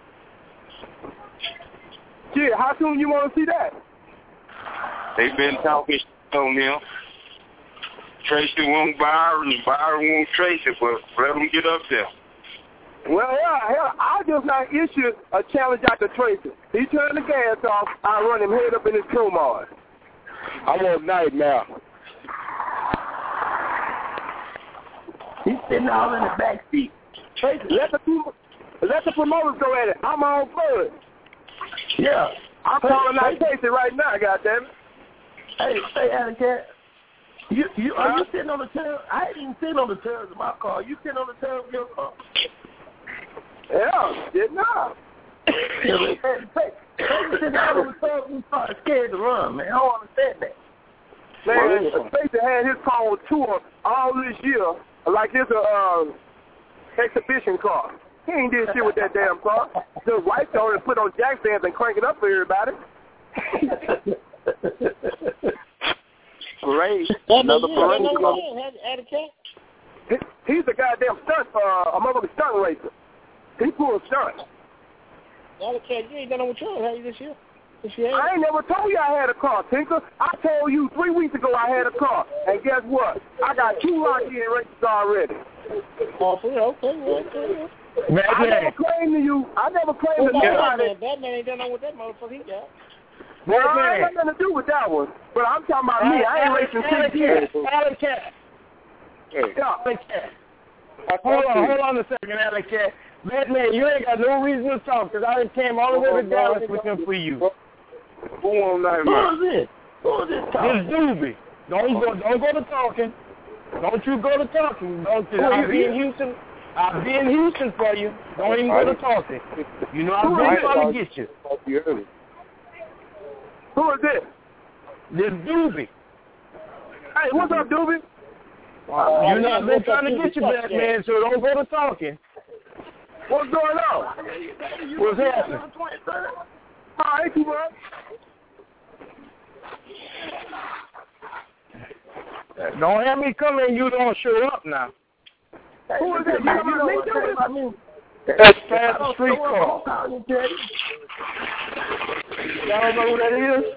Yeah, how soon you want to see that? They've been talking shit on him. Tracy won't Byron, and Byron won't Tracy, but let them get up there. Well, yeah, hell, I just not issue a challenge out to Tracy. He turned the gas off, I run him head up in his crew mod. I want nightmare. He's sitting all in the back seat. Tracy, let the let the promoters go at it. I'm on for it. Yeah. I'm Hey, calling out hey. Tracy right now, goddammit. Hey, say, Advocate. You, you, are Huh? you sitting on the tail? I ain't even sitting on the tails of my car. You sitting on the tails of your car? Yeah, did not. Tracy sitting out on the tails of his car, scared to run, man. I don't understand that. Man, Tracy had his car on tour all this year like it's a uh, exhibition car. He ain't did shit with that damn car. Just wiped on it and put on jack stands and crank it up for everybody. Parade. That Another yeah, parade. that no man had, had a cat. He, he's a goddamn stunt, uh, a motherfucking stunt racer. He pulled stunts. Had a cat. You ain't done no with yours, have you, this year? This year? I ain't never told you I had a car, Tinker. I told you three weeks ago I had a car. And guess what? I got two locked-in races already. Oh, for real? Okay, well, okay. Man, I never claimed to you. I never claimed to nobody. Batman ain't done nothing with that motherfucker he got. Well, I ain't got nothing to do with that one. But I'm talking about me. I ain't racing six years. Alley Cat. Alley Cat. Hold on, hold on a second, Alley Cat. Batman, you ain't got no reason to talk because I done came all the way to Dallas with him for you. Who on that, man? Who is this? Who is this talking? This Doobie. Don't go, don't go to talking. Don't you go to talking. Don't you? I'll be in Houston. I'll be in Houston for you. Don't even go to talking. You know I've been trying to get you. Who is this? This Doobie. Hey, what's up, Doobie? Uh, you know I've been trying to get you, Batman, so don't go to talking. What's going on? What's happening? Oh, ain't too much. Don't have me come in, you don't show up now. Who is that? You know what I mean? That's Fast Street Car. Y'all don't know who that is?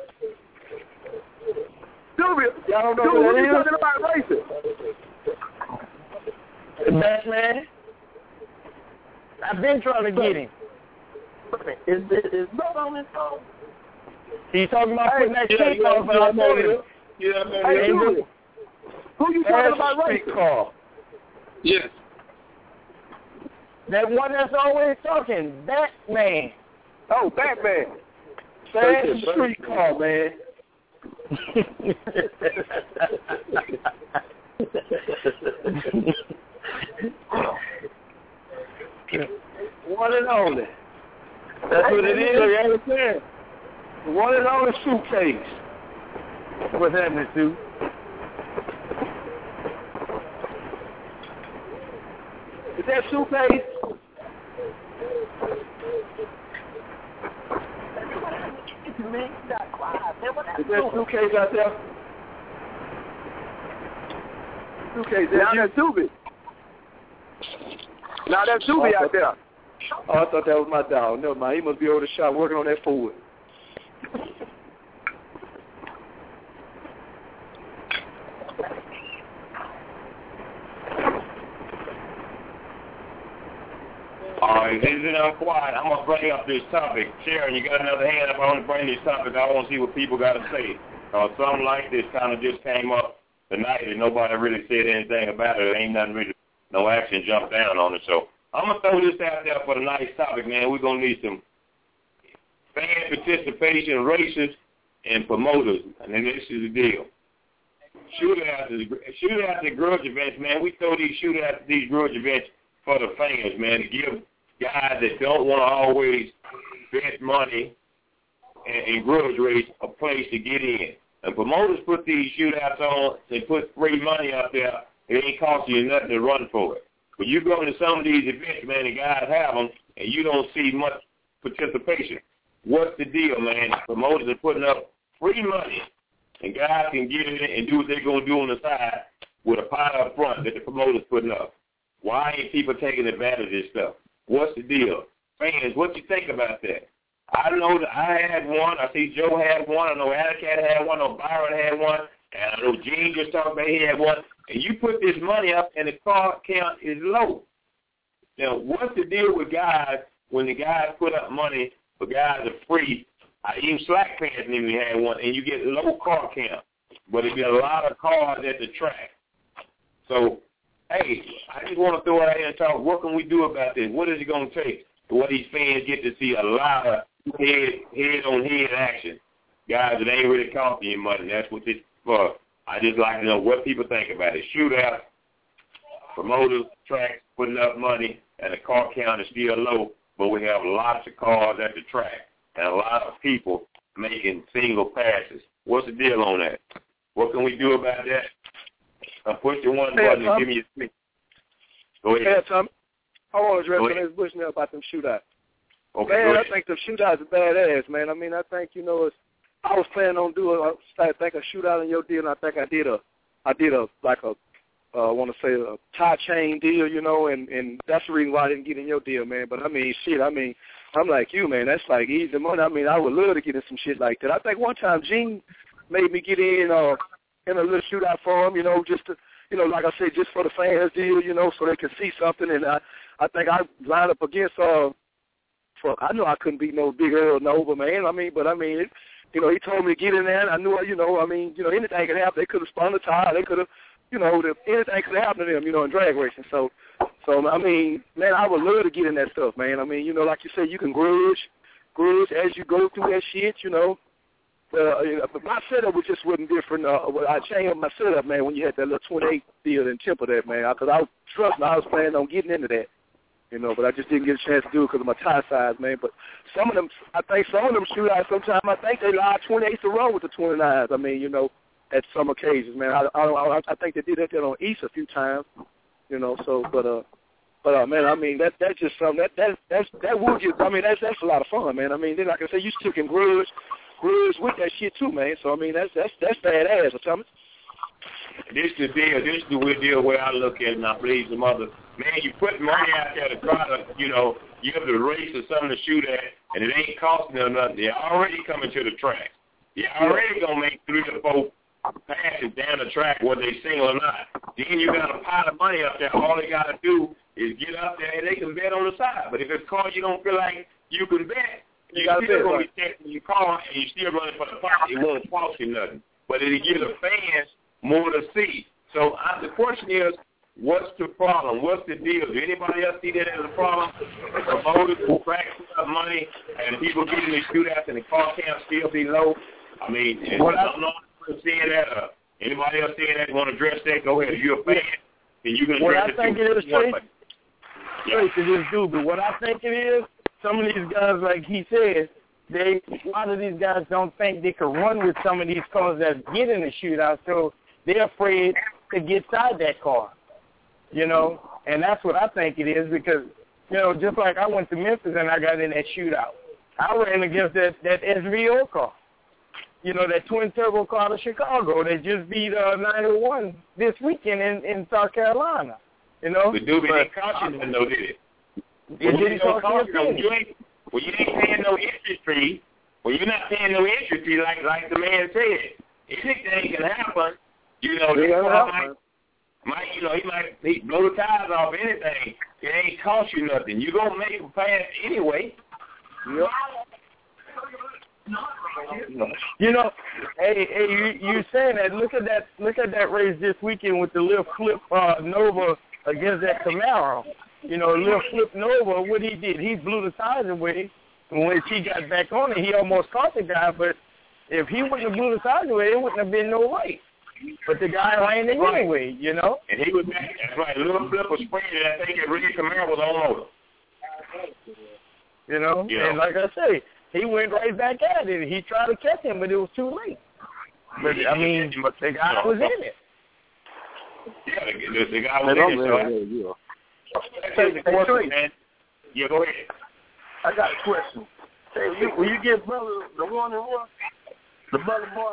Doobie, y'all don't know Doobie, who what that you is? talking about racing? Batman. I've been trying to get him. Is is not on his phone? He's talking about Hey, putting that yeah, shit yeah, on, but yeah, I told yeah. him. Yeah, man. Hey, Hey, Doobie, who you talking about Fast racing? Street Car. Yes. That one that's always talking, Batman. Oh, Batman. Fast Street Car, man. One and only. That's what it is. You understand? One and only suitcase. What's happening, Sue? Is that suitcase? Is that suitcase out there? Suitcase. Now that's Doobie. Now that's Doobie out there. Oh, I thought that was my dog. Never mind. He must be over the shop working on that Ford. All right, this is unquiet. I'm going to bring up this topic. Sharon, you got another hand up. I want to bring this topic. I want to see what people got to say. Uh, something like this kind of just came up tonight and nobody really said anything about it. There ain't nothing really, no action jumped down on it. So I'm going to throw this out there for the nice topic, man. We're going to need some fan participation, races, and promoters. And then this is the deal. Shootouts, shootouts at grudge events, man. We throw these shootouts at these grudge events for the fans, man, to give guys that don't want to always bet money and, and grudge race a place to get in. And promoters put these shootouts on, they put free money out there, it ain't costing you nothing to run for it. But you go into some of these events, man, and guys have them, and you don't see much participation. What's the deal, man? Promoters are putting up free money, and guys can get in and do what they're going to do on the side with a pot up front that the promoter's putting up. Why ain't people taking advantage of this stuff? What's the deal? Fans, what you think about that? I know that I had one. I see Joe had one. I know Alicat had one. I know Byron had one. And I know Gene just talked about he had one. And you put this money up and the car count is low. Now, what's the deal with guys when the guys put up money for guys are free? I even Slack Pants even had one, and you get low car count. But it be a lot of cars at the track. So, hey, I just want to throw it out here and talk, what can we do about this? What is it going to take for what these fans get to see a lot of head, head-on-head action? Guys, it ain't really costing you money. That's what this is for. I just like to know what people think about it. Shootout, promoters, tracks, putting up money, and the car count is still low, but we have lots of cars at the track and a lot of people making single passes. What's the deal on that? What can we do about that? Uh, push the one Hey, button Tom. and give me your speech. Go ahead. Yeah, Tom. I want to address Go what ahead. they was pushing up about them shootouts. Okay, man, go I ahead. think the shootouts are badass, man. I mean, I think, you know, it's I was planning on doing, I think a shootout in your deal, and I think I did a, I did a like a, uh, I want to say a tie chain deal, you know, and and that's the reason why I didn't get in your deal, man. But I mean, shit, I mean, I'm like you, man. That's like easy money. I mean, I would love to get in some shit like that. I think one time Gene made me get in uh in a little shootout for him, you know, just to, you know, like I said, just for the fans deal, you know, so they can see something. And I, I think I lined up against uh. For, I knew I couldn't beat no Big Earl Nova, man. I mean, but I mean, it, you know, he told me to get in there, and I knew, you know, I mean, you know, anything could happen. They could have spun the tire. They could have, you know, the, anything could happen to them, you know, in drag racing. So, so I mean, man, I would love to get in that stuff, man. I mean, you know, like you said, you can grudge, grudge as you go through that shit, you know. Uh, but my setup was just wasn't different. Uh, I changed my setup, man, when you had that little twenty-eight deal in Temple, that man. Because I, trust me, I was planning on getting into that. You know, but I just didn't get a chance to do it because of my tie size, man. But some of them, I think some of them shootouts, sometimes I think they lie twenty-eights to run with the twenty-nines. I mean, you know, at some occasions, man. I I, I think they did that on East a few times, you know. So, but uh, but uh, man, I mean that that's just something that that that's that would get. I mean, that's that's a lot of fun, man. I mean, then like I say, you still can grudge, grudge with that shit too, man. So I mean, that's that's that's badass, or something. This is the deal. This is the weird deal where I look at it, and I believe the mother. Man, you put money out there to try to, you know, you have to race or something to shoot at, and it ain't costing them nothing. They're already coming to the track. You're already going to make three to four passes down the track, whether they single or not. Then you got a pile of money up there. All they got to do is get up there, and they can bet on the side. But if it's a car you don't feel like you can bet, you you're still going to be testing your car, and you're still running for the pot. It won't cost you nothing. But it'll give the fans more to see. So uh, the question is, what's the problem? What's the deal? Do anybody else see that as a problem? Promoters who practice up money and people getting these shootouts and the car count still be low. I mean, is well, something on seeing that? Uh, anybody else seeing that want to address that? Go ahead. If you're a fan, then you can address well, I it. think it is straight, straight to this dude. But what I think it is, some of these guys, like he said, they a lot of these guys don't think they can run with some of these cars that get in the shootout, so they're afraid to get inside that car. You know, and that's what I think it is because, you know, just like I went to Memphis and I got in that shootout, I ran against that, that S V O car, you know, that twin-turbo car to Chicago that just beat uh, nine oh one this weekend in, in South Carolina, you know. But Doobie didn't caution him, though, did it? It well, didn't cost you you ain't, Well, you ain't paying no entry fee. Well, you're not paying no entry fee like, like the man said. Anything can happen. You know, this car might, might, you know, he might he blow the tires off anything. It ain't cost you nothing. You're going to make a pass anyway. Yep. You know, hey, hey, you, you saying that? Look at that! Look at that race this weekend with the little flip uh, Nova against that Camaro. You know, little flip Nova. What he did, he blew the tires away. And when he got back on it, he almost caught the guy. But if he wouldn't have blew the tires away, there wouldn't have been no race. But the guy ran it anyway, you know. And he was back. That's right. Little flip was spraying. I think that Ricky Camaro was all over. You know, yeah. And like I say, he went right back at it. He tried to catch him, but it was too late. But I mean, the guy was in it. Yeah, the, the guy was in it. So I, hey, the question, man. Yeah, go ahead. I got a question. Hey, you, will you give brother the one and one? The brother boy?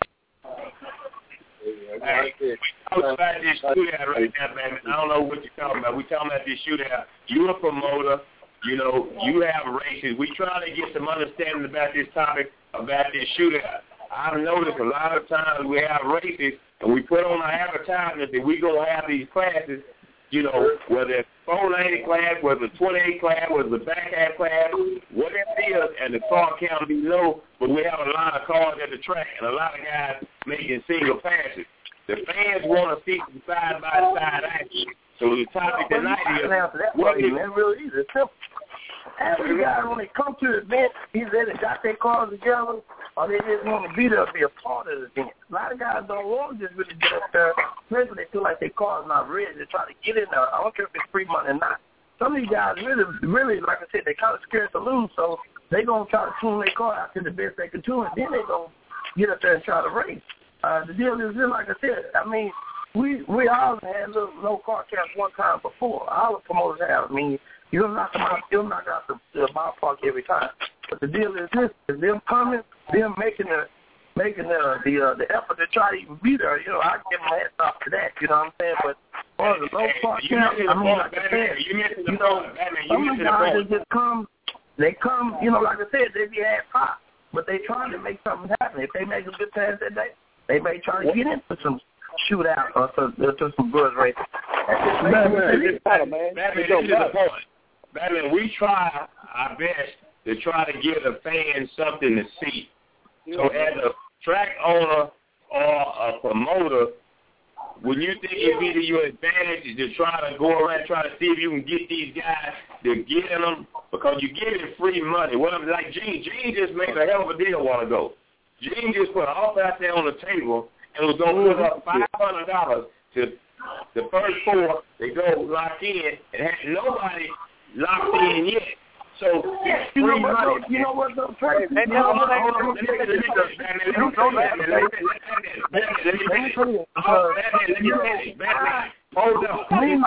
Hey, I was about this shootout right now, man. I don't know what you're talking about. We're talking about this shootout. You're a promoter. You know, you have races. We trying to get some understanding about this topic, about this shootout. I've noticed a lot of times we have races, and we put on our advertisements that we're going to have these classes, you know, whether it's four ninety class, whether it's twenty-eight class, whether it's the back half class, whatever it is, and the car count be low, but we have a lot of cars at the track and a lot of guys making single passes. The fans want to see some side-by-side action. So the topic tonight is, what is it? Really easy. It's simple. Every guy, when they come to the event, either they got their cars together or they just want to be there, be a part of the event. A lot of guys don't want to just really get up there, especially they feel like their car's not ready to try to get in there. I don't care if it's free money or not. Some of these guys really, really, like I said, they kind of scared to lose, so they're going to try to tune their car out to the best they can tune it. Then they're going to get up there and try to race. Uh, the deal is just like I said, I mean, we we all had little low car counts one time before. All the promoters have. I mean, you don't knock them out, you don't knock out the, the ballpark every time. But the deal is this: is them coming, them making the making the the uh, the effort to try to even be there. You know, I give my hats off to that. You know what I'm saying? But for the low part camp, I mean, like I said, you know, some of the guys that just come, they come. You know, like I said, they be at pop, but they trying to make something happen. If they make a good pass that day, they may try to get into some shootout or to, to some good races. Batman, Batman, we try our best to try to give the fans something to see. So as a track owner or a promoter, when you think it'd be to your advantage to try to go around try to see if you can get these guys to get in them, because you give it free money. Well, like Gene, Gene just made a hell of a deal a while ago. Gene just put an offer out there on the table and was going to put up five hundred dollars to the first four to go lock in, and had nobody locked in yet. So it's free you know money. What, you know what, though, Tracy? Let me finish. Batman, hold on. Batman,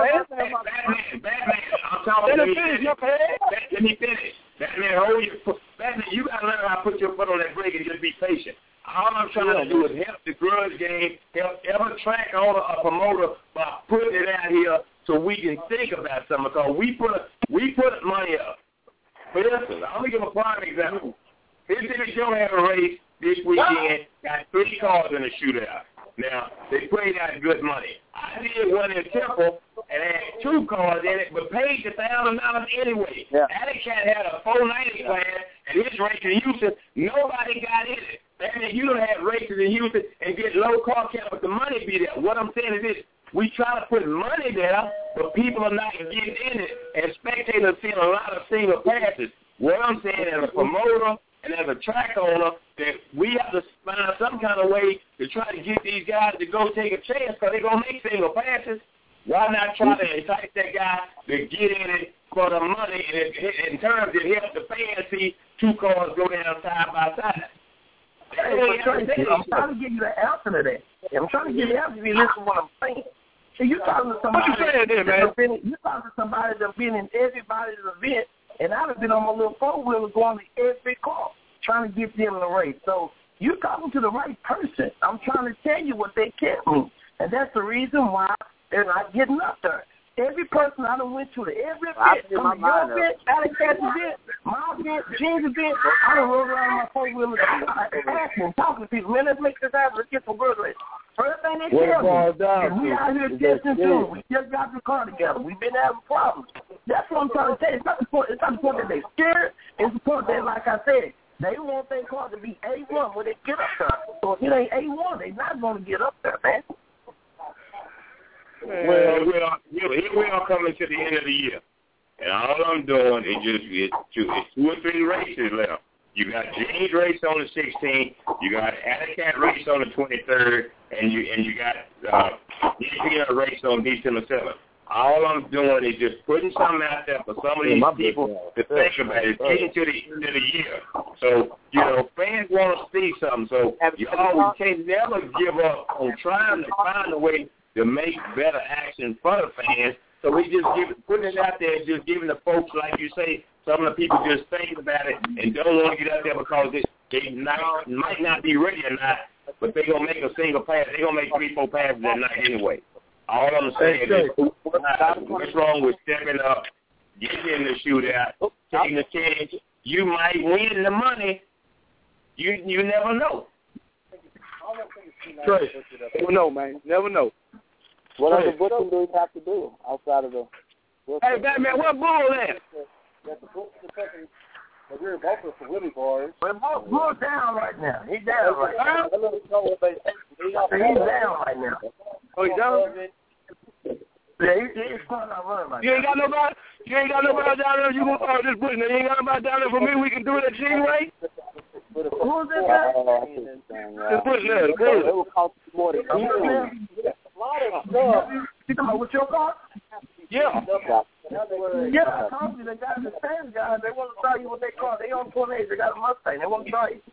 Batman, I'm talking to you. Let me finish. Batman, hold your foot. Batman, you got to learn how to put your foot on that brake and just be patient. All I'm trying to do is help the grudge game, help every track owner or promoter by putting it out here so we can think about something. Because we put we put money up. For instance, I'm going to give a prime example. Mississippi Joe had a race this weekend, got three cars in the shootout. Now, they played out good money. I did one in Temple and had two cars in it, but paid the one thousand dollars anyway. Yeah. Alley-Cat had a four ninety class, and his race in Houston, nobody got in it. That means you don't have races in Houston and get low car count, but the money be there. What I'm saying is this. We try to put money there, but people are not getting in it, and spectators seeing a lot of single passes. What I'm saying as a promoter and as a track owner, that we have to find some kind of way to try to get these guys to go take a chance, because they're going to make single passes. Why not try to entice that guy to get in it for the money, and in terms it helps the fans see two cars go down side by side. Hey, I'm, trying to, I'm trying to give you the answer to that. I'm trying to give you the answer if you listen to what I'm saying. So you're talking to somebody. What you saying there, man? Been, you're talking to somebody that's been in everybody's event, and I've been on my little four wheeler going to every car trying to get them in the race. So you're talking to the right person. I'm trying to tell you what they tell me, and that's the reason why they're not getting up there. Every person I done went to, the every event, from your event, Alley-Cat's event, my event, Gene's event, I done rode around my four wheeler asking, talking to people, man, let's make this happen, let's get some good races. First thing they tell me, and we out here testing too. We just got the car together. We've been having problems. That's what I'm trying to say. It's not the point. It's not the point that they're scared. It's the point that, like I said, they want their car to be A one when they get up there. So if it ain't A one, they're not going to get up there, man. Well, we are, here we are coming to the end of the year, and all I'm doing is just it's two, it's two or three races left. You got Gene's race on the sixteenth, you got Alley-Cat race on the twenty-third, and you and you got uh, D P N race on December seventh. All I'm doing is just putting something out there for some of these people to think about. It's getting to the end of the year. So, you know, fans want to see something. So you always can't never give up on trying to find a way to make better action for the fans. So we just give putting it out there and just giving the folks, like you say, some of the people just thinking about it and don't want to get out there because they, they not, might not be ready or not, but they're going to make a single pass. They're going to make three, four passes that night anyway. All I'm saying is, what's wrong with stepping up, getting in the shootout, taking a chance? You might win the money. You you never know. Trey, never know, man. Never know. What other booking do we have to do outside of the... Hey, Batman, what bull at? That's the book the second... We're both for Willie boys. Well, Bull, Bull's down right now. He's down right now. He's down right now. Oh, he's down? Yeah, he, he's starting out running right You ain't got nobody? You ain't got nobody down there? You gonna start this business? You ain't got nobody down there for me? We can do it at Gene Way? Who's this guy? This business there, the business. It will cost more than you talking about with your car? Yeah. Yeah, I told you, the guys, the Spanish guys, they want to tell you what they call. They on twenty-eight, they got a Mustang. They want to tell you.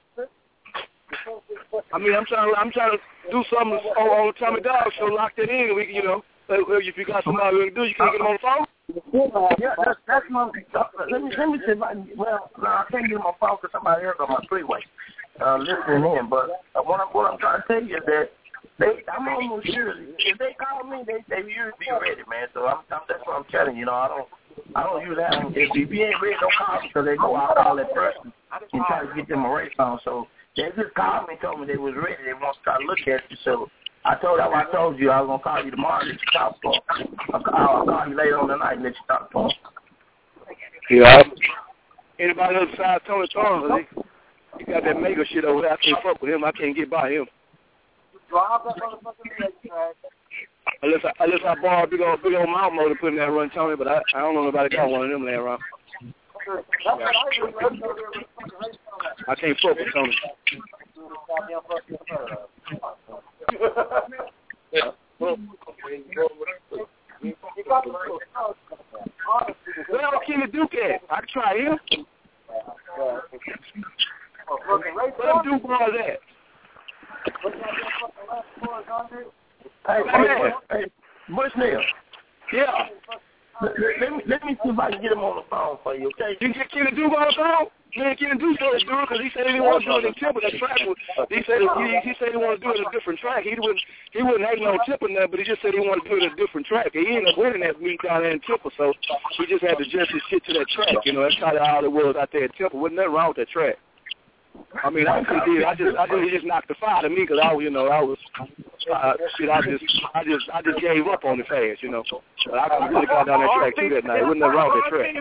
I mean, I'm trying to, I'm trying to do something on, on Tommy Dog Show, lock that in, and we can, you know, if you got somebody we can do, you can get them on the phone? Yeah, that's, that's my, let me, let me see if I can, well, no, I can't get them on the phone because somebody else on my freeway. uh, listening in. But uh, what, I'm, what I'm trying to tell you is that they, I'm almost sure if they call me, they they usually be ready, man. So I'm, I'm that's what I'm telling you. You know, I don't I don't usually have if, if you ain't ready, don't call me because they go out call that person and try to get them a race on. So they just called me and told me they was ready. They want to start looking at you. So I told them I told you I was gonna call you tomorrow and let you talk to them. I'll, I'll call you later on tonight and let you talk to them. Yeah. Anybody else besides Tony Thorne? He got that mega shit over there. I can't fuck with him. I can't get by him. Unless I, unless I borrow a big old, big old mount motor to put in that run, Tony, but I, I don't know nobody got one of them laying around. I can't fuck with Tony. Where Kenny Duke at? I can try him. Where Duke was at? Hey, hey, hey, Bushnell. Yeah. Let, let me let me see if I can get him on the phone for you, okay? You can get Kenny Duke on the phone? Man, Kenny Duke supposed to do it because he said he didn't want to do it in Temple. That track was, he said he, he said he wanted to do it in a different track. He wouldn't he wouldn't hang on Temple now, but he just said he wanted to do it in a different track. And he ended up winning that meet down there in Temple, so he just had to adjust his shit to that track. You know, that's kind of all it was out there at Temple. Wasn't nothing wrong with that track. I mean, I just did. I just, I just, he just knocked the fire to me because I, you know, I was, uh, shit. I just, I just, I just gave up on the fast, you know. But I could have got down that track too that night. Wasn't nothing wrong with that track.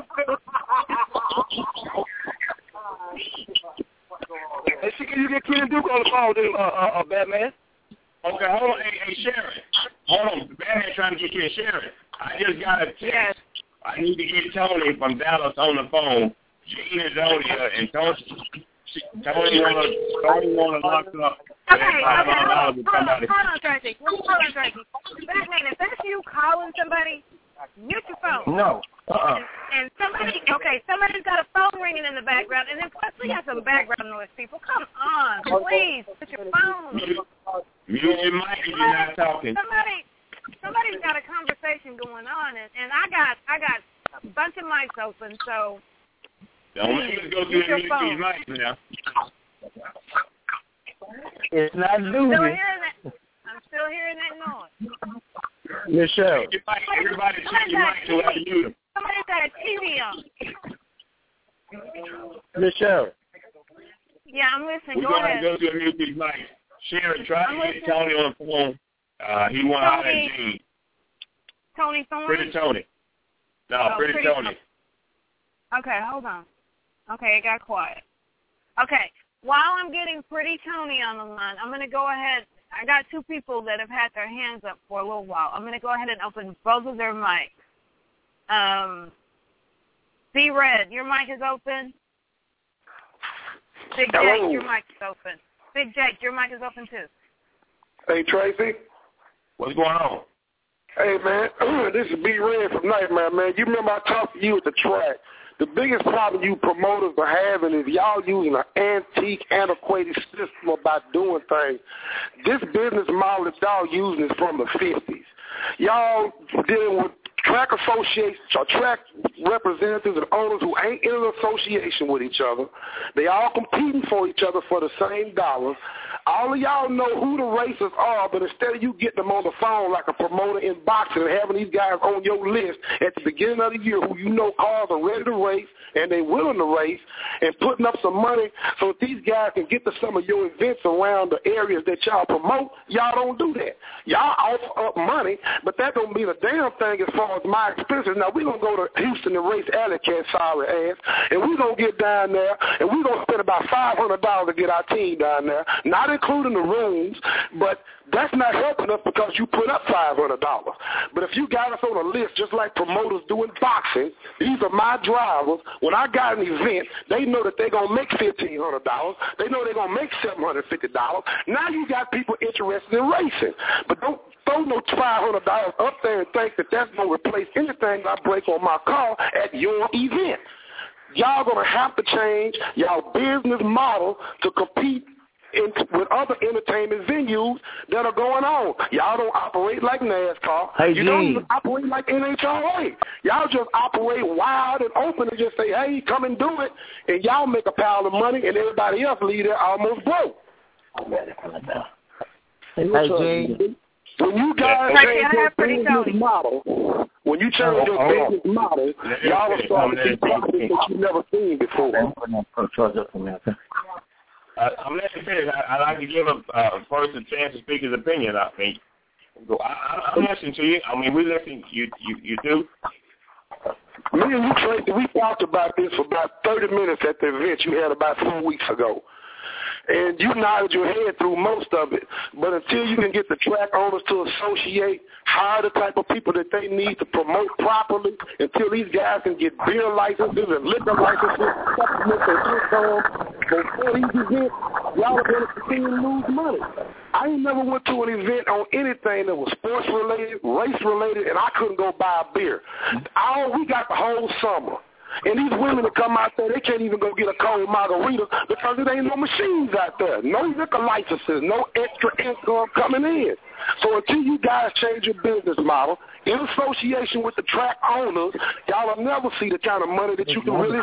Hey, see, can you get Kenny Duke on the phone, then, uh, uh, uh, Batman? Okay, hold on. Hey, hey, Sharon. Hold on. Batman trying to get you, Sharon. I just got a text. Yes. I need to get Tony from Dallas on the phone. Gene is on here, and Tony. Tony wanna Tony wanna lock up. Okay, okay, hold on, hold on, hold on, Tracy. Hold on, Tracy. Batman, if that's you calling somebody, mute your phone. No. Uh-uh. And, and somebody, okay, somebody's got a phone ringing in the background, and then plus we got some background noise, people. Come on, please, put your phone. Mute your mic if you're not talking. Somebody, somebody's got a conversation going on, and, and I got, I got a bunch of mics open, so. Don't make us go through and mute these mics now. It's not losing. Still hearing that, I'm still hearing that noise. Michelle. Everybody check your mic so I can mute them. Somebody's got a T V on. Michelle. Yeah, I'm listening. We're Go going ahead. to go through and mute these mics. Sharon, try to get Tony on the phone. Uh, he went out at Gene. Tony Thorne? Pretty Tony. No, oh, Pretty, pretty Tony. Okay, hold on. Okay, it got quiet. Okay, while I'm getting Pretty Tony on the line, I'm going to go ahead. I got two people that have had their hands up for a little while. I'm going to go ahead and open both of their mics. Um, B Red, your mic is open. Big Hello. Jake, your mic is open. Big Jake, your mic is open too. Hey, Tracy. What's going on? Hey, man, this is B Red from Nightmare, man. You remember I talked to you at the track. The biggest problem you promoters are having is y'all using an antique, antiquated system about doing things. This business model that y'all using is from the fifties. Y'all dealing with track associations or track representatives and owners who ain't in an association with each other. They all competing for each other for the same dollars. All of y'all know who the racers are, but instead of you getting them on the phone like a promoter in boxing and having these guys on your list at the beginning of the year who you know cars are ready to race and they willing to race and putting up some money so that these guys can get to some of your events around the areas that y'all promote, y'all don't do that. Y'all offer up money, but that don't mean a damn thing as far as my expenses. Now, we're going to go to Houston and race Alley Cat, sorry ass, and we're going to get down there, and we're going to spend about five hundred dollars to get our team down there, not including the rooms, but that's not helping us because you put up five hundred dollars. But if you got us on a list, just like promoters do in boxing, these are my drivers. When I got an event, they know that they're going to make fifteen hundred dollars. They know they're going to make seven hundred fifty dollars. Now you got people interested in racing. But don't throw no five hundred dollars up there and think that that's going to replace anything I break on my car at your event. Y'all going to have to change y'all business model to compete in, with other entertainment venues that are going on. Y'all don't operate like NASCAR. Hey, you G. don't even operate like N H R A. Y'all just operate wild and open and just say, hey, come and do it, and y'all make a pile of money, and everybody else leave there almost broke. Hey, G. When you guys change your business model, when you change your business model, y'all will start to see profits that you've never seen before. Uh, I'm letting you finish. I, I'd like to give a uh, person a chance to speak his opinion. I think. I, I, I'm listening to you. I mean, we listen. You, you, you do. Me and you, Tracy, we talked about this for about thirty minutes at the event you had about four weeks ago. And you nodded your head through most of it. But until you can get the track owners to associate, hire the type of people that they need to promote properly, until these guys can get beer licenses and liquor licenses, supplement their income, before these events, y'all are going to continue to lose money. I ain't never went to an event on anything that was sports related, race related, and I couldn't go buy a beer. All we got the whole summer. And these women that come out there, they can't even go get a cold margarita because there ain't no machines out there. No liquor licenses, no extra income coming in. So until you guys change your business model, in association with the track owners, y'all will never see the kind of money that you can really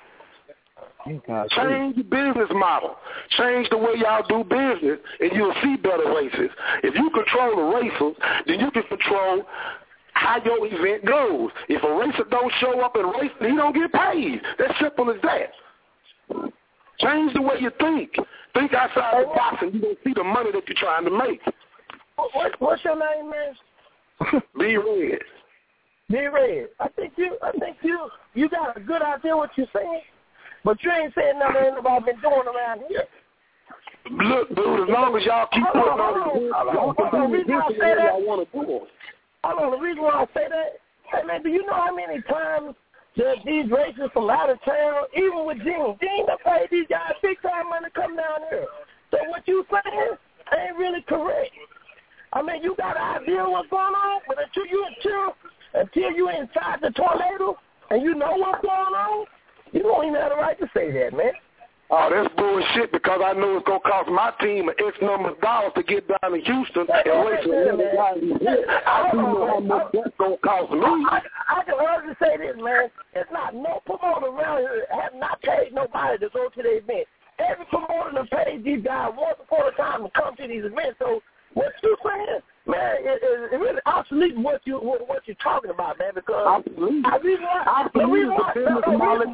see. Change your business model. Change the way y'all do business, and you'll see better races. If you control the racers, then you can control how your event goes. If a racer don't show up and race, he don't get paid. That's simple as that. Change the way you think. Think outside the box, and you don't see the money that you're trying to make. What, what's your name, man? B Red. B Red. I think you. I think you. You got a good idea what you're saying, but you ain't saying nothing about been doing around here. Look, dude. As long as y'all keep putting on the y'all can do the business that y'all want to do. Hold on, the reason why I say that, hey man, do you know how many times that these racers from out of town, even with Gene, Gene done paid these guys big time money to come down here. So what you saying ain't really correct. I mean, you got an idea what's going on, but until you until until you inside the tornado and you know what's going on, you don't even have the right to say that, man. Oh, that's bullshit because I know it's going to cost my team an X number of dollars to get down to Houston and race another guy. I don't know how much that's going to cost me. I, I can hardly say this, man. It's not no promoter around here have not paid nobody to go to the event. Every promoter that paid these guys once upon a time to come to these events. So what you saying, man, it, it, it really obsolete what you what, what you're talking about, man. Because absolutely, I reason why, I believe the business knowledge.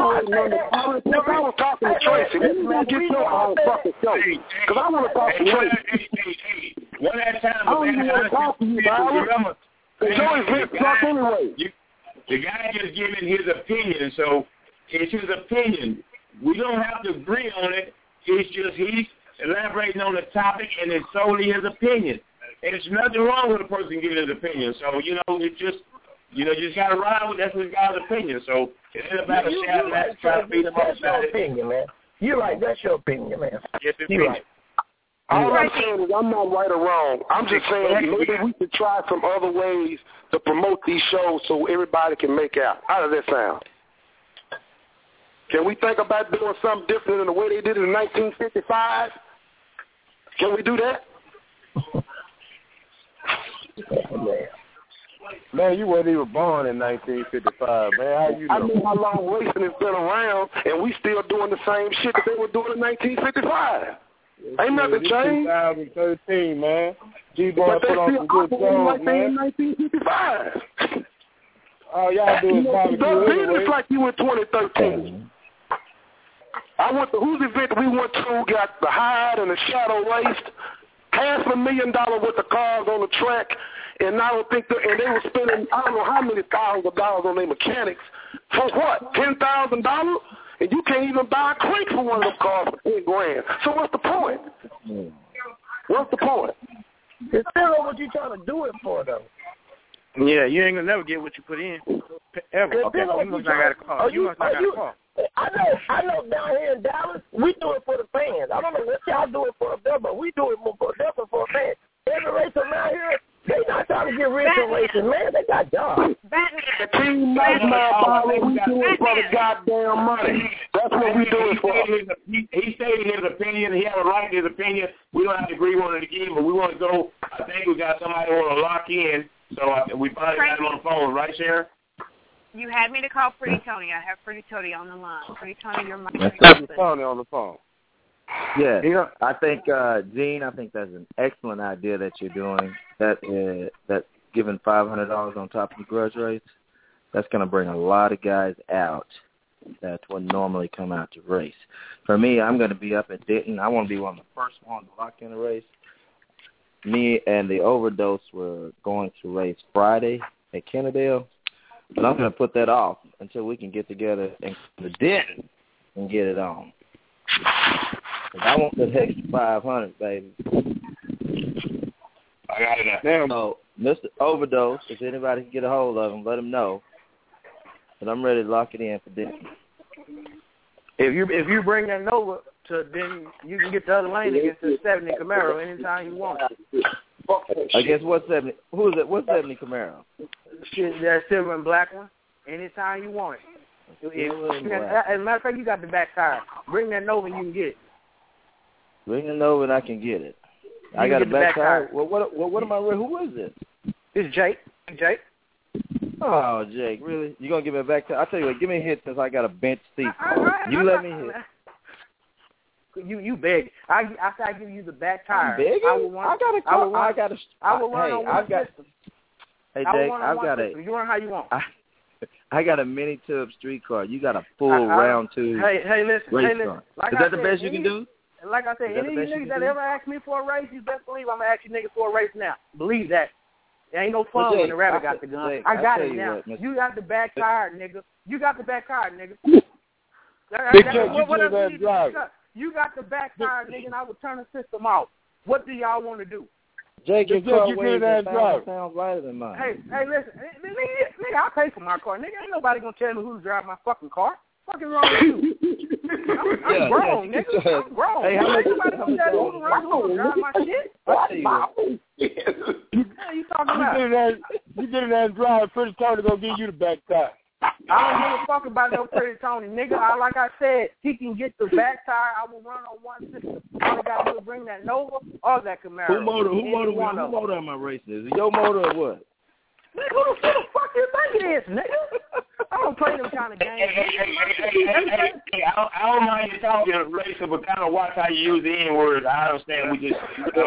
I was talking to Tracy. Let me get your own fucking show because I want to talk to Tracy. One at a time. I don't even want to talk to you, Byron. Your event suck anyway. The guy just giving his opinion, so it's his opinion. We don't have to agree on it. It's just he's elaborating on the topic, and it's solely his opinion. And there's nothing wrong with a person giving his opinion. So, you know, it's just, you know, you just got to ride with that's his guy's opinion. So it ain't about a shout and that's trying to beat him up. That's your opinion, man. You're right. That's your opinion, man. Yes, it's You're right. All I'm saying is I'm not right or wrong. I'm just saying maybe we could try some other ways to promote these shows so everybody can make out. How does that sound? Can we think about doing something different than the way they did it in nineteen fifty-five? Can we do that? Man, you weren't even born in nineteen fifty-five, man. How you know? I know how long racing has been around, and we still doing the same shit that they were doing in nineteen fifty-five. Ain't nothing changed. twenty thirteen, man. G-Boy put on some good shows, like man. in nineteen fifty-five. All y'all do is barbecue anyway. It's like you in twenty thirteen. I went to whose event we went to, got the Hyde and the Shadow raced, half a million dollar worth of cars on the track, and I don't think that, and they were spending I don't know how many thousands of dollars on their mechanics for what? Ten thousand dollars? And you can't even buy a crate for one of those cars for ten grand. So what's the point? What's the point? It's still what you trying to do it for, though. Yeah, you ain't gonna never get what you put in ever. It's Okay, still you must not got a car. Are You you, must not are got you, a car. I know, I know. Down here in Dallas, we do it for the fans. I don't know what y'all do it for up there, but we do it more for them for fans. Every racer around here, they not trying to get rich in racing, man. They got jobs. The team knows my father. We do it for the goddamn money. That's what what we do is for. He, he stated his opinion. He had a right to his opinion. We don't have to agree on it again, but we want to go. I think we got somebody who want to lock in. So uh, we finally got him on the phone, right, Sharon? You had me to call Pretty Tony. I have Pretty Tony on the line. Pretty Tony, you're my Pretty Tony on the phone. Yeah, I think, uh, Gene, I think that's an excellent idea that you're doing. That uh, that giving five hundred dollars on top of the grudge race, that's going to bring a lot of guys out that would normally come out to race. For me, I'm going to be up at Denton. I want to be one of the first ones to lock in a race. Me and the Overdose were going to race Friday at Kennedale, but I'm going to put that off until we can get together and the Denton and get it on. I want that extra five hundred, baby. I got it now. So, Mister Overdose, if anybody can get a hold of him, let him know. But I'm ready to lock it in for Denton. If you if you bring that Nova to, then you can get the other lane against the seventy Camaro anytime you want. Against what seventy? Who is it? What seventy Camaro? That silver and black one. Anytime you want it. If, as a matter of fact, you got the back tire. Bring that Nova and you can get it. Bring it over and I can get it. You I got a back, back tire. tire. Well, what, what, what am I? Who is it? It's Jake. Jake. Oh, Jake, really? You gonna give me a back tire? I tell you what, give me a hit since I got a bench seat. You let me hit. You you beg. I after I give you the back tire. I'm begging? I will run. I got a I will car. run, I got a. I will run hey, on one I've got. system. Hey, I will Jake, run on I've one got system. a. You run how you want. I, I got a mini tub street car. You got a full I, I, round two. Hey, hey, listen, race hey, listen. car. Like Is I that the said, best you any, can do? Like I said, Is that any the of best you you niggas can that do? ever ask me for a race, you best believe I'm gonna ask you niggas for a race now. Believe that. There ain't no fun Well, Jake, when the rabbit I, got the gun. Jake, I got I it now. What, Mister You got the back tire, nigga. You got the back tire, nigga. Big Jake, you what, what do that you, drive. you got the back tire, nigga, and I would turn the system off. What do y'all want to do? Jake, your Jake, car you weighs do that a thousand drive. pounds lighter than mine. Hey, hey, listen, nigga, nigga, I pay for my car, nigga. Ain't nobody gonna tell me who to drive my fucking car. Fucking wrong with you? I'm, I'm yeah, grown, yeah, nigga. I'm grown. Hey, how much? Ain't nobody How gonna much? tell me who to run, who to drive my shit. I tell you what. What are you talking about? You get in there, you get in there and drive. Pretty Tony gonna give you the back tire. I don't give a fuck about no Pretty Tony, nigga. I, like I said, he can get the back tire. I will run on one system. All I gotta do is bring that Nova or that Camaro. Who motor? Who Any motor? one Who of motor am I racing? Is it your motor or what? Nigga, who the, who the fuck you think it is, nigga? I don't play them kind of games. Hey, hey, hey, hey, hey, hey, hey, I, don't, I don't mind you talking racing, but kind of watch how you use the N word. I understand. We just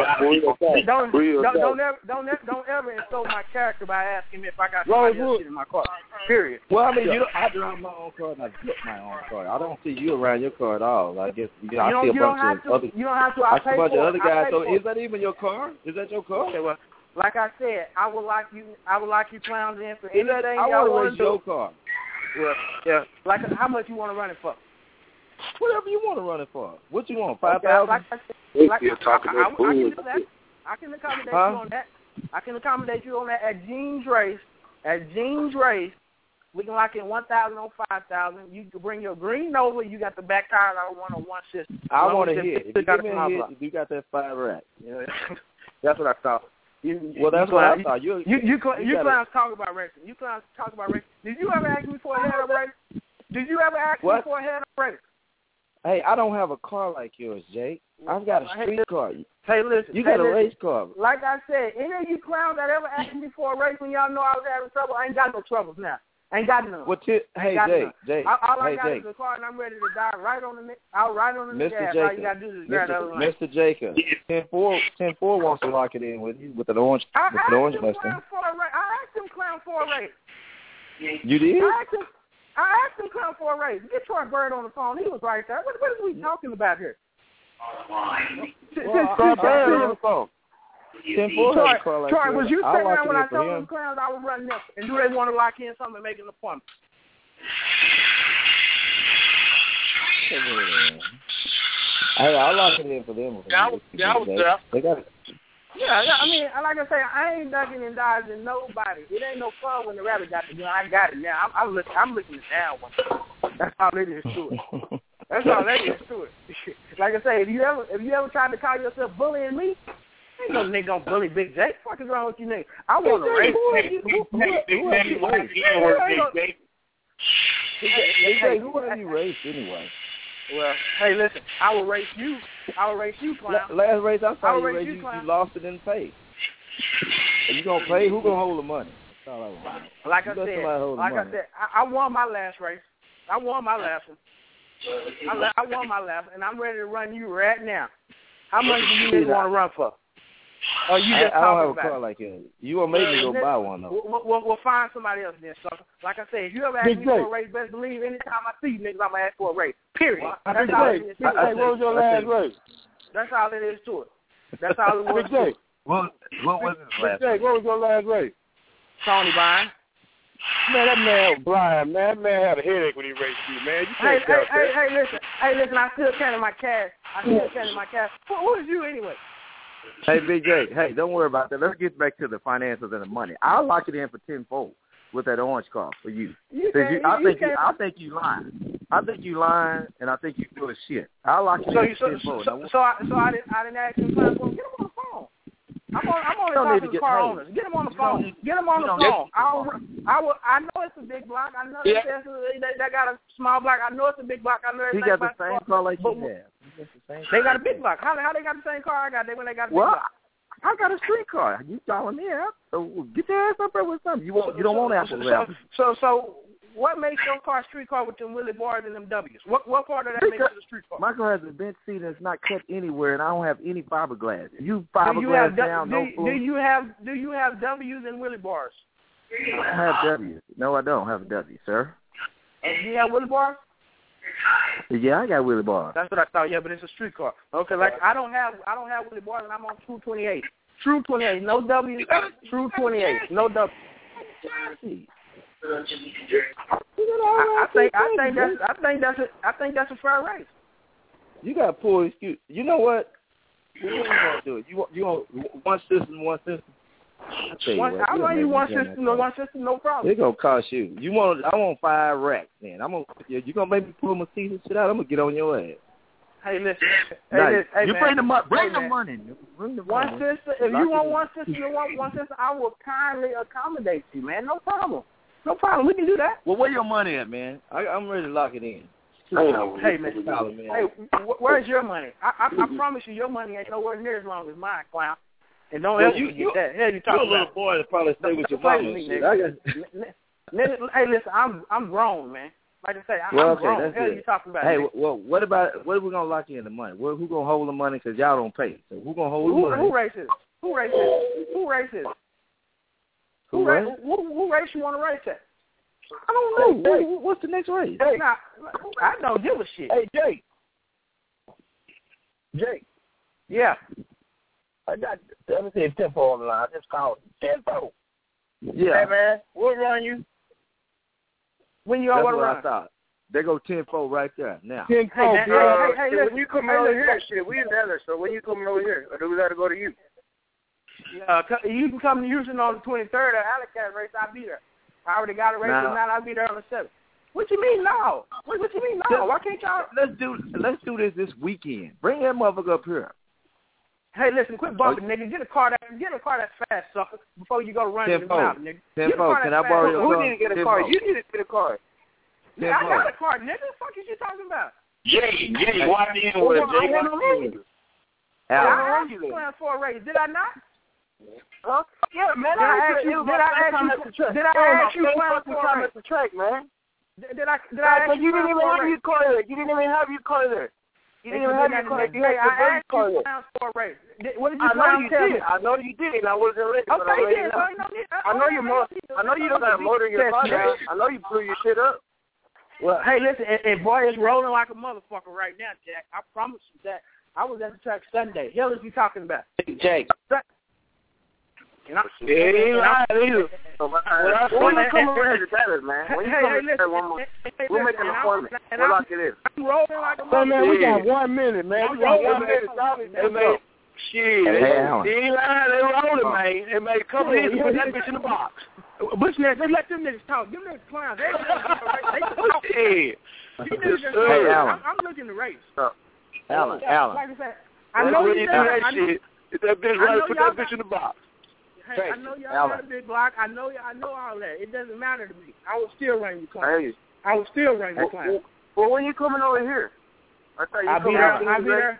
don't don't don't ever don't ever, don't ever insult my character by asking me if I got somebody else shit in my car. Period. Well, I mean, you don't, I drive my own car and I flip my own car. I don't see you around your car at all. I guess you know, you I see a you don't bunch have of to, other. You don't have to. I I see a pay bunch of for other it. guys. So for is it. that even your car? Is that your car? Okay, well, like I said, I would like you. I would like you clowns in for Is anything that, I y'all want want to to race do. your car. Well, yeah. Like how much you want to run it for? Whatever you want to run it for. What you want? Five Okay, thousand. like I said, like, You're talking I, I, I, about I can food. do that. I can accommodate Huh? you on that. I can accommodate you on that at Gene's race. At Gene's race, we can lock in one thousand on five thousand. You can bring your green Nova. You got the back tire. I don't want on one system. I Long want as to the hit. picture If you got give me it a from hit, my if you got that five rack. Yeah, that's what I thought. You, Well, that's you what clowns, I thought. You you you, cl- you you gotta- clowns talk about racing. You clowns talk about racing. Did you ever ask me for a head up race? Did you ever ask What? me for a head up race? Hey, I don't have a car like yours, Jake. I've got a street car. Hey, listen. You hey, got a listen. race car. Like I said, any of you clowns that ever asked me for a race when y'all know I was having trouble, I ain't got no troubles now. I ain't got none. What? T- hey, got Jake. none. Jake. All, all I hey, got Jake. is a car, and I'm ready to die right on the out right on the Mister gas. Jacob. All you got to do is grab the other Mister lane. Mister Jacob. ten four ten four wants to lock it in with you with an orange I with asked an orange him Mustang. clown for a race. I asked him clown for a race. You did? I asked him. I asked him clown for a race. Get Troy Bird on the phone. He was right there. What, what are we talking about here? Well, Troy Bird on the phone. ten four Troy, has a car like Troy yours. was you I'll sitting lock there it when in I for told him. them clowns I was running them? And do they want to lock in something and make an appointment? Hey, I'll lock it in for them. Yeah, I was- yeah, I was they, there. they got it. Yeah, yeah, I mean, like I say, I ain't ducking and dodging nobody. It ain't no fun when the rabbit got the gun. I got it now. I'm, I'm, looking, I'm looking it down one. That's all it is to it. That's all that is to it. Like I say, if you ever, if you ever tried to call yourself bullying me, ain't no nigga gonna bully Big J. What is wrong with you, nigga? I want to race. Who have you raced? Big J, who have you raced anyway? Well, hey, listen, I will race you. I will race you, clown. Last race I saw I will you race race, you, you, clown. you lost it in pay. Are you gonna pay? Who gonna hold the money? That's all I want. Like You I let said, somebody hold the like I money. said, I, I won my last race. I won my last one. I, la- I won my last one, and I'm ready to run you right now. How much do you niggas want to run for? Or you I, just I don't have talking a about car it? like that. You gonna make me go buy one though? We'll, we'll, we'll find somebody else then, sucker. Like I said, if you ever ask Big me J. for a race, best believe anytime I see you niggas, I'm gonna ask for a race. Period. Big That's all it J, is. Big J, what was your last race? That's all it is to it. That's all it was Big to J, it. What, what was his Big last J, race? what was your last race? Tony Byrne. Man, that man was blind, man. That man had a headache when he raced you, man. You Hey, can't hey, tell hey, that. hey, listen. Hey, listen, I still counting my cash. I still counting my cash. Who, who is you anyway? Hey, Big J, hey, don't worry about that. Let's get back to the finances and the money. I'll lock it in for tenfold with that orange car for you. You Since can't- you, I you think you, can't- I think you lying. I think you lying, and I think you full of shit. I'll lock it So, in you, for so, tenfold. so, so, I, so I didn't, I didn't ask him time for him. Get him on the phone. I'm on, I'm only don't need talking to to get car paid. owners. Get him on the You don't phone. need- Get him on you the don't phone. need- I, don't, I, will, I know it's a big block. I know Yeah. it's, it's, they, they got a small block. I know it's a big block. I know He everything got the about same car. car like But you have. He got the same They car. got a big block. How, how they got the same car I got? They when they got a big Well, block. I got a street car. You calling me out? So get your ass up there with something. You want? You don't want apples. So, so, so, so, what makes your car a street car with them Willie bars and them W's? What, what part of that makes it a street car? My car has a bench seat and it's not cut anywhere, and I don't have any fiberglass. You Do you fiberglass have down, do, no do fool. you have do you have W's and Willie bars? I don't have W. No, I don't have a W, sir. Uh, do you have Willie bars? Yeah, I got Willie bars. That's what I thought. Yeah, but it's a street car. Okay, like I don't have I don't have Willie bars, and I'm on True twenty-eight. True twenty-eight, no W. True twenty-eight, no W. I, I think I think that's I think that's a I think that's a fair race. You got to pull excuse. You know what? What are you gonna do? You want you want one system, one system. I tell you One, what, I you'll want you make one me jam system, that no car. one system, no problem. It gonna cost you. You want? I want five racks. Then I'm gonna. You gonna make me pull my teeth and shit out? I'm gonna get on your ass. Hey, listen. Hey, Now, listen, hey, you man. bring the money. Bring Hey, the man. money. Bring the One money. system. If Lock you it want in. one system, you want one system. I will kindly accommodate you, man. No problem. No problem. We can do that. Well, where your money at, man? I, I'm ready to lock it in. Hey, man. Dollar, man. Hey, wh- where's your money? I, I, I promise you, your money ain't nowhere near as long as mine, clown. And don't Well, ever you- forget you- that. Hell, you You're talking a little about? boy that probably stay with your Don't play mama. with and me, shit. nigga. I got. N- n- Hey, listen, I'm I'm grown, man. Like I say, I, Well, I'm okay, grown. that's Hell, good. you talking about? Hey, nigga. well, what about what are we gonna lock in the money? Well, who gonna hold the money? Cause y'all don't pay. So who gonna hold Who, the money? who races? Who races? Who races? Who Who, race, what? who, who race you want to race at? I don't know. What- what- what's the next race? Hey, nah, I don't give a shit. Hey, Jake. Jake. Yeah. I got, let me see if Tempo on the line. Just call it. Tempo. Yeah. Hey, man. We'll run you. When you That's all want to what run? I thought. They go ten four right there now. Ten Hey, man, uh, hey, hey, hey, shit, listen, when you coming hey, over listen. here, shit, we in Dallas, so when you coming over here? Or do we got to go to you? Uh, co- you can come to Houston on the twenty-third at Alley race. I'll be there. I already got a race Now- on that. I'll be there on the seventh. What you mean no? What, what you mean no? Why can't y'all? Let's do let's do this this weekend. Bring that motherfucker up here. Hey, listen, quit bumping, nigga. Get a car that get a car that's fast, sucker, before you go running in the Tempo. mouth, nigga. Get a Tempo, car can that's I borrow fast. your Who car? need to get a Tempo. car? You need to get a car. Yeah, I Tempo. got a car, nigga. The fuck is you talking about? Jay, Jay, why in with it, Jay? Why Alan. I asked you plans for a race. Did I not? Huh? Yeah, man. Did I I ask you? Did I ask you? Did I ask you plans for a race? at the track, man. Did did I? Did I ask you you didn't plans even for a have race? your car there. You didn't even have your car there. You didn't even have your car. You Hey, had I your asked car you there. plans for a race. Did- What did you I know plan you to tell did. me? I know you did, and I wasn't ready. but Okay, I'm ready then. now. So ain't no need- I know you mo- I know you don't got a motor in your car now. I know you blew your shit up. Well, hey, listen, and, and boy, it's rolling like a motherfucker right now, Jack. I promise you that. I was at the track Sunday. Hell is you talking about? Jake. And I, Yeah, he ain't and I- lying either. When you come over here to Dallas, man. When you Hey, come hey, over listen, here, one more. hey, hey, We'll make listen, an and I- appointment. and We'll I- lock it in. I'm rolling like a Hey, man, we got motherfucker. one minute, man. I'm We got rolling one like minute. a motherfucker. They made, shit. Hey, They, Alan. they ain't lying. They rolling, man. They made a couple Yeah, hits to yeah, put that yeah. bitch in the box. Bush niggas, they let them niggas talk. Them niggas clowns. They don't they can talk. Yeah. You niggas just Hey, talk. Alan. I'm, I'm looking to race. Alan, Like Alan. I said, I That's know when you you do got- that I- shit. Get that bitch I right. know Put y'all that bitch in the box. Hey, I know y'all Alan. got a big block. I know I know all that. It doesn't matter to me. I will still run you clowns. Hey. I will still run you clowns. Well, when you coming over here? I tell you, I'll be there. I'll be there.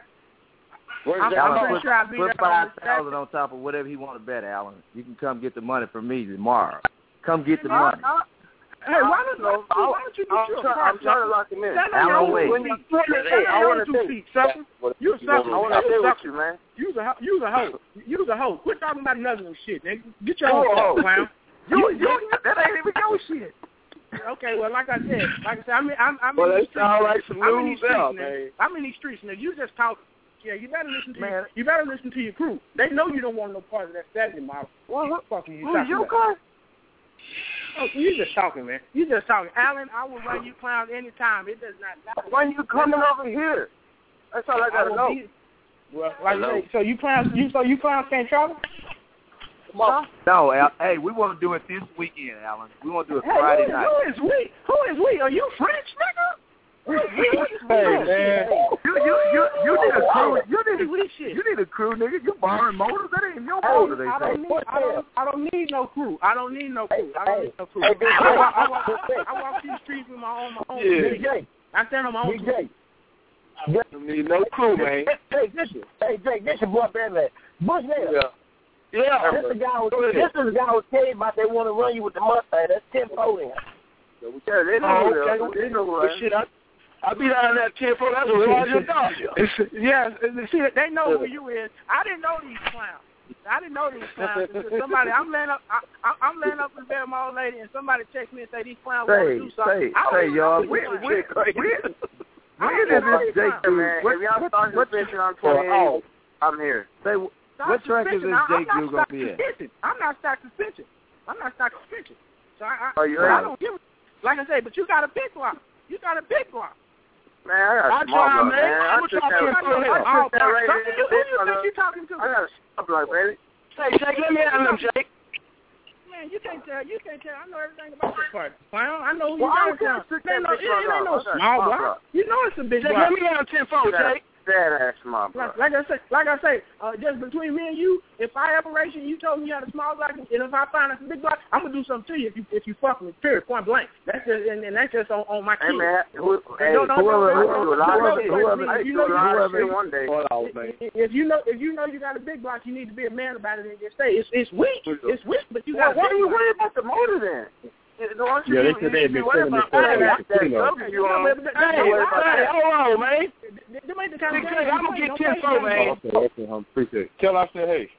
I'm, I'm I'm pretty put, sure I'll be put there. five thousand on top of whatever he want to bet, Alan. You can come get the money from me tomorrow. Come get the money. I, I, hey, why don't, why, why don't you get your I'm trying to lock him in. Stand on your own two feet. Stand on your two feet, sucker. You a sucker. I want to stay with you, man. You's a you's a hoe. You's a hoe. Quit talking about another shit, nigga. Get your own hoe, clown. You, you, that ain't even your shit. Okay, well, like I said, like I said, I'm I'm I'm well, in these that sound like some I'm in these news streets, out, man. man. I'm in these streets, nigga. You just talk. Yeah, you better listen to man. Your, you better listen to your crew. They know you don't want no part of that Saturday model. What the fuck are you Who's talking your about? car? Oh, you just talking, man. You just talking. Alan, I will run you clowns anytime. It does not matter. When you coming over here? That's all I gotta I know. Be, well, like you say, so you clowns, you so you clowns can't travel? Huh? No, Al, hey, we want to do it this weekend, Alan. We want to do it Hey, Friday who, night. Who is we? Who is we? Are you French, nigga? Hey, man. You you you you need a crew. You need a, we shit. you need a crew, nigga. You borrowing motors? That ain't your Hey, motor. They I say. don't need. I don't. I don't need no crew. I don't need no crew. I don't need no crew. Hey, Big I, J. walk, I, walk, I walk these streets with my own. My own. Yeah. Big J. I stand on my own. Big J. You need no crew, man. Hey, this is, hey, Jake, this is boy Badland. Bush Naylor. Yeah. Yeah. This is the guy who, this is the guy who tell you about they want to run you with the Mustang. That's ten four in. Yeah, they know. Oh, okay. They know what shit. I, I be down that ten four. That's what Roger does. Yeah, see, they know who you is. I didn't know these clowns. I didn't know these clowns. Somebody, I'm laying up, I, I, I'm laying up in bed with my old lady, and somebody text me and say these clowns want to Say do something. say say y'all. We we we. When is this Jake dude? Man, What, if y'all start what, suspension on twenty-eight, I'm here. say, what track is this Jake dude gonna be at? I'm not stock suspension. I'm not stock suspension. So I, I, Oh, you so I right. don't give a, like I say, but you got a big block. You got a big block. Man, I got a I small try, block, man. man. I I'm took trying that, to I get through here. took that right Who in you think you talking to? I got a small block, baby. Hey, Jake, let me have them, Jake. Man, you can't tell. You can't tell. I know everything about this part. Clown. I know who Well, you I are. was gonna It took that ain't no, big it ain't block no off. I got a small small block. block. You know it's a big Jake, block. let me have ten four, Jake. That ass small block. Like, like I say, like I say, uh, just between me and you, if I ever race you, you told me you had a small block, and if I find a big block, I'm gonna do something to you if you if you fuck with me. Period. Point blank. That's just and, and that's just on, on my Hey, kid. man, who, hey, Don't- don't- whoever, don't- whoever, don't- whoever, don't- whoever, don't- I you do know a lot of whoever- shit one day. If you know if you know you got a big block, you need to be a man about it and just say it's it's weak. It's weak, but you got. Well, why a are big you block. worried about the motor then? Don't you Yeah, they be- said they you had be been worried selling about this that, stuff. that, that You know. sucker you on. No, but- but- Don't hey, worry about Hey, that. hold on, man. Them ain't the kind of Big games Jake, you I'm gonna play. get Don't ten play four, games. man. Okay, okay, I appreciate it. Tell I said, hey.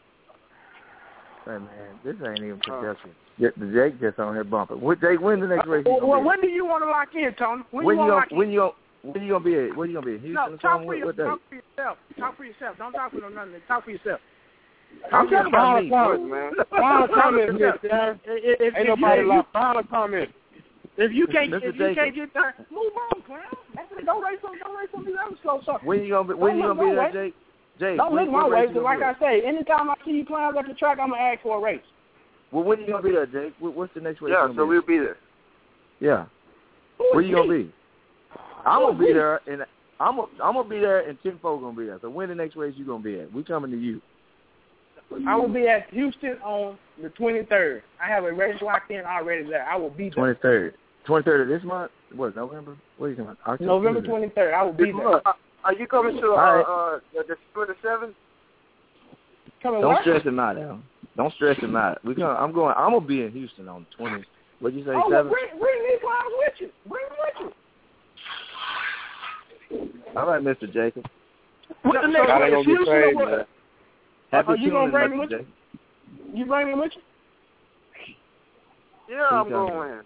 Hey man, this ain't even production. Uh, the Jake just on here bumping. What Jake? When the next race? You Well, gonna well, be when do you want to lock in, Tony? When, when you you want gonna to lock when in? you gonna when you gonna be at? Where you gonna be? At Houston No, or talk something? for, What, your, what day? talk for yourself. Talk for yourself. Don't talk for no nothing. Talk for yourself. I'm talking about me. Comment, man. Final comment, man. If, if, Ain't if, nobody if, like final comment. if you can't, Mister if you Jacob. can't get done, move on, clown. That's it. Don't race on, don't race on these other slow suckers. When you gonna be? When Don't you look gonna be my there, way. Jake? Jake, Don't when, look my what way. race you Because gonna like be I at? say, anytime I see you clowns at the track, I'm gonna ask for a race. Well, when you gonna be there, Jake? What, what's the next race? Yeah, gonna so be? we'll be there. Yeah. Who Where is you gonna me? be? I'm Who gonna is be me? there, and I'm gonna I'm gonna be there, and Tim Four gonna be there. So when the next race you gonna be at? We coming to you. I will be at Houston on the twenty-third. I have a race locked in already there. I will be there. Twenty third. Twenty third of this month. What? November? What are you talking about? October? November twenty-third. I will be there. Uh, are you coming to uh, All uh, the twenty-seventh? Coming Don't what? stress him out, Al. Don't stress him out. We gonna. I'm going. I'm gonna be in Houston on the twentieth. What'd you say? Oh, well, seven? bring, bring these clowns with you. Bring them with you. All right, Mister Jacob. What the next God ain't race? gonna be Houston or crazy, what? man. Happy Are you gonna tuning, bring me Mister with Jacob. you? You bring me with you? Yeah, I'm Who's coming? going.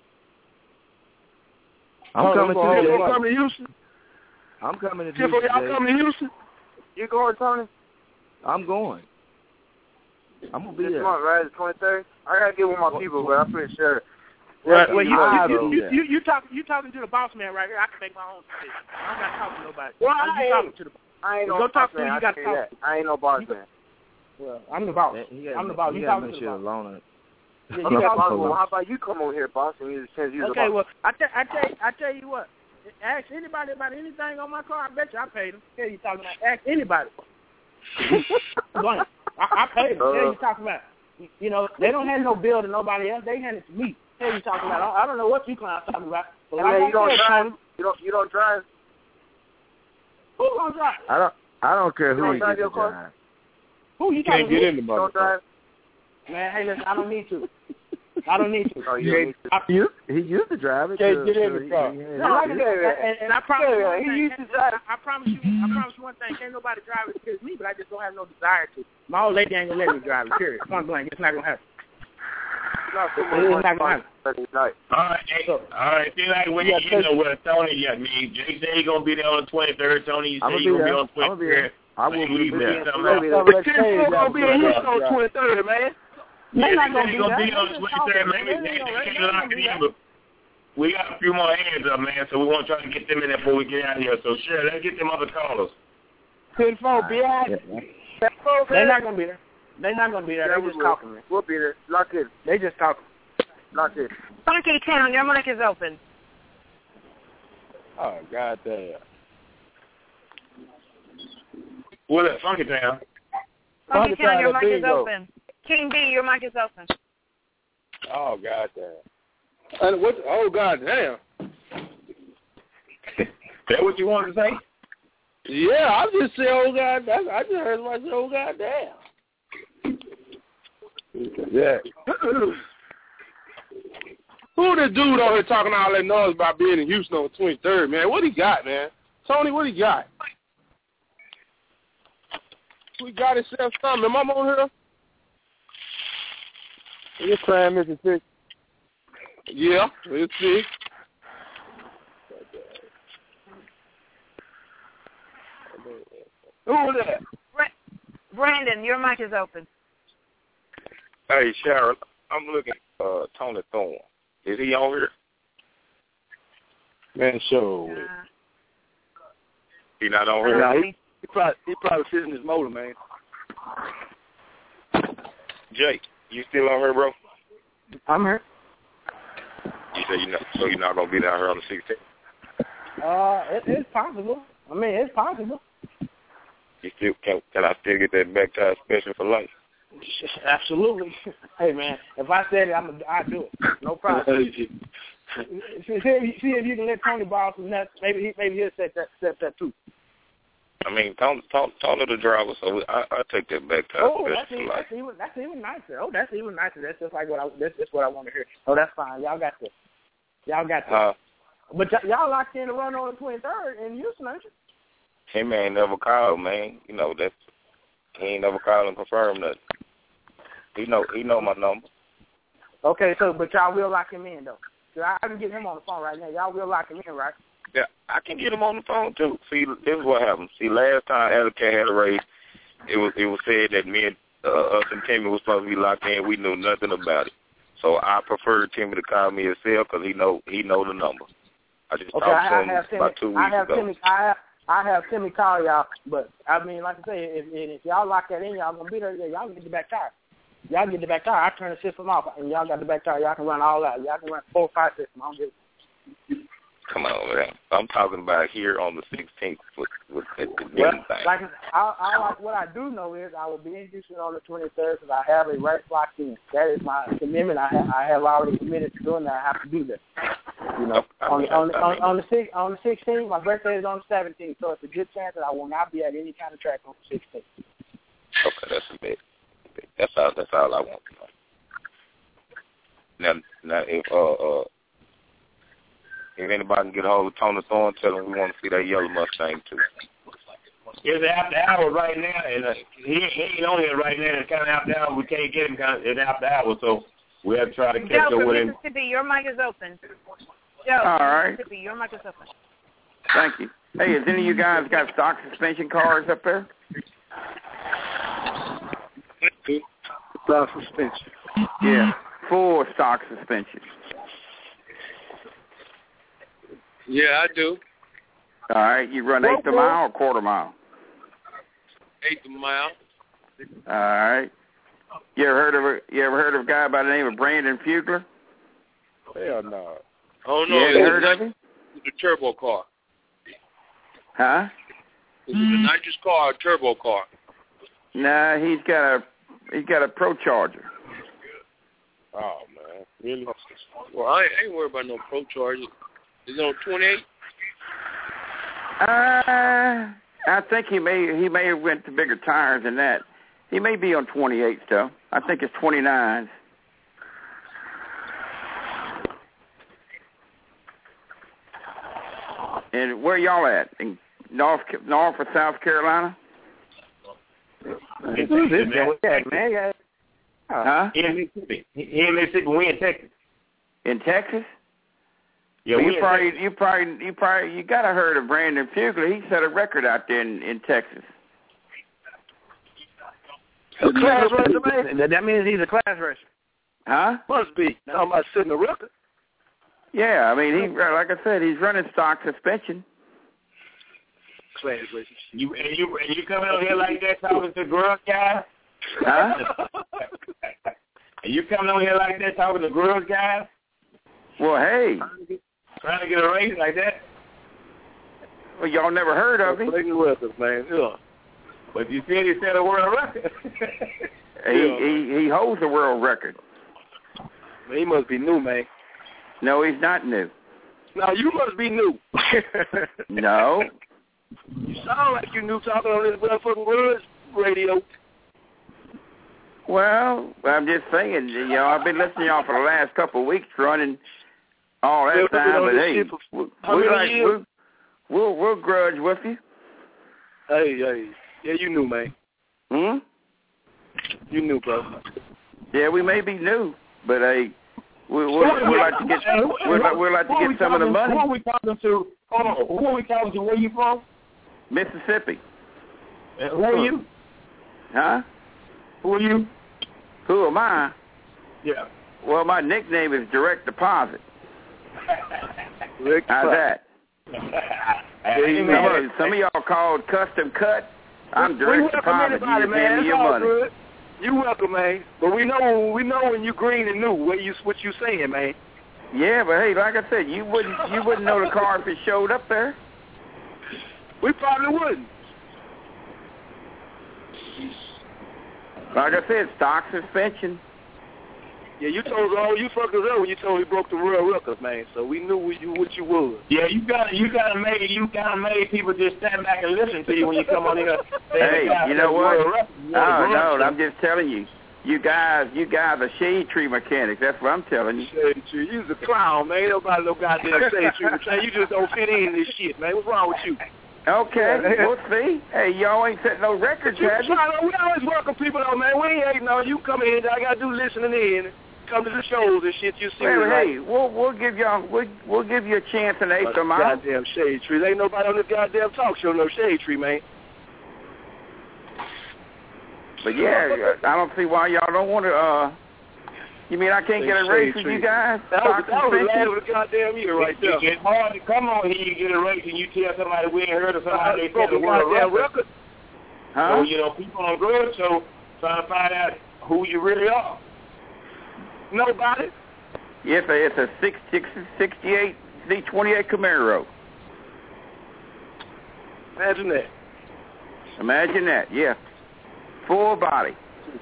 I'm Oh, coming I'm to going. you. You Jake. coming to Houston? I'm coming to Tim Houston. four, y'all Jake. coming to Houston? You going, Tony? I'm going. I'm gonna be This there. month, right? The twenty-third? I gotta get with my people, but I'm pretty sure. Well, Yeah, well you, I you, will. you, you, you, talk, you talking to the boss man right here. I can make my own decision. I'm not talking to nobody. Well, I'm I you talking ain't- to the I ain't Go no talk boss to him, man. you I gotta tell talk. that. I ain't no boss man. Well, I'm the boss. He got, I'm the boss. he You got talking me to shit the boss. alone. Yeah, I'm you not talking boss. to the Well, boss. how about you come over here, boss, and you since you the Okay, boss. well, I, te- I, tell, I tell you what. Ask anybody about anything on my car. I bet you I paid them. Tell you talking about. Ask anybody. Blank. I, I paid them. Uh, Tell you talking about. You know, they don't hand no bill to nobody else. They hand it to me. Tell you talking about. I, I don't know what you clowns talking about. But Hey, like man, I you don't said, drive. Tony, You don't. You don't drive. gonna drive? I don't. I don't care who You you drive get your to car? drive. Who you Can't talking get to? in the Don't motherfucker. drive. Man, hey, listen, I don't need to. I don't need to. Oh, you I, he, used, he used to drive it. Can't to, get in to, the car. He, he, No, like I said, and, and I promise you Yeah, one he thing. used to drive. I, I promise you. I promise you one thing. Can't nobody drive it against me, but I just don't have no desire to. My old lady ain't gonna let me drive it. Period. Point blank. It's not gonna happen. It's not gonna happen. All right, hey, all right. See, like when you, you know what Tony, yeah, me. Jay said he's gonna be there on the twenty-third. Tony, you I'm say gonna he's be gonna be there. on the twenty-third. I will be there. But Tenfold gonna be in Houston on twenty-third, man. Yeah, They're not they gonna said be gonna there. be on the twenty-third. Maybe they, they can't lock it in, but we got a few more hands up, man. So we want to try to get them in there before we get out of here. So sure, let's get them other callers. Tenfold, be out. They're not gonna be there. They're not gonna be there. They just talking, man. We'll be there. Lock in. They just talking. Lock in. Funky Town, your mic is open. Oh, goddamn. Well, at Funky Town. Funky Town, your mic is bingo. open. King B, your mic is open. Oh, goddamn. And what? Oh, goddamn. That what you wanted to say? Yeah, I just said, oh, God. That's, I just heard myself, oh, goddamn. Yeah. Who the dude on here talking all that noise about being in Houston on the twenty-third, man? What he got, man? Tony, what he got? We got himself something. Am I on here? You're crying, Mister Six. Yeah, let's see. Who was that? Brandon, your mic is open. Hey, Sharon, I'm looking at uh, Tony Thorne. Is he on here? Man, show. Uh, He not on here? Nah, he, he probably he probably sitting in his motor, man. Jake, you still on here, bro? I'm here. You say you not, so you're not gonna be down here on the sixteenth? Uh, it, it's possible. I mean, it's possible. You still can? Can I still get that back tie special for life? Absolutely. Hey, man, if I said it, I'm a, I do it. No problem. see, see, if, see if you can let Tony borrow some nuts. Maybe he, maybe he'll set that set that too. I mean, Tony, Tony, Tony the driver, so I I take that back tie Oh, special that's for even, life. that's even that's even nicer. Oh, that's even nicer. That's just like what I that's just what I want to hear. Oh, that's fine. Y'all got this. Y'all got this. Uh, But y- y'all locked in to run on the twenty-third in Houston, aren't you? him ain't never called, man. You know that's he ain't never called and confirmed nothing. He know he know my number. Okay, so but y'all will lock him in though. So I, I can get him on the phone right now. Y'all will lock him in, right? Yeah, I can get him on the phone too. See, this is what happened. See, last time Alicat had a race, it was it was said that me and uh, us and Timmy was supposed to be locked in. We knew nothing about it. So I preferred Timmy to call me himself because he know he know the number. I just Okay, talked I, to I him have Timmy. about two weeks I have ago. Timmy. I have I have Timmy call y'all. But I mean, like I say, if, if y'all lock that in, y'all gonna be there. Yeah, y'all get the back tire. Y'all get the back tire. I turn the system off, and y'all got the back tire. Y'all can run all out. Y'all can run four or five system. I don't give. Come on, man. I'm talking about here on the sixteenth with with the Well, game thing. like I, I, like what I do know is I will be in Houston on the twenty-third because I have a race locked in. That is my commitment. I have I have already committed to doing that. I have to do that. You know, on on the, on, on the six on the sixteenth, my birthday is on the seventeenth, so it's a good chance that I will not be at any kind of track on the sixteenth. Okay, that's a bit. That's all. That's all I want to know. Now, now if uh, uh if anybody can get a hold of Tony Thorne, tell him we want to see that yellow Mustang too. It's after hours right now, and uh, he, he ain't on here right now. It's kind of after hours. We can't get him. Kind of, it's after hours, so we have to try to catch Joe up from with him. Mississippi, your mic is open. Joe All from right. Mississippi, your mic is open. Thank you. Hey, has any of you guys got stock suspension cars up there? Stock suspension. Yeah, full stock suspension. Yeah, I do. All right, you run eighth a mile or quarter mile? Eighth a mile. All right. You ever heard of a You ever heard of a guy by the name of Brandon Fugler? Hell no. Oh no, You ever it's heard a, of him? it's a turbo car. Huh? Is it a nitrous car or a turbo car? Nah, he's got a he's got a Pro Charger. Oh man, really? Well, I ain't, I ain't worried about no Pro Charger. Is it on twenty-eight? Uh, I I think he may he may have went to bigger tires than that. He may be on twenty-eight though. I think it's twenty-nine. And where y'all at? In North North or South Carolina? In Texas, man. Yeah, man. Huh? In Mississippi. In Mississippi, we in Texas. In Texas? Yeah, well, we you in probably Texas. you probably you probably you gotta heard of Brandon Fugler. He set a record out there in, in Texas. A class racer, man. That means he's a class racer. Huh? Must be. Talking about setting a record. Yeah, I mean, he like I said, he's running stock suspension. Class racer. You and you and you coming on here like that talking to grudge guys? Huh? And you coming on here like that talking to grudge guys? Well, hey. Trying to get a race like that? Well, y'all never heard of him. Breaking records, man. Yeah. But you said he set a world record. he, he he holds a world record. Man, he must be new, man. No, he's not new. No, you must be new. No. You sound like you new talking on this motherfucking grudge radio. Well, I'm just saying, you know, I've been listening to y'all for the last couple of weeks running all that Yeah, time, but hey, for, we, we like, we'll, we'll, we'll grudge with you. Hey, hey. Yeah, you new, man. Hmm? You new, bro. Yeah, we may be new, but hey, we, we'll, we'll like to get, we'll, we'll like to get some of the money. Who are we talking to? Hold on. Who are we talking to? Where you from? Mississippi. And who are you? Huh? Who are you? Who am I? Yeah. Well, my nickname is Direct Deposit. Direct How's that? Hey, some, of, some of y'all called Custom Cut. I'm we Direct welcome Deposit. anybody, You just man. hand me It's your all money. good. You welcome, man. But we know we know when you green and new what you what you saying, man. Yeah, but hey, like I said, you wouldn't you wouldn't know the car if it showed up there. We probably wouldn't. Like I said, stock suspension. Yeah, you told all you fuckers up when you told me broke the real record, man. So we knew what you what you was. Yeah, you got you got to make you got to make people just stand back and listen to you when you come on here. Hey, you know what? No, No, no, I'm just telling you. You guys, you guys are shade tree mechanics. That's what I'm telling you. Shade tree, you's a clown, man. Ain't nobody no goddamn shade tree mechanic. You just don't fit in this shit, man. What's wrong with you? Okay, we'll see. Hey, y'all ain't setting no records, You have you? try to, we always welcome people, though, man. We ain't hating on you. Come in, I got to do listening in. Come to the shows and shit. You see Well, me, hey, we'll we'll give y'all we'll we'll give you a chance in eighth of mile. Goddamn shade tree. There ain't nobody on this goddamn talk show no shade tree, man. But yeah, I don't see why y'all don't want to. uh You mean I can't get a race with you guys? That was, that was the last Stock of the goddamn year right there. It's hard to come on here and get a race and you tell somebody we ain't heard of somebody they broke said the the world goddamn record. record. Huh? So, you know, people on Grudge Show trying to find out who you really are. Nobody. Yes, it's a six six sixty-eight C twenty-eight Camaro. Imagine that. Imagine that, yeah. Full body.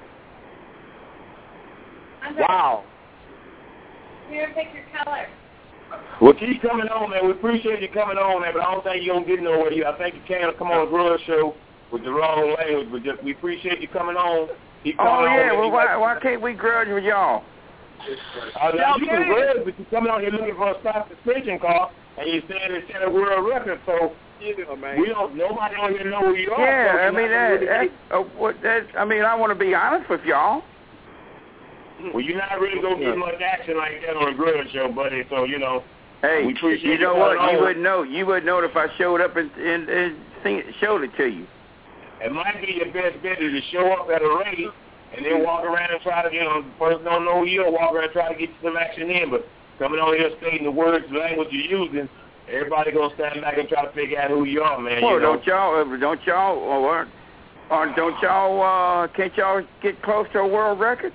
Wow. Here, pick your color. Well, keep coming on, man. We appreciate you coming on, man, but I don't think you're going to get nowhere here. I think you can come on a Grudge Show with the wrong language, but just we appreciate you coming on. Keep Oh, coming yeah, on, well, man. why, why can't we grudge with y'all? Uh, now, you can grudge, but you coming on here looking for a stock suspension car, and you're saying it's set a world record, so yeah, man. we don't, nobody on here know who you are. Yeah, so I you're mean, not that, really that, uh, what, that, I mean, I want to be honest with y'all. Well, you're not really going to get much action like that on a Grudge Show, buddy, so, you know. Hey, we appreciate you know you what? coming You on. wouldn't know. You wouldn't know if I showed up and, and, and sing, showed it to you. It might be your best bet is to show up at a race and then walk around and try to, you know, the person don't know who you are, walk around and try to get some action in. But coming on here stating the words, the language you're using, everybody going to stand back and try to figure out who you are, man. Well, you know? don't y'all, uh, don't y'all, or, or don't y'all, uh, can't y'all get close to a world record?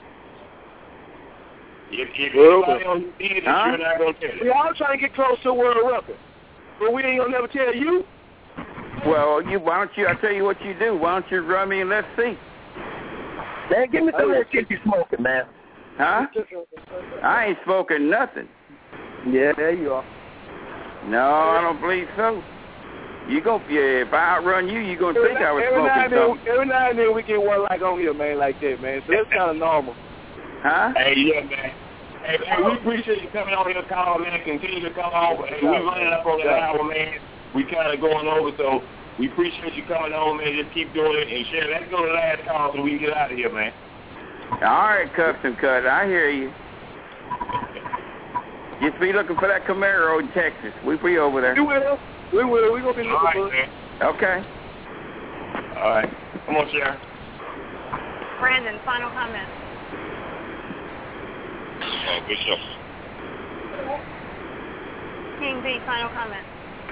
If, if Well, anybody on here did it, huh? you're not going to tell We it. all trying to get close to a world record. But we ain't going to never tell you. Well, you, why don't you, I tell you what you do. Why don't you run me and let's see. Man, give me some of that shit you smoking, man. Huh? I ain't smoking nothing. Yeah, there you are. No, I don't believe so. You go, yeah, if I outrun you, you gonna every think I was every now smoking and then, something. every now and then we get one like on here, man, like that, man. So it's kind of normal. Huh? Hey, yeah, man. Hey, hey, we appreciate you coming on here, Carl, man. Continue to come on. But, hey, we running up on that hour, man. We kind of going over, so we appreciate you coming on, man. Just keep doing it. And, Sherry, let's go to the last call so we can get out of here, man. All right, Custom Cut. I hear you. Just be looking for that Camaro in Texas. We be over there. We will. We will. We gonna be looking All right, for man. Okay. All right. Come on, Sharon. Brandon, final comment. Oh, good show. King B, final comment.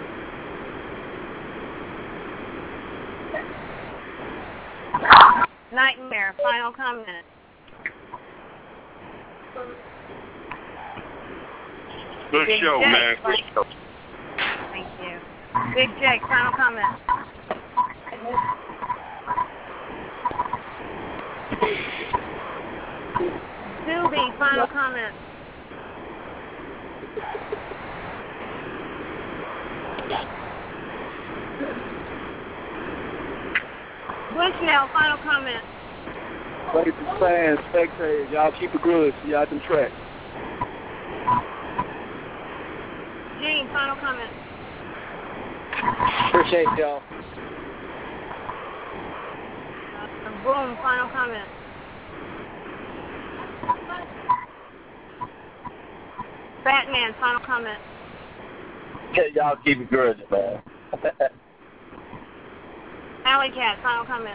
Nightmare, final comment. Good Big show, Jake, man. Good show. Thank you. Big Jake, final comment. Doobie, final comment. Bushnell, final comment. Ladies and fans, spectators, y'all keep it good. See y'all at them tracks. Gene, final comment. Appreciate y'all. Uh, Boom, final comment. Batman, final comment. Yeah, y'all keep it good, man. Alley Cat, final comment.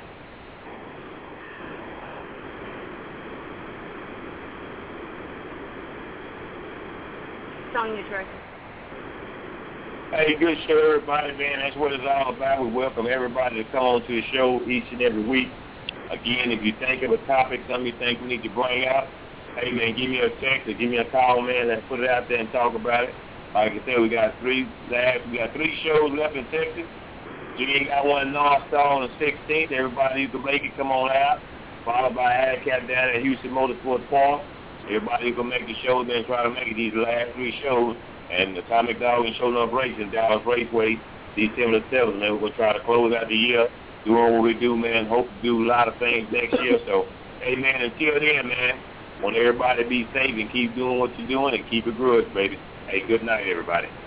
It's on you, Tracy. Hey, good show, everybody, man. That's what it's all about. We welcome everybody to come on to the show each and every week. Again, if you think of a topic, something you think we need to bring out, hey, man, give me a text or give me a call, man. Let's put it out there and talk about it. Like I said, we got three last, we got three shows left in Texas. You ain't got one in North Star on the sixteenth. Everybody who can make it, come on out. Followed by Handicap down at Houston Motorsports Park. Everybody who can make the show, then try to make it these last three shows. And Atomic Dog and Show Enough Racing, Dallas Raceway, December the seventh. Man, we're going to try to close out the year doing what we do, man. Hope to do a lot of things next year. So, hey, man, until then, man, want everybody to be safe and keep doing what you're doing and keep it good, baby. Hey, good night, everybody.